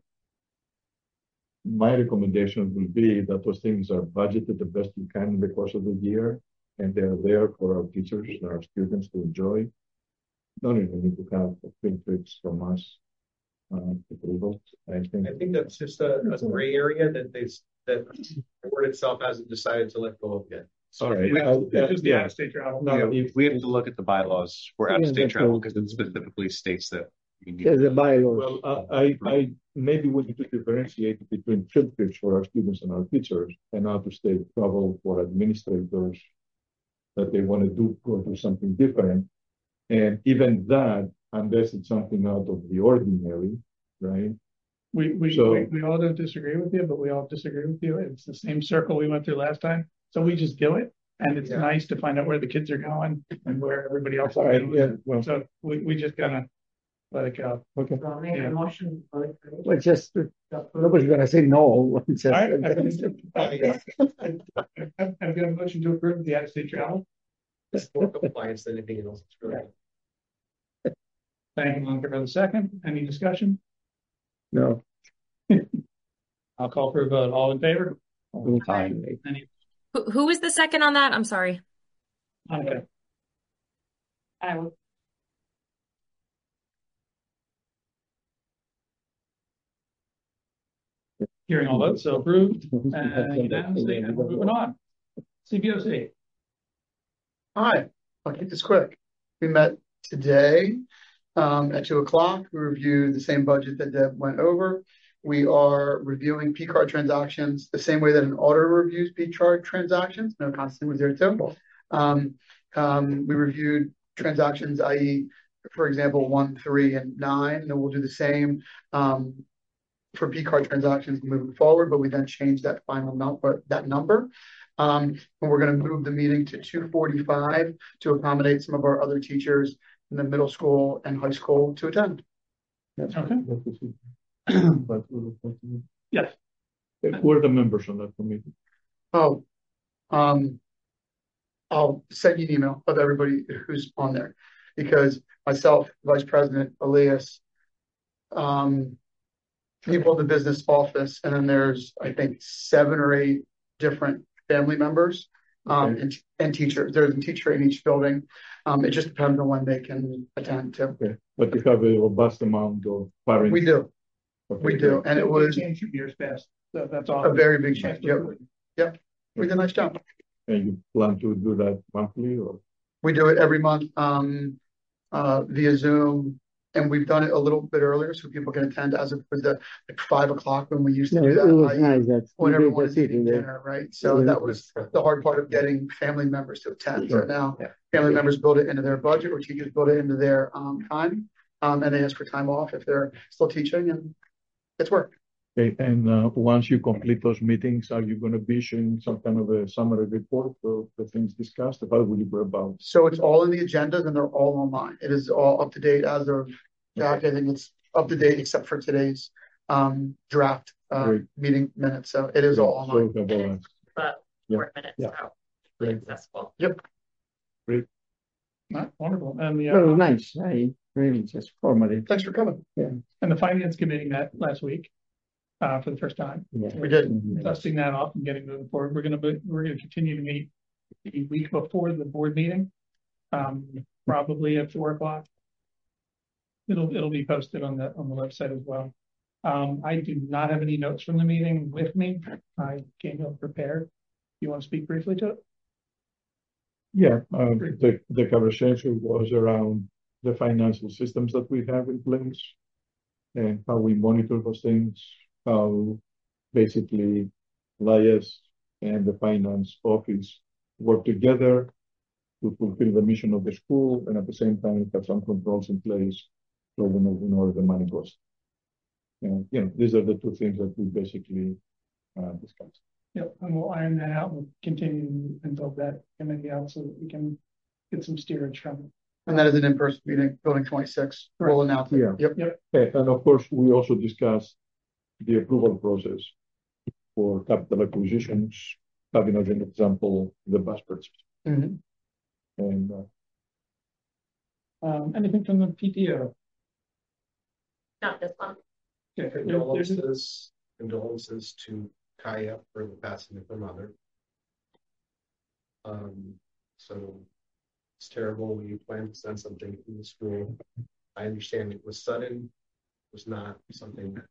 My recommendation will be that those things are budgeted the best you can in the course of the year, and they're there for our teachers and our students to enjoy. Don't even need to have field trips from us. Approval. I think that's just a gray area that the board itself hasn't decided to let go of yet. Sorry, just the out-of-state travel. No, we have to look at the bylaws for out-of-state travel because it specifically states that you need. There's a bylaws. Well, I maybe we need to differentiate between field trips for our students and our teachers and out-of-state travel for administrators that they want to go do something different. And even that, unless it's something out of the ordinary, right? We all don't disagree with you, but we all disagree with you. It's the same circle we went through last time. So we just do it. And it's nice to find out where the kids are going and where everybody else is going. Yeah, well, so we just gotta let it go. Okay. So I'll make a motion for it. Well, just nobody's gonna say no. It's just, All right, I've got a motion to approve the out-of-state travel. It's more compliance than anything else. It's really. Thank you, Monica, for the second. Any discussion? No. I'll call for a vote. All in favor? Aye. Any? Who was the second on that? I'm sorry. Okay. I will. Hearing all votes, so approved. Unanimously, and we're moving on. CBOC. Hi, I'll keep this quick. We met today at 2:00. We reviewed the same budget that Deb went over. We are reviewing P-card transactions the same way that an auditor reviews P-card transactions. No, Constantine was there too. We reviewed transactions, i.e., for example, 1, 3, and 9. And we'll do the same for P-card transactions moving forward, but we then changed that final number, and we're going to move the meeting to 2:45 to accommodate some of our other teachers in the middle school and high school to attend. Okay. Yes. Who are the members on that committee? Oh, I'll send you an email of everybody who's on there, because myself, Vice President Elias, people in the business office, and then there's, I think, 7 or 8 different family members and teachers. There's a teacher in each building. It just depends on when they can attend to. Okay. But you have a robust amount of parents. We do. Okay. We do. And it was change from years past. So that's all. a very big change. Yep. We did a nice job. And you plan to do that monthly, or? We do it every month via Zoom. And we've done it a little bit earlier so people can attend, as opposed to like 5:00 when we used to do that. It was nice that when everyone was eating dinner, right? So that was the hard part of getting family members to attend. So now family members build it into their budget, or teachers build it into their time, and they ask for time off if they're still teaching, and it's work. Okay, and once you complete those meetings, are you going to be issuing some kind of a summary report of the things discussed? How will you go about? So it's all in the agendas, and they're all online. It is all up to date as of Jack. I think it's up to date except for today's draft meeting minutes. So it is all online. But 4 minutes out, accessible. Yep. Great. Wonderful. And It was nice. I really just formative. Thanks for coming. Yeah. And the finance committee met last week for the first time. Yeah. We did. Dusting that off and getting moving forward. We're gonna continue to meet the week before the board meeting probably at 4 o'clock. It'll be posted on the website as well. I do not have any notes from the meeting with me. I came ill prepared. You want to speak briefly to it? Yeah, the conversation was around the financial systems that we have in place and how we monitor those things, how basically LIAS and the finance office work together to fulfill the mission of the school, and at the same time have some controls in place so we know where the money goes. And these are the two things that we basically discussed. Yep, and we'll iron that out and continue and build that committee out so that we can get some steerage from it. And that is an in-person meeting, building 26. We'll announce it. Yeah. Yep. And of course, we also discussed the approval process for capital acquisitions, having as an example the bus purchase. Mm-hmm. And anything from the PTO? Not this one. Okay. Condolences to Kaya for the passing of her mother. So it's terrible when you plan to send something from the school. I understand it was sudden. It was not something that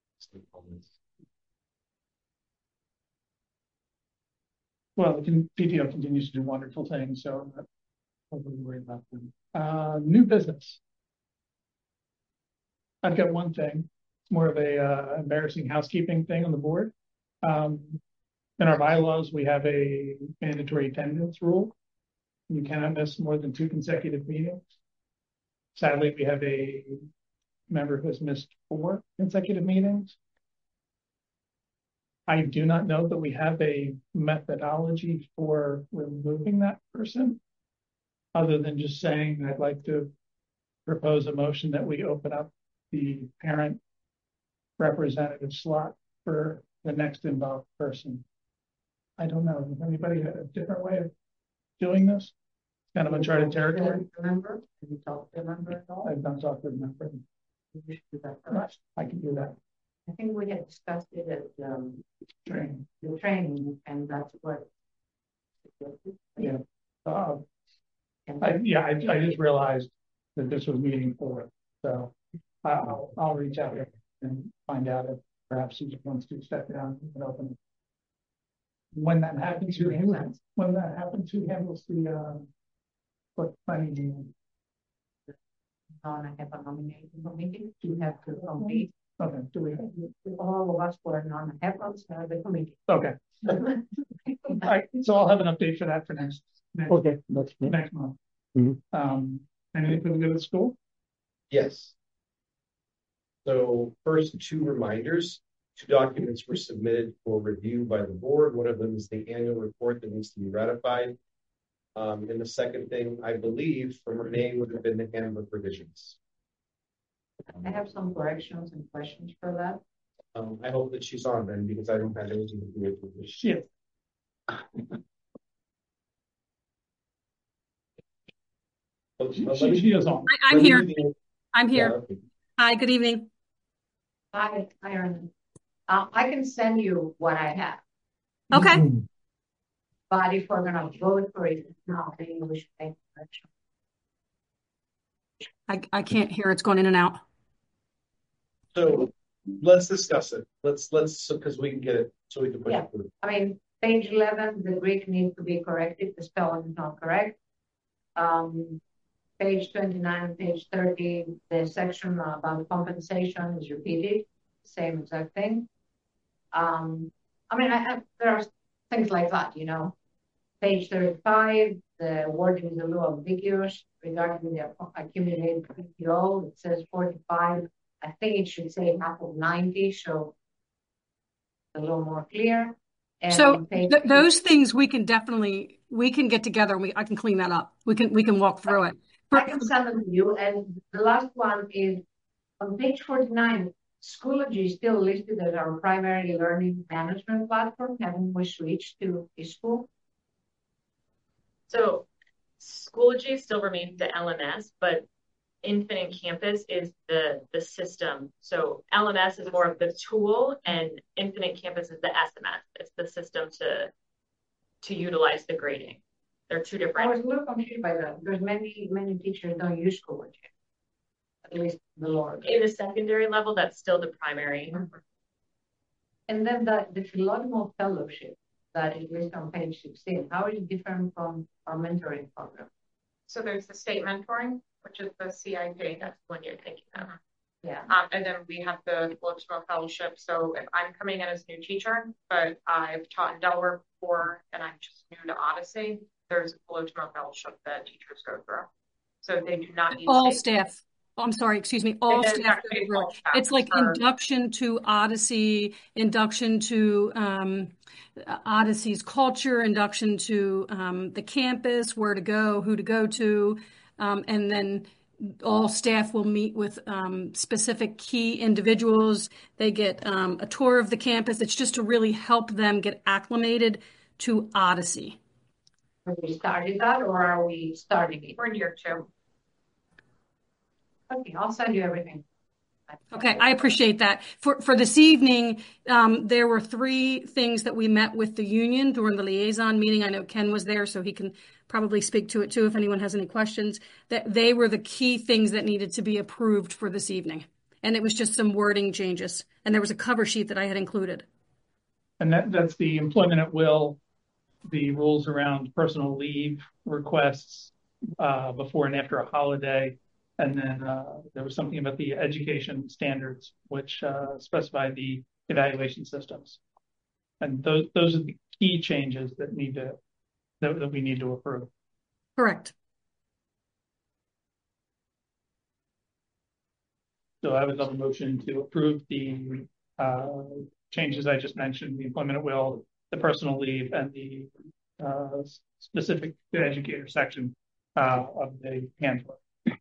well, the PTO continues to do wonderful things, so I'm not overly worried about them. New business. I've got one thing. It's more of a embarrassing housekeeping thing on the board. In our bylaws, we have a mandatory attendance rule. You cannot miss more than 2 consecutive meetings. Sadly, we have a member who has missed 4 consecutive meetings. I do not know that we have a methodology for removing that person, other than just saying I'd like to propose a motion that we open up the parent representative slot for the next involved person. I don't know. Does anybody have a different way of doing this? Kind of uncharted territory. Remember? Have you talked to a member at all? I've not talked to a member. You should do that first. I can do that. I think we had discussed it at Training. the training, and that's what. Yeah. I just realized that this was meeting 4, so I'll reach out and find out if perhaps he just wants to step down and open it. When that happens, who handles the what planning meeting? I have a nomination committee. You have to complete. Okay. Do we? All of us were non-HEPAs the committee. Okay. All right. So I'll have an update for that for next okay, that's next month. Mm-hmm. Anything for the good of the school? Yes. So first, 2 reminders. 2 documents were submitted for review by the board. One of them is the annual report that needs to be ratified. And the second thing, I believe, from Renee would have been the handbook revisions. I have some corrections and questions for that. I hope that she's on then, because I don't have anything to do with this. Shit. She is on. I'm here. I'm here. Yeah, okay. Hi, good evening. Hi, Aaron. I can send you what I have. Okay. But if we're gonna vote for it now, maybe we should make a correction. I can't hear. It's going in and out. So let's discuss it. Let's because we can get it so we can push it through. I mean, page 11, the Greek needs to be corrected. The spelling is not correct. Page 29 and page 30, the section about compensation is repeated. Same exact thing. I mean, there are things like that, Page 35, the wording is a little ambiguous regarding the accumulated PTO. It says 45. I think it should say half of 90, so a little more clear. And so those things we can get together. I can clean that up. We can walk through it. I can send them to you. And the last one is on page 49. Schoology is still listed as our primary learning management platform. Haven't we switched to eSchool? So Schoology still remains the LMS, but Infinite Campus is the system. So LMS is more of the tool, and Infinite Campus is the SMS. It's the system to utilize the grading. They're two I was different. a little confused by that because many teachers don't use Coach. At least the Lord. In the secondary level, that's still the primary. And then the Philonimo Fellowship that is listed on page 16, how is it different from our mentoring program? So there's the state mentoring, which is the CIP, that's when you're taking them. Yeah. And then we have the Philonimo Fellowship. So if I'm coming in as a new teacher, but I've taught in Delaware before and I'm just new to Odyssey, there's a Philonimo Fellowship that teachers go through. So they do not need all state. staff. Oh, I'm sorry, excuse me. All It is staff. actually all staff. It's like For- induction to Odyssey, induction to Odyssey's culture, induction to the campus, where to go, who to go to, and then all staff will meet with specific key individuals. They get a tour of the campus. It's just to really help them get acclimated to Odyssey. Have we started that or are we starting it? We're in year 2. Okay, I'll send you everything. Okay, I appreciate that. For this evening, there were 3 things that we met with the union during the liaison meeting. I know Ken was there, so he can probably speak to it too if anyone has any questions. That they were the key things that needed to be approved for this evening. And it was just some wording changes. And there was a cover sheet that I had included. And that's the employment at will, the rules around personal leave requests before and after a holiday. And then there was something about the education standards, which specify the evaluation systems. And those are the key changes that that we need to approve. Correct. So I would love a motion to approve the changes I just mentioned, the employment at will, the personal leave, and the specific educator section of the handbook.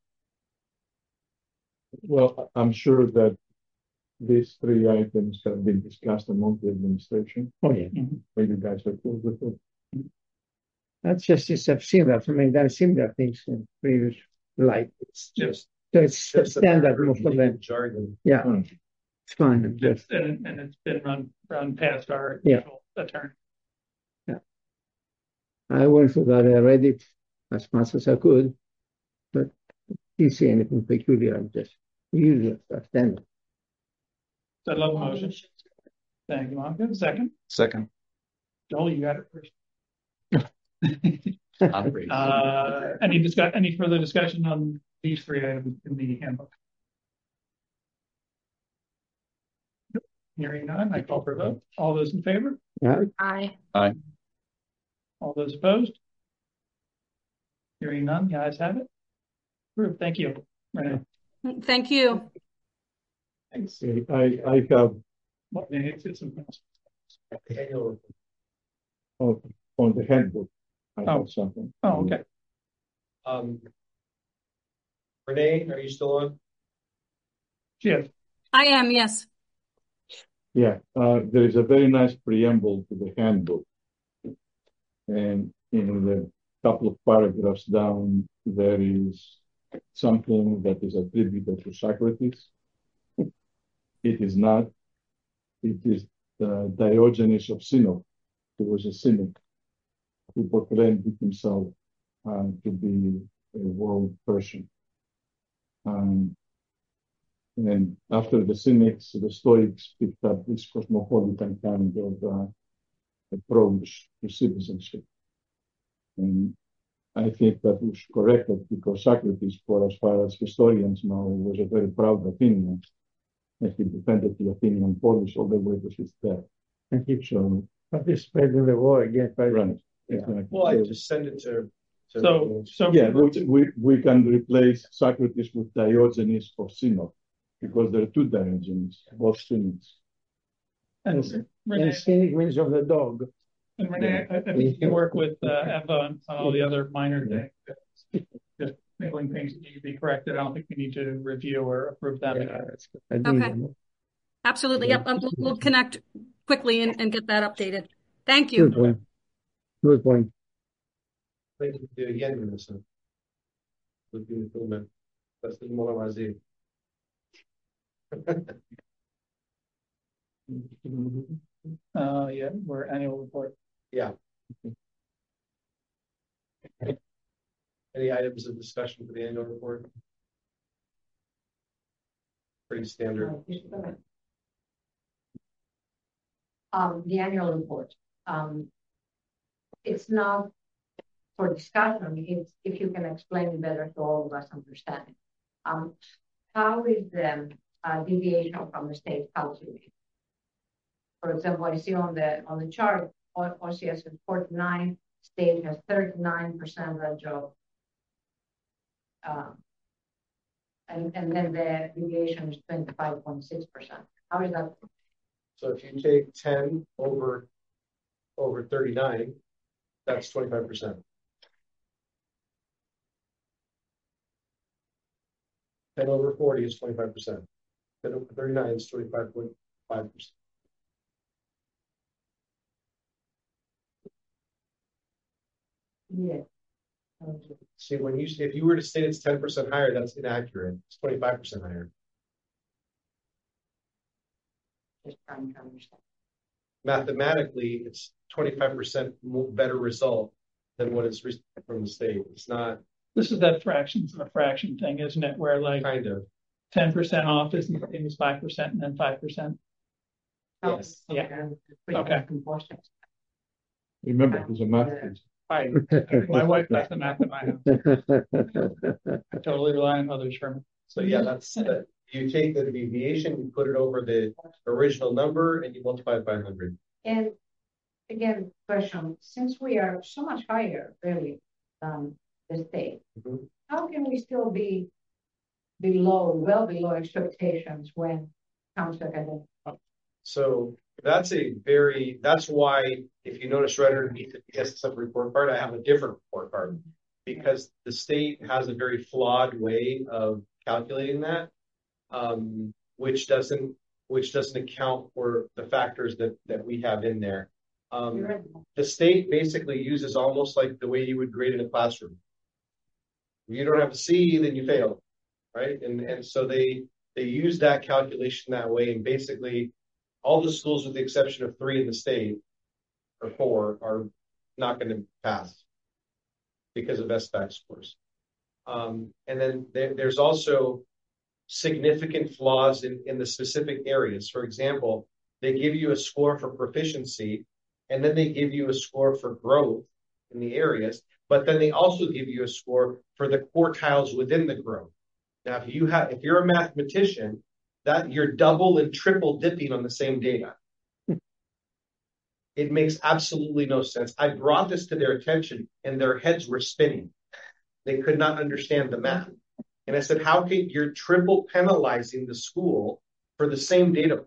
Well, I'm sure that these 3 items have been discussed among the administration. Oh, yeah. When you guys are cool with it. That's just similar. I mean, there are similar things in previous life. It's just so it's standard most of them. Jargon. Yeah, it's fine. And it's been run past our attorney. Yeah, I went through that already as much as I could, but you see anything peculiar? I'm just usually standard. So I love the motion. Thank you, Monica. Second. Joel, you got it first. Any further discussion on these 3 items in the handbook? Hearing none, I call for a vote. All those in favor? Yeah. Aye. All those opposed? Hearing none, the ayes have it. Approved. Thank you, Renee. Thank you. Thanks. I have on the handbook. I have something. Oh, okay. Renee, are you still on? Yes. I am, yes. Yeah, there is a very nice preamble to the handbook. And in the couple of paragraphs down, there is something that is attributed to Socrates. It is not. It is Diogenes of Sinope, who was a cynic, who proclaimed himself to be a world person. And after the Cynics, the Stoics picked up this cosmopolitan kind of approach to citizenship. And I think that was corrected because Socrates, for as far as historians know, was a very proud Athenian. And he defended the Athenian polis all the way to his death. And he So participated in the war against right. Yeah. Exactly. Well, I just send it to. So Yeah, we can replace Socrates with Diogenes of Sinope because there are 2 Diogenes, both cynics. And Renee, cynic means of the dog. And Renee, I think you can work with Eva on all the other minor things. Just niggling things that need to be corrected. I don't think we need to review or approve them. Okay. Absolutely. Yep. We'll connect quickly and get that updated. Thank you. Good point. Good point. Thank you again, Minister. Good improvement. That's the more I see. Yeah, we're annual report. Yeah. Any items of discussion for the annual report? Pretty standard. The annual report. It's not for discussion. It's if you can explain it better to all of us understanding. How is the deviation from the state calculated? For example, I see on the chart, OCS is 49, state has 39% of that job. And then the deviation is 25.6%. How is that? So if you take 10 over 39, that's 25%. 10 over 40 is 25%. 10 over 39 is 25.5%. Yeah. See, if you were to say it's 10% higher, that's inaccurate. It's 25% higher. Just trying to understand. Mathematically, it's 25% better result than what is from the state. It's not. This is that fraction for a fraction thing, isn't it? Where like kind of 10% off is the same as 5% and then 5%. Yes. Yeah. Okay. Remember, it's a math quiz. My wife does the math in my house. I totally rely on others for me. So yeah, that's that. You take the deviation, you put it over the original number, and you multiply it by 100. And again, question: since we are so much higher, really, than the state, how can we still be well below expectations when it comes to academic? So that's why if you notice right underneath the PSSF report card, I have a different report card because the state has a very flawed way of calculating that, which doesn't account for the factors that we have in there. The state basically uses almost like the way you would grade in a classroom. If you don't have a C, then you fail, right? And so they use that calculation that way, and basically all the schools with the exception of 3 in the state or 4 are not going to pass because of SBAC scores. And then there's also significant flaws in the specific areas. For example, they give you a score for proficiency, and then they give you a score for growth in the areas, but then they also give you a score for the quartiles within the growth. Now, if you're a mathematician, that you're double and triple dipping on the same data. It makes absolutely no sense. I brought this to their attention, and their heads were spinning. They could not understand the math. And I said, how can you're triple penalizing the school for the same data?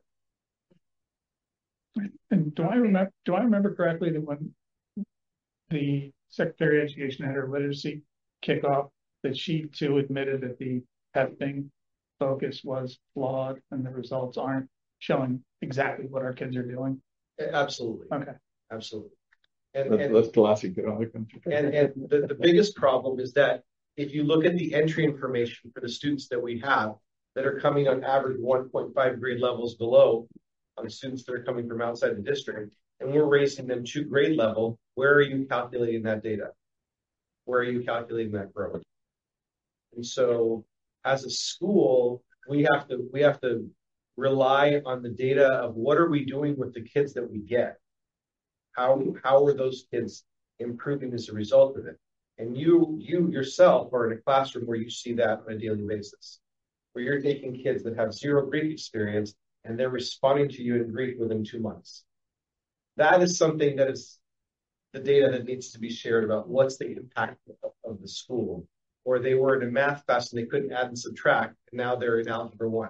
And do I remember correctly that when the Secretary of Education had her literacy kickoff, that she too admitted that the testing focus was flawed and the results aren't showing exactly what our kids are doing? Absolutely. Okay. Absolutely. That's classic in other countries. And the biggest problem is that if you look at the entry information for the students that we have that are coming on average 1.5 grade levels below on the students that are coming from outside the district, and we're raising them to grade level, where are you calculating that data? Where are you calculating that growth? And so as a school, we have to rely on the data of what are we doing with the kids that we get? How are those kids improving as a result of it? And you yourself are in a classroom where you see that on a daily basis, where you're taking kids that have 0 Greek experience and they're responding to you in Greek within 2 months. That is something that is the data that needs to be shared about what's the impact of the school. Or they were in a math class and they couldn't add and subtract, and now they're in Algebra 1.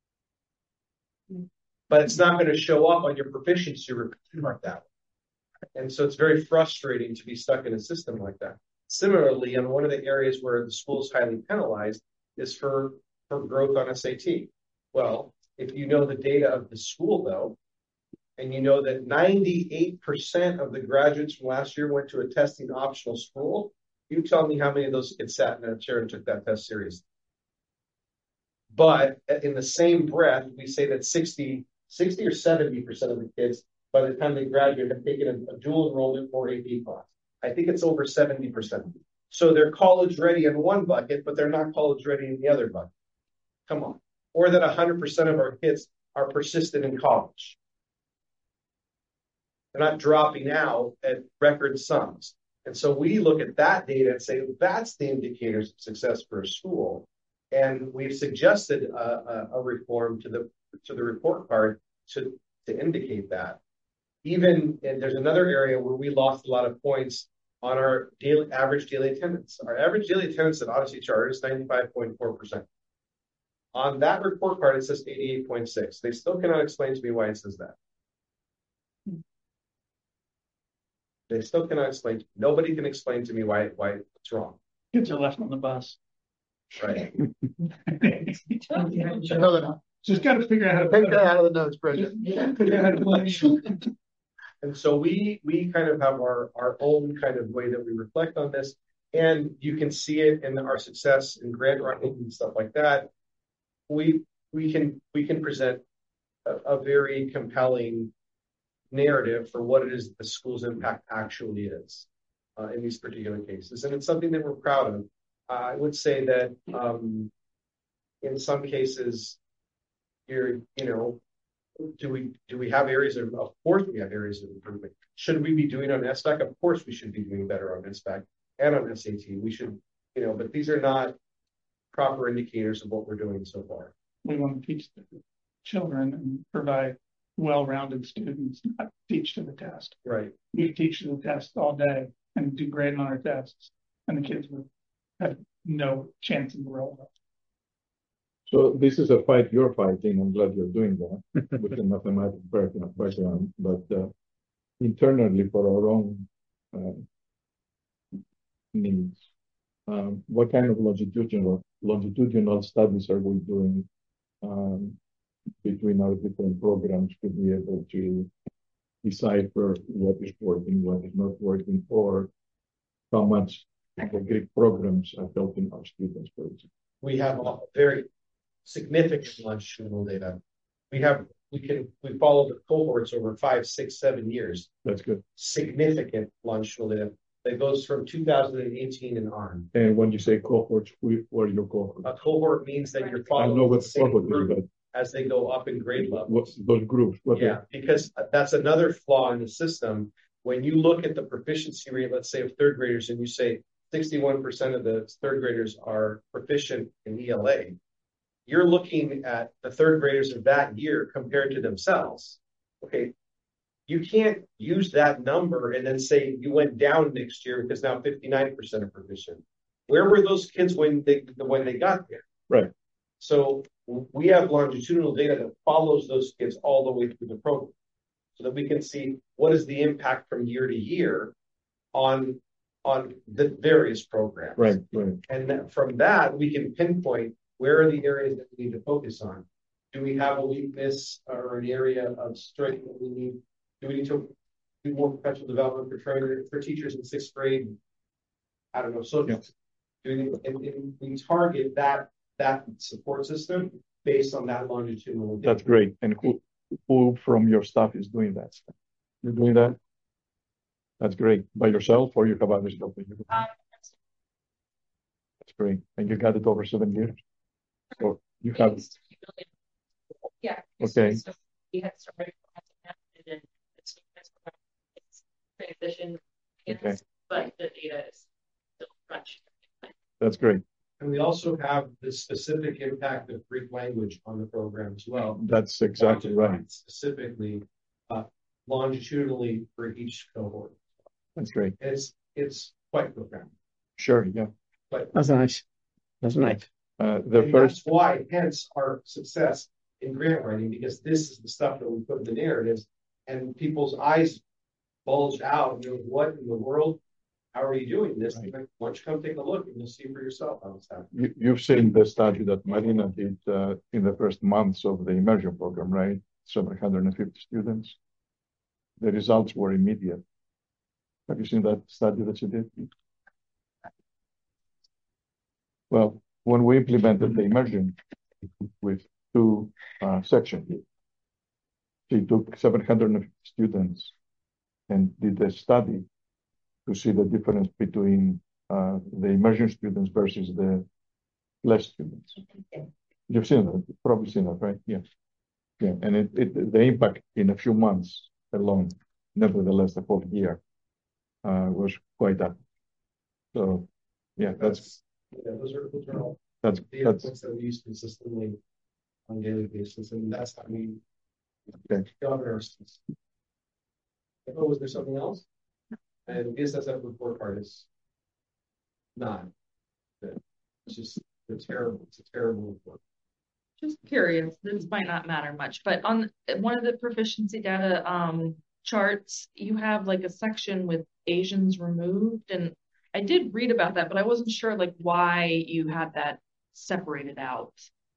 But it's not going to show up on your proficiency report that way. And so it's very frustrating to be stuck in a system like that. Similarly, on one of the areas where the school is highly penalized is for growth on SAT. Well, if you know the data of the school, though, and you know that 98% of the graduates from last year went to a testing optional school, you tell me how many of those kids sat in a chair and took that test seriously. But in the same breath, we say that 60 or 70% of the kids, by the time they graduate, have taken a dual enrollment or AP class. I think it's over 70%. So they're college ready in one bucket, but they're not college ready in the other bucket. Come on. Or that 100% of our kids are persistent in college. They're not dropping out at record sums. And so we look at that data and say, that's the indicators of success for a school. And we've suggested a reform to the report card to indicate that. And there's another area where we lost a lot of points on our average daily attendance. Our average daily attendance at Odyssey Charter is 95.4%. On that report card, it says 88.6. They still cannot explain to me why it says that. They still cannot explain. Nobody can explain to me why it's wrong. Kids are left on the bus. Right. Just got to figure out how to take that out of the notes, Brendan. And so we kind of have our own kind of way that we reflect on this, and you can see it in our success in grant writing and stuff like that. We can present a very compelling narrative for what it is that the school's impact actually is in these particular cases, and it's something that we're proud of. I would say that in some cases, do we have areas of course we have areas of improvement. Should we be doing on SBAC? Of course we should be doing better on SBAC and on SAT. We should, but these are not proper indicators of what we're doing so far. We want to teach the children and provide well-rounded students, not teach to the test. Right. We teach to the test all day and do great on our tests, and the kids would have no chance in the world. So this is a fight you're fighting. I'm glad you're doing that with the mathematics background. But internally, for our own needs, what kind of longitudinal studies are we doing between our different programs to be able to decipher what is working, what is not working, or how much the Greek programs are helping our students, for example? We have a very significant longitudinal data. We follow the cohorts over 5, 6, 7 years. That's good. Significant longitudinal data that goes from 2018 and on. And when you say cohorts, who are your cohorts? A cohort means that you're I know following what the same cohort is, group but as they go up in grade levels. what's those groups? Because that's another flaw in the system. When you look at the proficiency rate, let's say of third graders, and you say 61% of the third graders are proficient in ELA, you're looking at the third graders of that year compared to themselves. Okay, you can't use that number and then say you went down next year because now 59% are proficient. Where were those kids when they got there? Right. So we have longitudinal data that follows those kids all the way through the program, so that we can see what is the impact from year to year on the various programs. Right. And from that, we can pinpoint where are the areas that we need to focus on. Do we have a weakness or an area of strength that we need? Do we need to do more professional development for teachers in 6th grade? I don't know. So we target that support system based on that longitudinal data. That's great. And who from your staff is doing that? You're doing that? That's great. By yourself, or you have others helping you? That's great. And you got it over 7 years? So you have... Yeah. Okay. So we had started and it's transition, okay. But the data is still fresh. That's great. And we also have the specific impact of Greek language on the program as well. That's exactly right. Specifically, longitudinally for each cohort. That's great. It's quite profound. Sure, yeah. But that's nice. That's why, hence, our success in grant writing, because this is the stuff that we put in the narratives, and people's eyes bulge out. What in the world? How are you doing this? Right. Why don't you come take a look and you'll see for yourself how it's happening. You've seen the study that Marina did in the first months of the immersion program, right? 750 students. The results were immediate. Have you seen that study that she did? Well, when we implemented the immersion with 2 sections, she took 750 students and did a study to see the difference between the immersion students versus the less students. You've seen that, probably seen that, right? Yeah. Yeah, and the impact in a few months alone, nevertheless, the whole year was quite up. So, yeah, those are all that's points that we use consistently on a daily basis, and that's how we govern our students. Oh, was there something else? And the BSSF report card is not. It's just it's terrible. It's a terrible report. Just curious, this might not matter much, but on one of the proficiency data charts, you have like a section with Asians removed, and I did read about that, but I wasn't sure like why you had that separated out.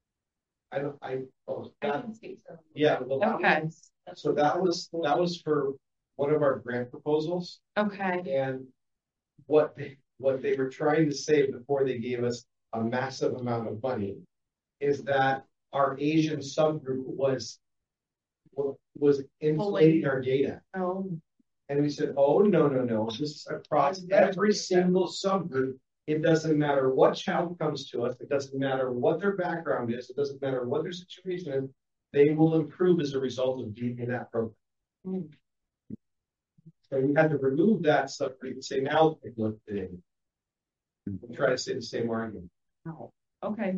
Yeah. Well, okay. So that was for one of our grant proposals. Okay. And what they were trying to say before they gave us a massive amount of money is that our Asian subgroup was inflating our data. Oh. And we said, oh, no. This is across every single subgroup. It doesn't matter what child comes to us. It doesn't matter what their background is. It doesn't matter what their situation is. They will improve as a result of being in that program. Mm. So we had to remove that subgroup and say, now look at it. And try to say the same argument. Oh, okay.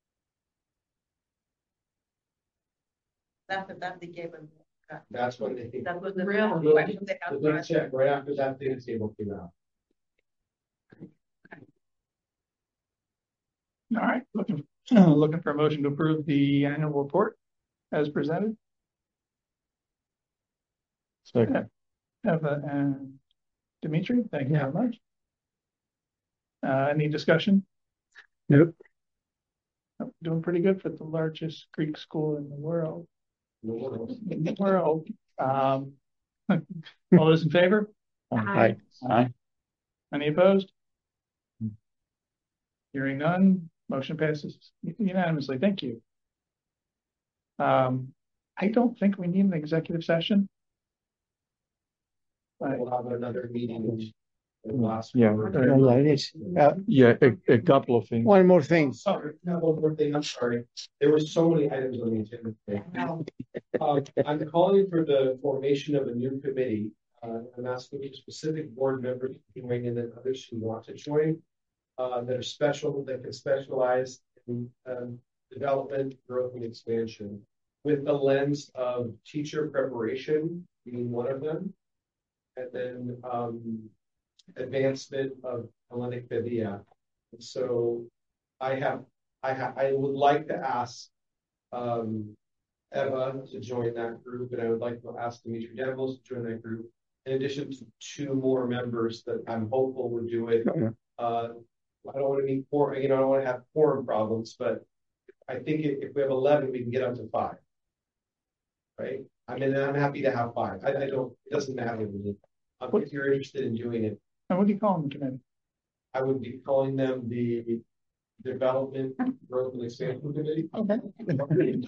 After that, they gave them. That's when they. That was the real question they had. The check right after that data table came out. All right, looking for a motion to approve the annual report as presented. Second. Eva and Dimitri, thank you very much. Any discussion? Nope. Doing pretty good for the largest Greek school in the world. In the world. All those in favor? Aye. Aye. Any opposed? Hearing none, motion passes unanimously. Thank you. I don't think we need an executive session. We'll have another meeting. Yeah, a couple of things. One more thing. Sorry, one more thing. I'm sorry. There were so many items on the agenda today. I'm calling for the formation of a new committee. I'm asking specific board members to join and then others who want to join that are special, that can specialize in development, growth, and expansion with the lens of teacher preparation being one of them, and then advancement of Hellenic Paideia. And so I would like to ask Eva to join that group, and I would like to ask Dimitri Devils to join that group, in addition to 2 more members that I'm hopeful would do it. I don't want to be I don't want to have quorum problems, but I think if we have 11, we can get up to 5. Right? I mean, I'm happy to have 5. It doesn't matter to me. If you're interested in doing it. And what do you call them, committee? I would be calling them the Development, Growth, and Expansion Committee. Okay.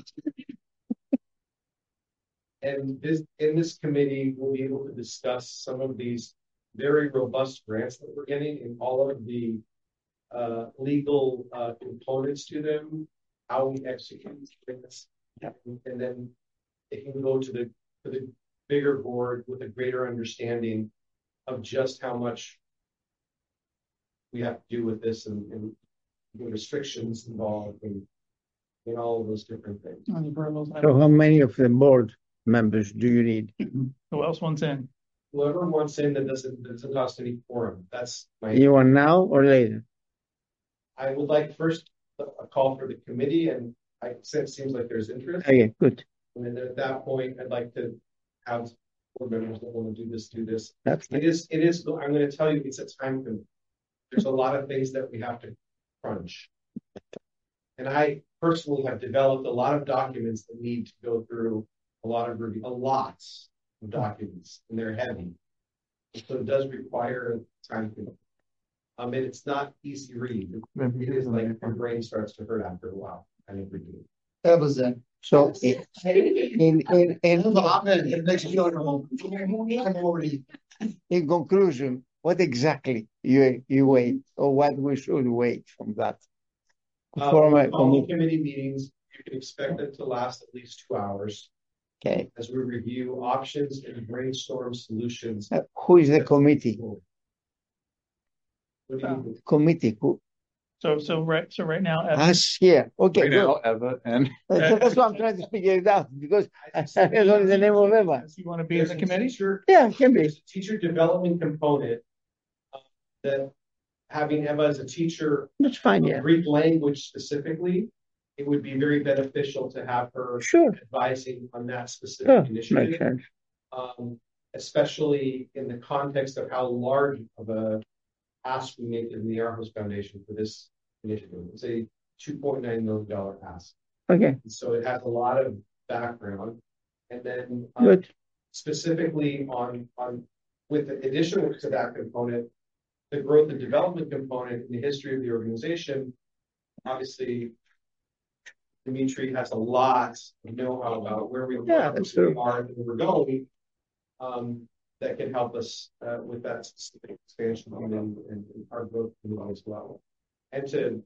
And in this committee, we'll be able to discuss some of these very robust grants that we're getting and all of the legal components to them, how we execute this, and then it can go to the bigger board with a greater understanding of just how much we have to do with this and the restrictions involved and all of those different things. So how many of the board members do you need? Who else wants in? Whoever wants in that doesn't cost any quorum. That's my. You want now or later? I would like first a call for the committee, and it seems like there's interest. Okay, good. And then at that point, I'd like to have board members that want to do this. That's it is. I'm going to tell you, it's a time commitment. There's a lot of things that we have to crunch. And I personally have developed a lot of documents that need to go through a lot of documents, and they're heavy. So it does require time commitment. And it's not easy read. It is like your brain starts to hurt after a while. I think we do. That was it. So in conclusion, what exactly you wait, or what we should wait from that? All committee meetings, you can expect them to last at least 2 hours. Okay. As we review options and brainstorm solutions. Who is the committee? What do you mean? Committee. Who? So right now, Us here. Okay. Right now, Eva and that's why I'm trying to figure it out, because I don't know the name of Eva. You want to be in the committee? Yeah, can be. There's a teacher development component that having Eva as a teacher. That's fine. Yeah. Greek language specifically, it would be very beneficial to have her advising on that specific initiative. Makes sense. Especially in the context of how large of a ask we make in the Arhos Foundation for this initiative. It's a $2.9 million ask. Okay. So it has a lot of background. And then specifically on with additional to that component, the growth and development component in the history of the organization, obviously Dimitri has a lot of know-how about where we are and where we're going, that can help us with that specific expansion and our growth as well. And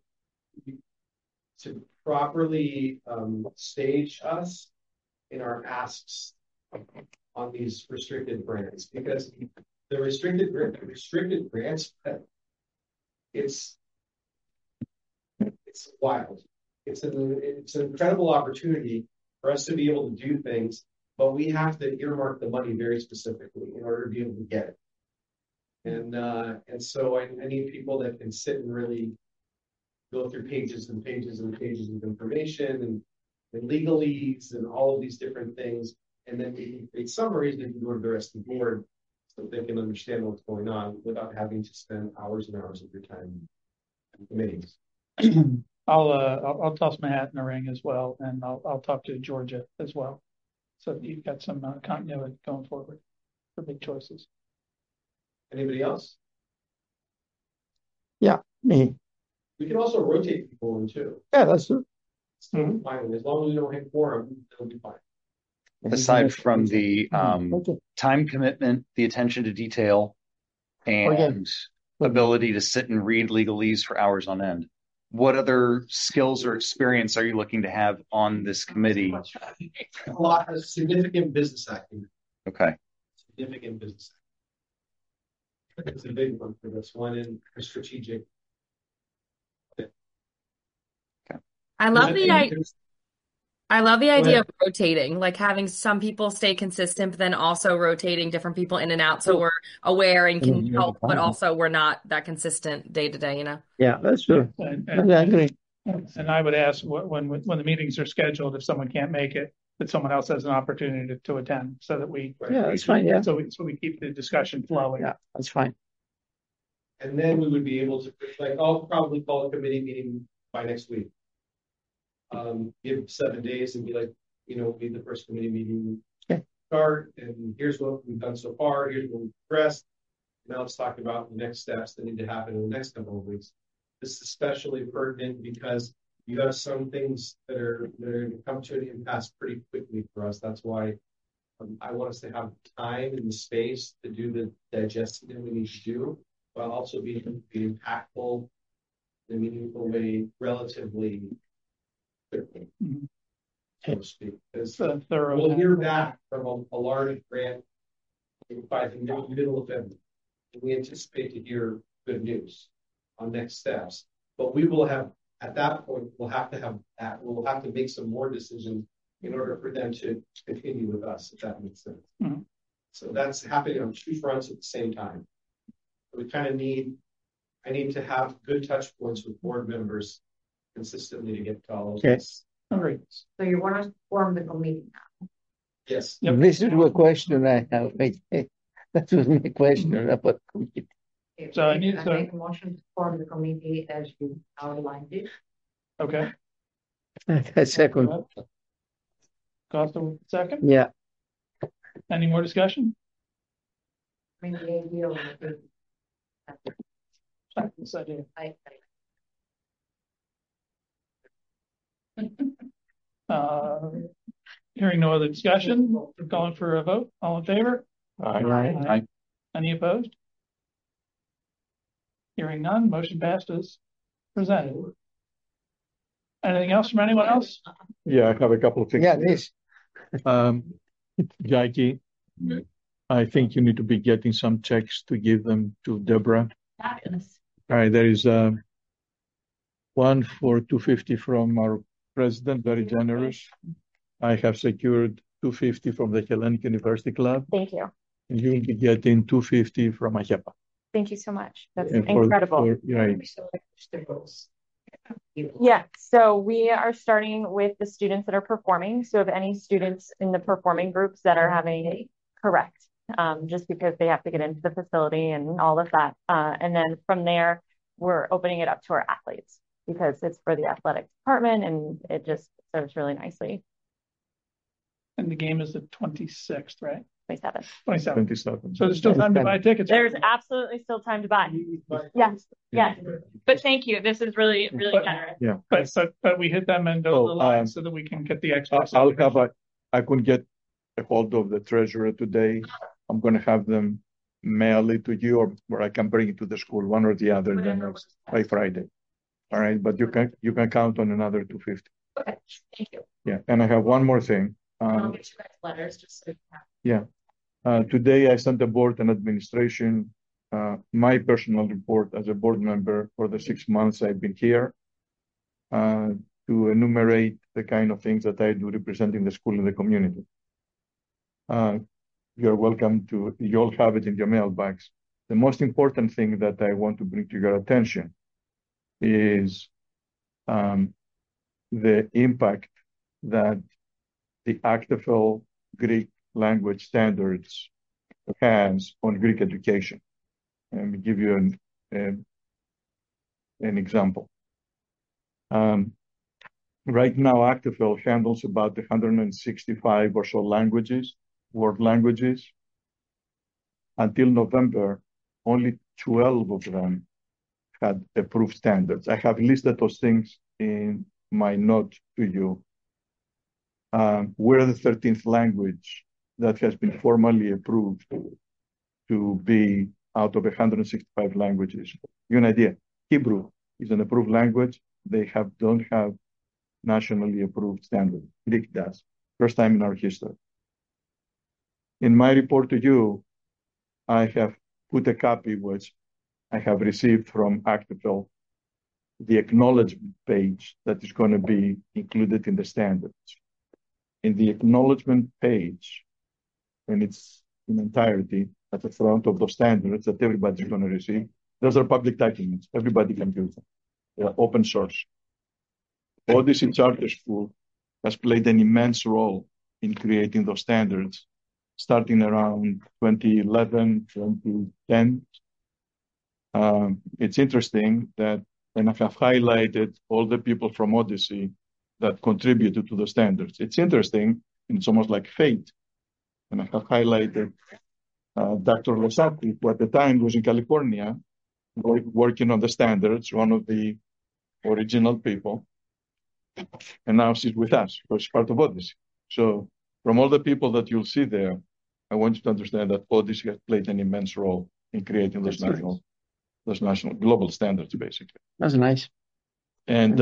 to properly stage us in our asks on these restricted grants, because the restricted grants, it's wild. It's an incredible opportunity for us to be able to do things, but we have to earmark the money very specifically in order to be able to get it. And so I need people that can sit and really go through pages and pages and pages of information and legalese and all of these different things. And then we can create summaries that can go to the rest of the board so they can understand what's going on without having to spend hours and hours of your time in meetings. I'll toss my hat in the ring as well, and I'll talk to Georgia as well. So you've got some continuity going forward for big choices. Anybody else? Yeah, me. We can also rotate people in too. Yeah, that's true. Fine. As long as we don't hit quorum, it'll be fine. aside from the time commitment, the attention to detail, and ability to sit and read legalese for hours on end, what other skills or experience are you looking to have on this committee? A lot of significant business acumen. Okay. Significant business acumen. It's a big one for this one in strategic. I love the idea of rotating, like having some people stay consistent, but then also rotating different people in and out, so we're aware and can help, but also we're not that consistent day to day, you know? Yeah, that's true. I agree. And I would ask when the meetings are scheduled, if someone can't make it, that someone else has an opportunity to attend, so that we that's fine. Yeah. So we keep the discussion flowing. Yeah, that's fine. And then we would be able to, like, I'll probably call a committee meeting by next week. Give 7 days and be like, be the first committee meeting start, and here's what we've done so far, here's what we've progressed. Now let's talk about the next steps that need to happen in the next couple of weeks. This is especially pertinent because you have some things that are going to come to an impasse pretty quickly for us. That's why I want us to have time and the space to do the digestion that we need to do, while also being impactful in a meaningful way relatively quickly, so to speak. Because we'll hear back from a large grant by the middle of February. We anticipate to hear good news on next steps, but we will have, at that point, we'll have to make some more decisions in order for them to continue with us, if that makes sense. Mm-hmm. So that's happening on two fronts at the same time. We kind of I need to have good touch points with board members consistently to get to all of this. Great. So you want us to form the committee now? Yes. Yep. This is a question I have. That was my question about committee. So I need to make a motion to form the committee as you outlined it. Okay. A second. Costa, second? Yeah. Any more discussion? I mean, the idea of hearing no other discussion, we're calling for a vote. All in favor? Aye. Any opposed? Hearing none, motion passed as presented. Anything else from anyone else? Yeah, I have a couple of things. Yeah, this. Jackie, I think you need to be getting some checks to give them to Deborah. Fabulous. All right, there is one for $250 from our president, very generous. I have secured $250 from the Hellenic University Club. Thank you. And you will be getting $250 from AHEPA. Thank you so much. That's And incredible. Right. Yeah, so we are starting with the students that are performing. So if any students in the performing groups that are having, correct, just because they have to get into the facility and all of that. And then from there, we're opening it up to our athletes because it's for the athletic department and it just serves really nicely. And the game is the 26th, right? 27. So there's still time to buy tickets. There's absolutely still time to buy. Yes. But thank you. This is really, really generous. Yeah. But we hit them into the line so that we can get the extra. I couldn't get a hold of the treasurer today. I'm going to have them mail it to you, or I can bring it to the school, one or the other, then by Friday. All right, but you can count on another $250. Okay, thank you. Yeah, and I have one more thing. I'll get you guys letters just so you have. Yeah. Today I sent the board and administration my personal report as a board member for the 6 months I've been here to enumerate the kind of things that I do representing the school and the community. You're welcome to, you all have it in your mailbox. The most important thing that I want to bring to your attention is the impact that the ACTFL Greek language standards has on Greek education. Let me give you an example. Right now, ACTFL handles about 165 or so languages, world languages. Until November, only 12 of them had approved standards. I have listed those things in my note to you. We're the 13th language that has been formally approved to be out of 165 languages. You have an idea, Hebrew is an approved language. They don't have nationally approved standard. Greek does. First time in our history. In my report to you, I have put a copy which I have received from ACTFL, the acknowledgement page that is going to be included in the standards. In the acknowledgement page, and it's in entirety at the front of those standards that everybody's going to receive. Those are public documents. Everybody can use them. They are open source. Odyssey Charter School has played an immense role in creating those standards, starting around 2011, 2010. It's interesting that, and I have highlighted all the people from Odyssey that contributed to the standards. It's interesting, and it's almost like fate. And I have highlighted Dr. Losati, who at the time was in California, working on the standards, one of the original people. And now she's with us, because part of Odyssey. So from all the people that you'll see there, I want you to understand that Odyssey has played an immense role in creating those national global standards, basically. That's nice. And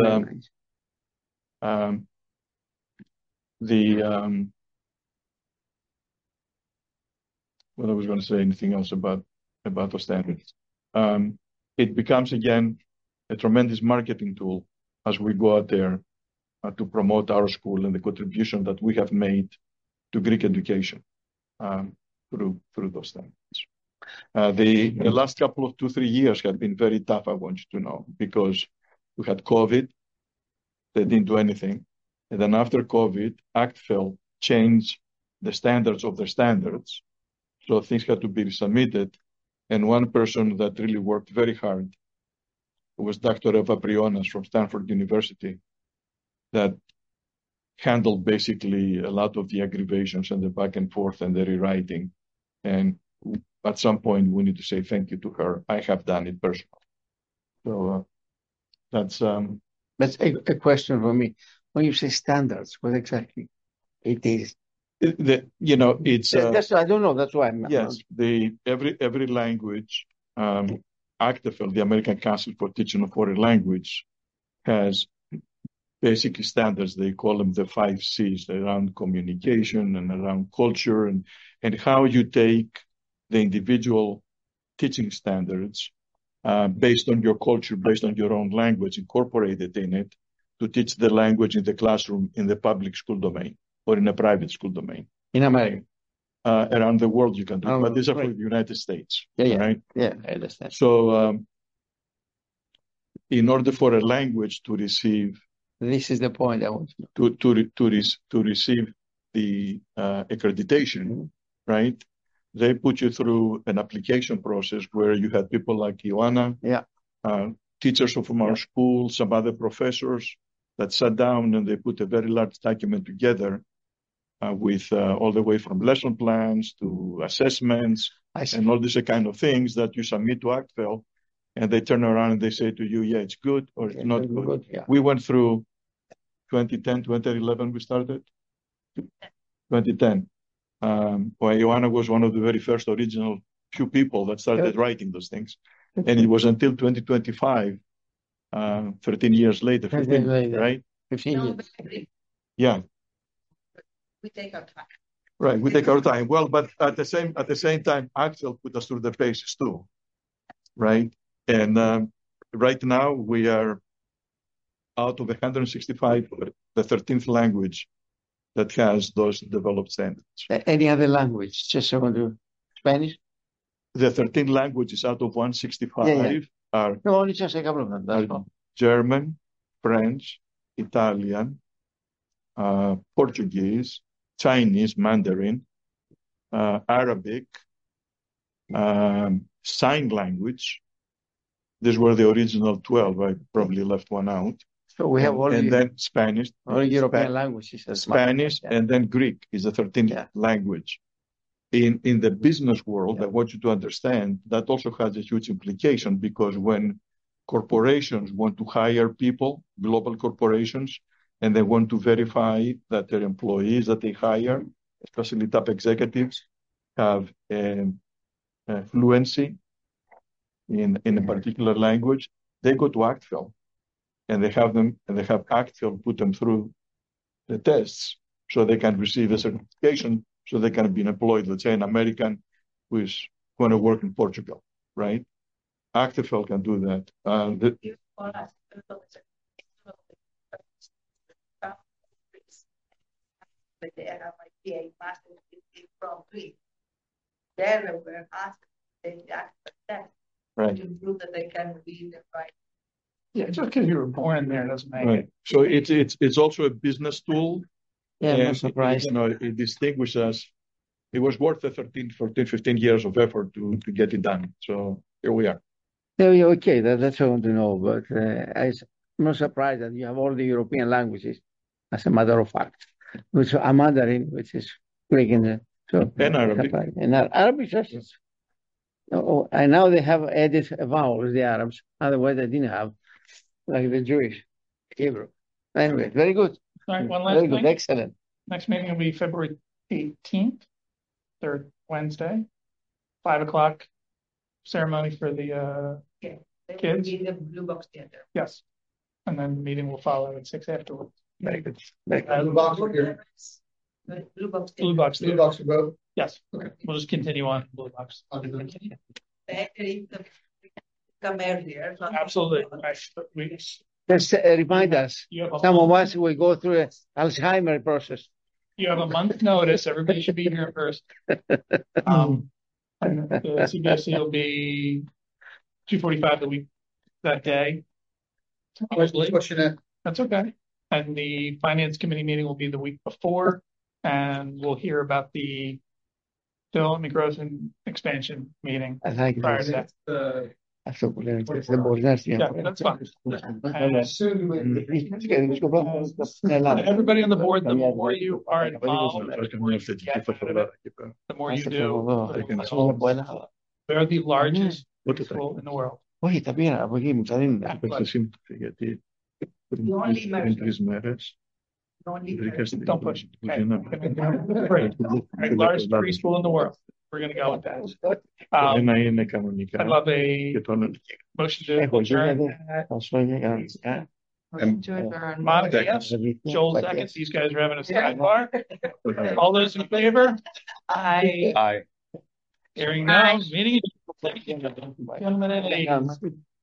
well, I was going to say anything else about those standards. It becomes, again, a tremendous marketing tool as we go out there to promote our school and the contribution that we have made to Greek education through those standards. The last couple of 2-3 years have been very tough, I want you to know, because we had COVID. They didn't do anything. And then after COVID, ACTFL changed the standards of their standards. So things had to be resubmitted. And one person that really worked very hard was Dr. Eva Briones from Stanford University, that handled basically a lot of the aggravations and the back and forth and the rewriting. And at some point, we need to say thank you to her. I have done it personally. So that's a question for me. When you say standards, what exactly it is? It's I don't know. That's why I'm yes. Every language ACTFL, the American Council for Teaching a Foreign Language, has basic standards. They call them the 5 C's around communication and around culture and how you take the individual teaching standards based on your culture, based on your own language, incorporated in it to teach the language in the classroom in the public school domain or in a private school domain. In America. Around the world you can do it, but these are for the United States. Right? Yeah, I understand. So in order for a language to receive, this is the point I want to to receive the accreditation, right? They put you through an application process where you had people like Ioana, teachers from our school, some other professors that sat down and they put a very large document together with all the way from lesson plans to assessments and all these kind of things that you submit to ACTFL, and they turn around and they say to you, yeah, it's good or it's not good. We went through 2010, 2011 we started? 2010. Ioana was one of the very first original few people that started writing those things. And it was until 2025, 13 years later, 15, right? 15 years. Yeah. We take our time. Right, we take our time. Well, but at the same time, ACTFL put us through the paces too, right? And right now we are out of 165, the 13th language that has those developed standards. Any other language? Just so to Spanish? The 13 languages out of 165 are no, only just a couple of them. That's all. German, French, Italian, Portuguese, Chinese, Mandarin, Arabic, sign language. These were the original 12. I probably left one out. So we have all then Spanish. All European languages. Spanish, and then Greek is the 13th language. In the business world, I want you to understand that also has a huge implication, because when corporations want to hire people, global corporations, and they want to verify that their employees that they hire, especially top executives, have fluency in a particular language, they go to ACTFL, and they have ACTFL put them through the tests so they can receive a certification, so they can be employed, let's say an American who is going to work in Portugal, right? ACTFL can do that. They have like PA masters from Greece. There were asked that to prove that they can read and write. Yeah, just because you were born there doesn't make it. So it's also a business tool. Yeah, no surprise. It distinguishes us. It was worth the 13, 14, 15 years of effort to get it done. So here we are. Yeah, okay, that's what I want to know. But I'm not surprised that you have all the European languages, as a matter of fact. Which are Mandarin, which is Greek in the and Arabic. And Arabic just and now they have added vowels, the Arabs. Otherwise they didn't have, like the Jewish Hebrew. Anyway, very good. All right, one last very thing. good, excellent. Next meeting will be February 18th, third Wednesday, 5 o'clock ceremony for the kids. In the Blue Box Theater. Yes. And then the meeting will follow at 6 afterwards. Very good. Blue Box are here. Blue Box. Blue Box. Blue Box are both. Yes. Okay. We'll just continue on Blue Box. Actually, come earlier. Absolutely. Just remind us. Some of us will go through an Alzheimer process. You have a month notice. Everybody should be here first. And the CBSE will be 2:45 the week that day. That's okay. And the finance committee meeting will be the week before, and we'll hear about the development growth and expansion meeting prior to that. Yeah, that's fine. Everybody on the board, the more you are involved, the more you do. They're the largest school in the world. Don't push. Okay. Largest preschool in the world. we're going to go with that. I'd love a motion to adjourn. Monica, yes. Joel, second. These guys are having a sidebar. All those in favor? Aye. Aye. Hearing none, meeting. Gentlemen,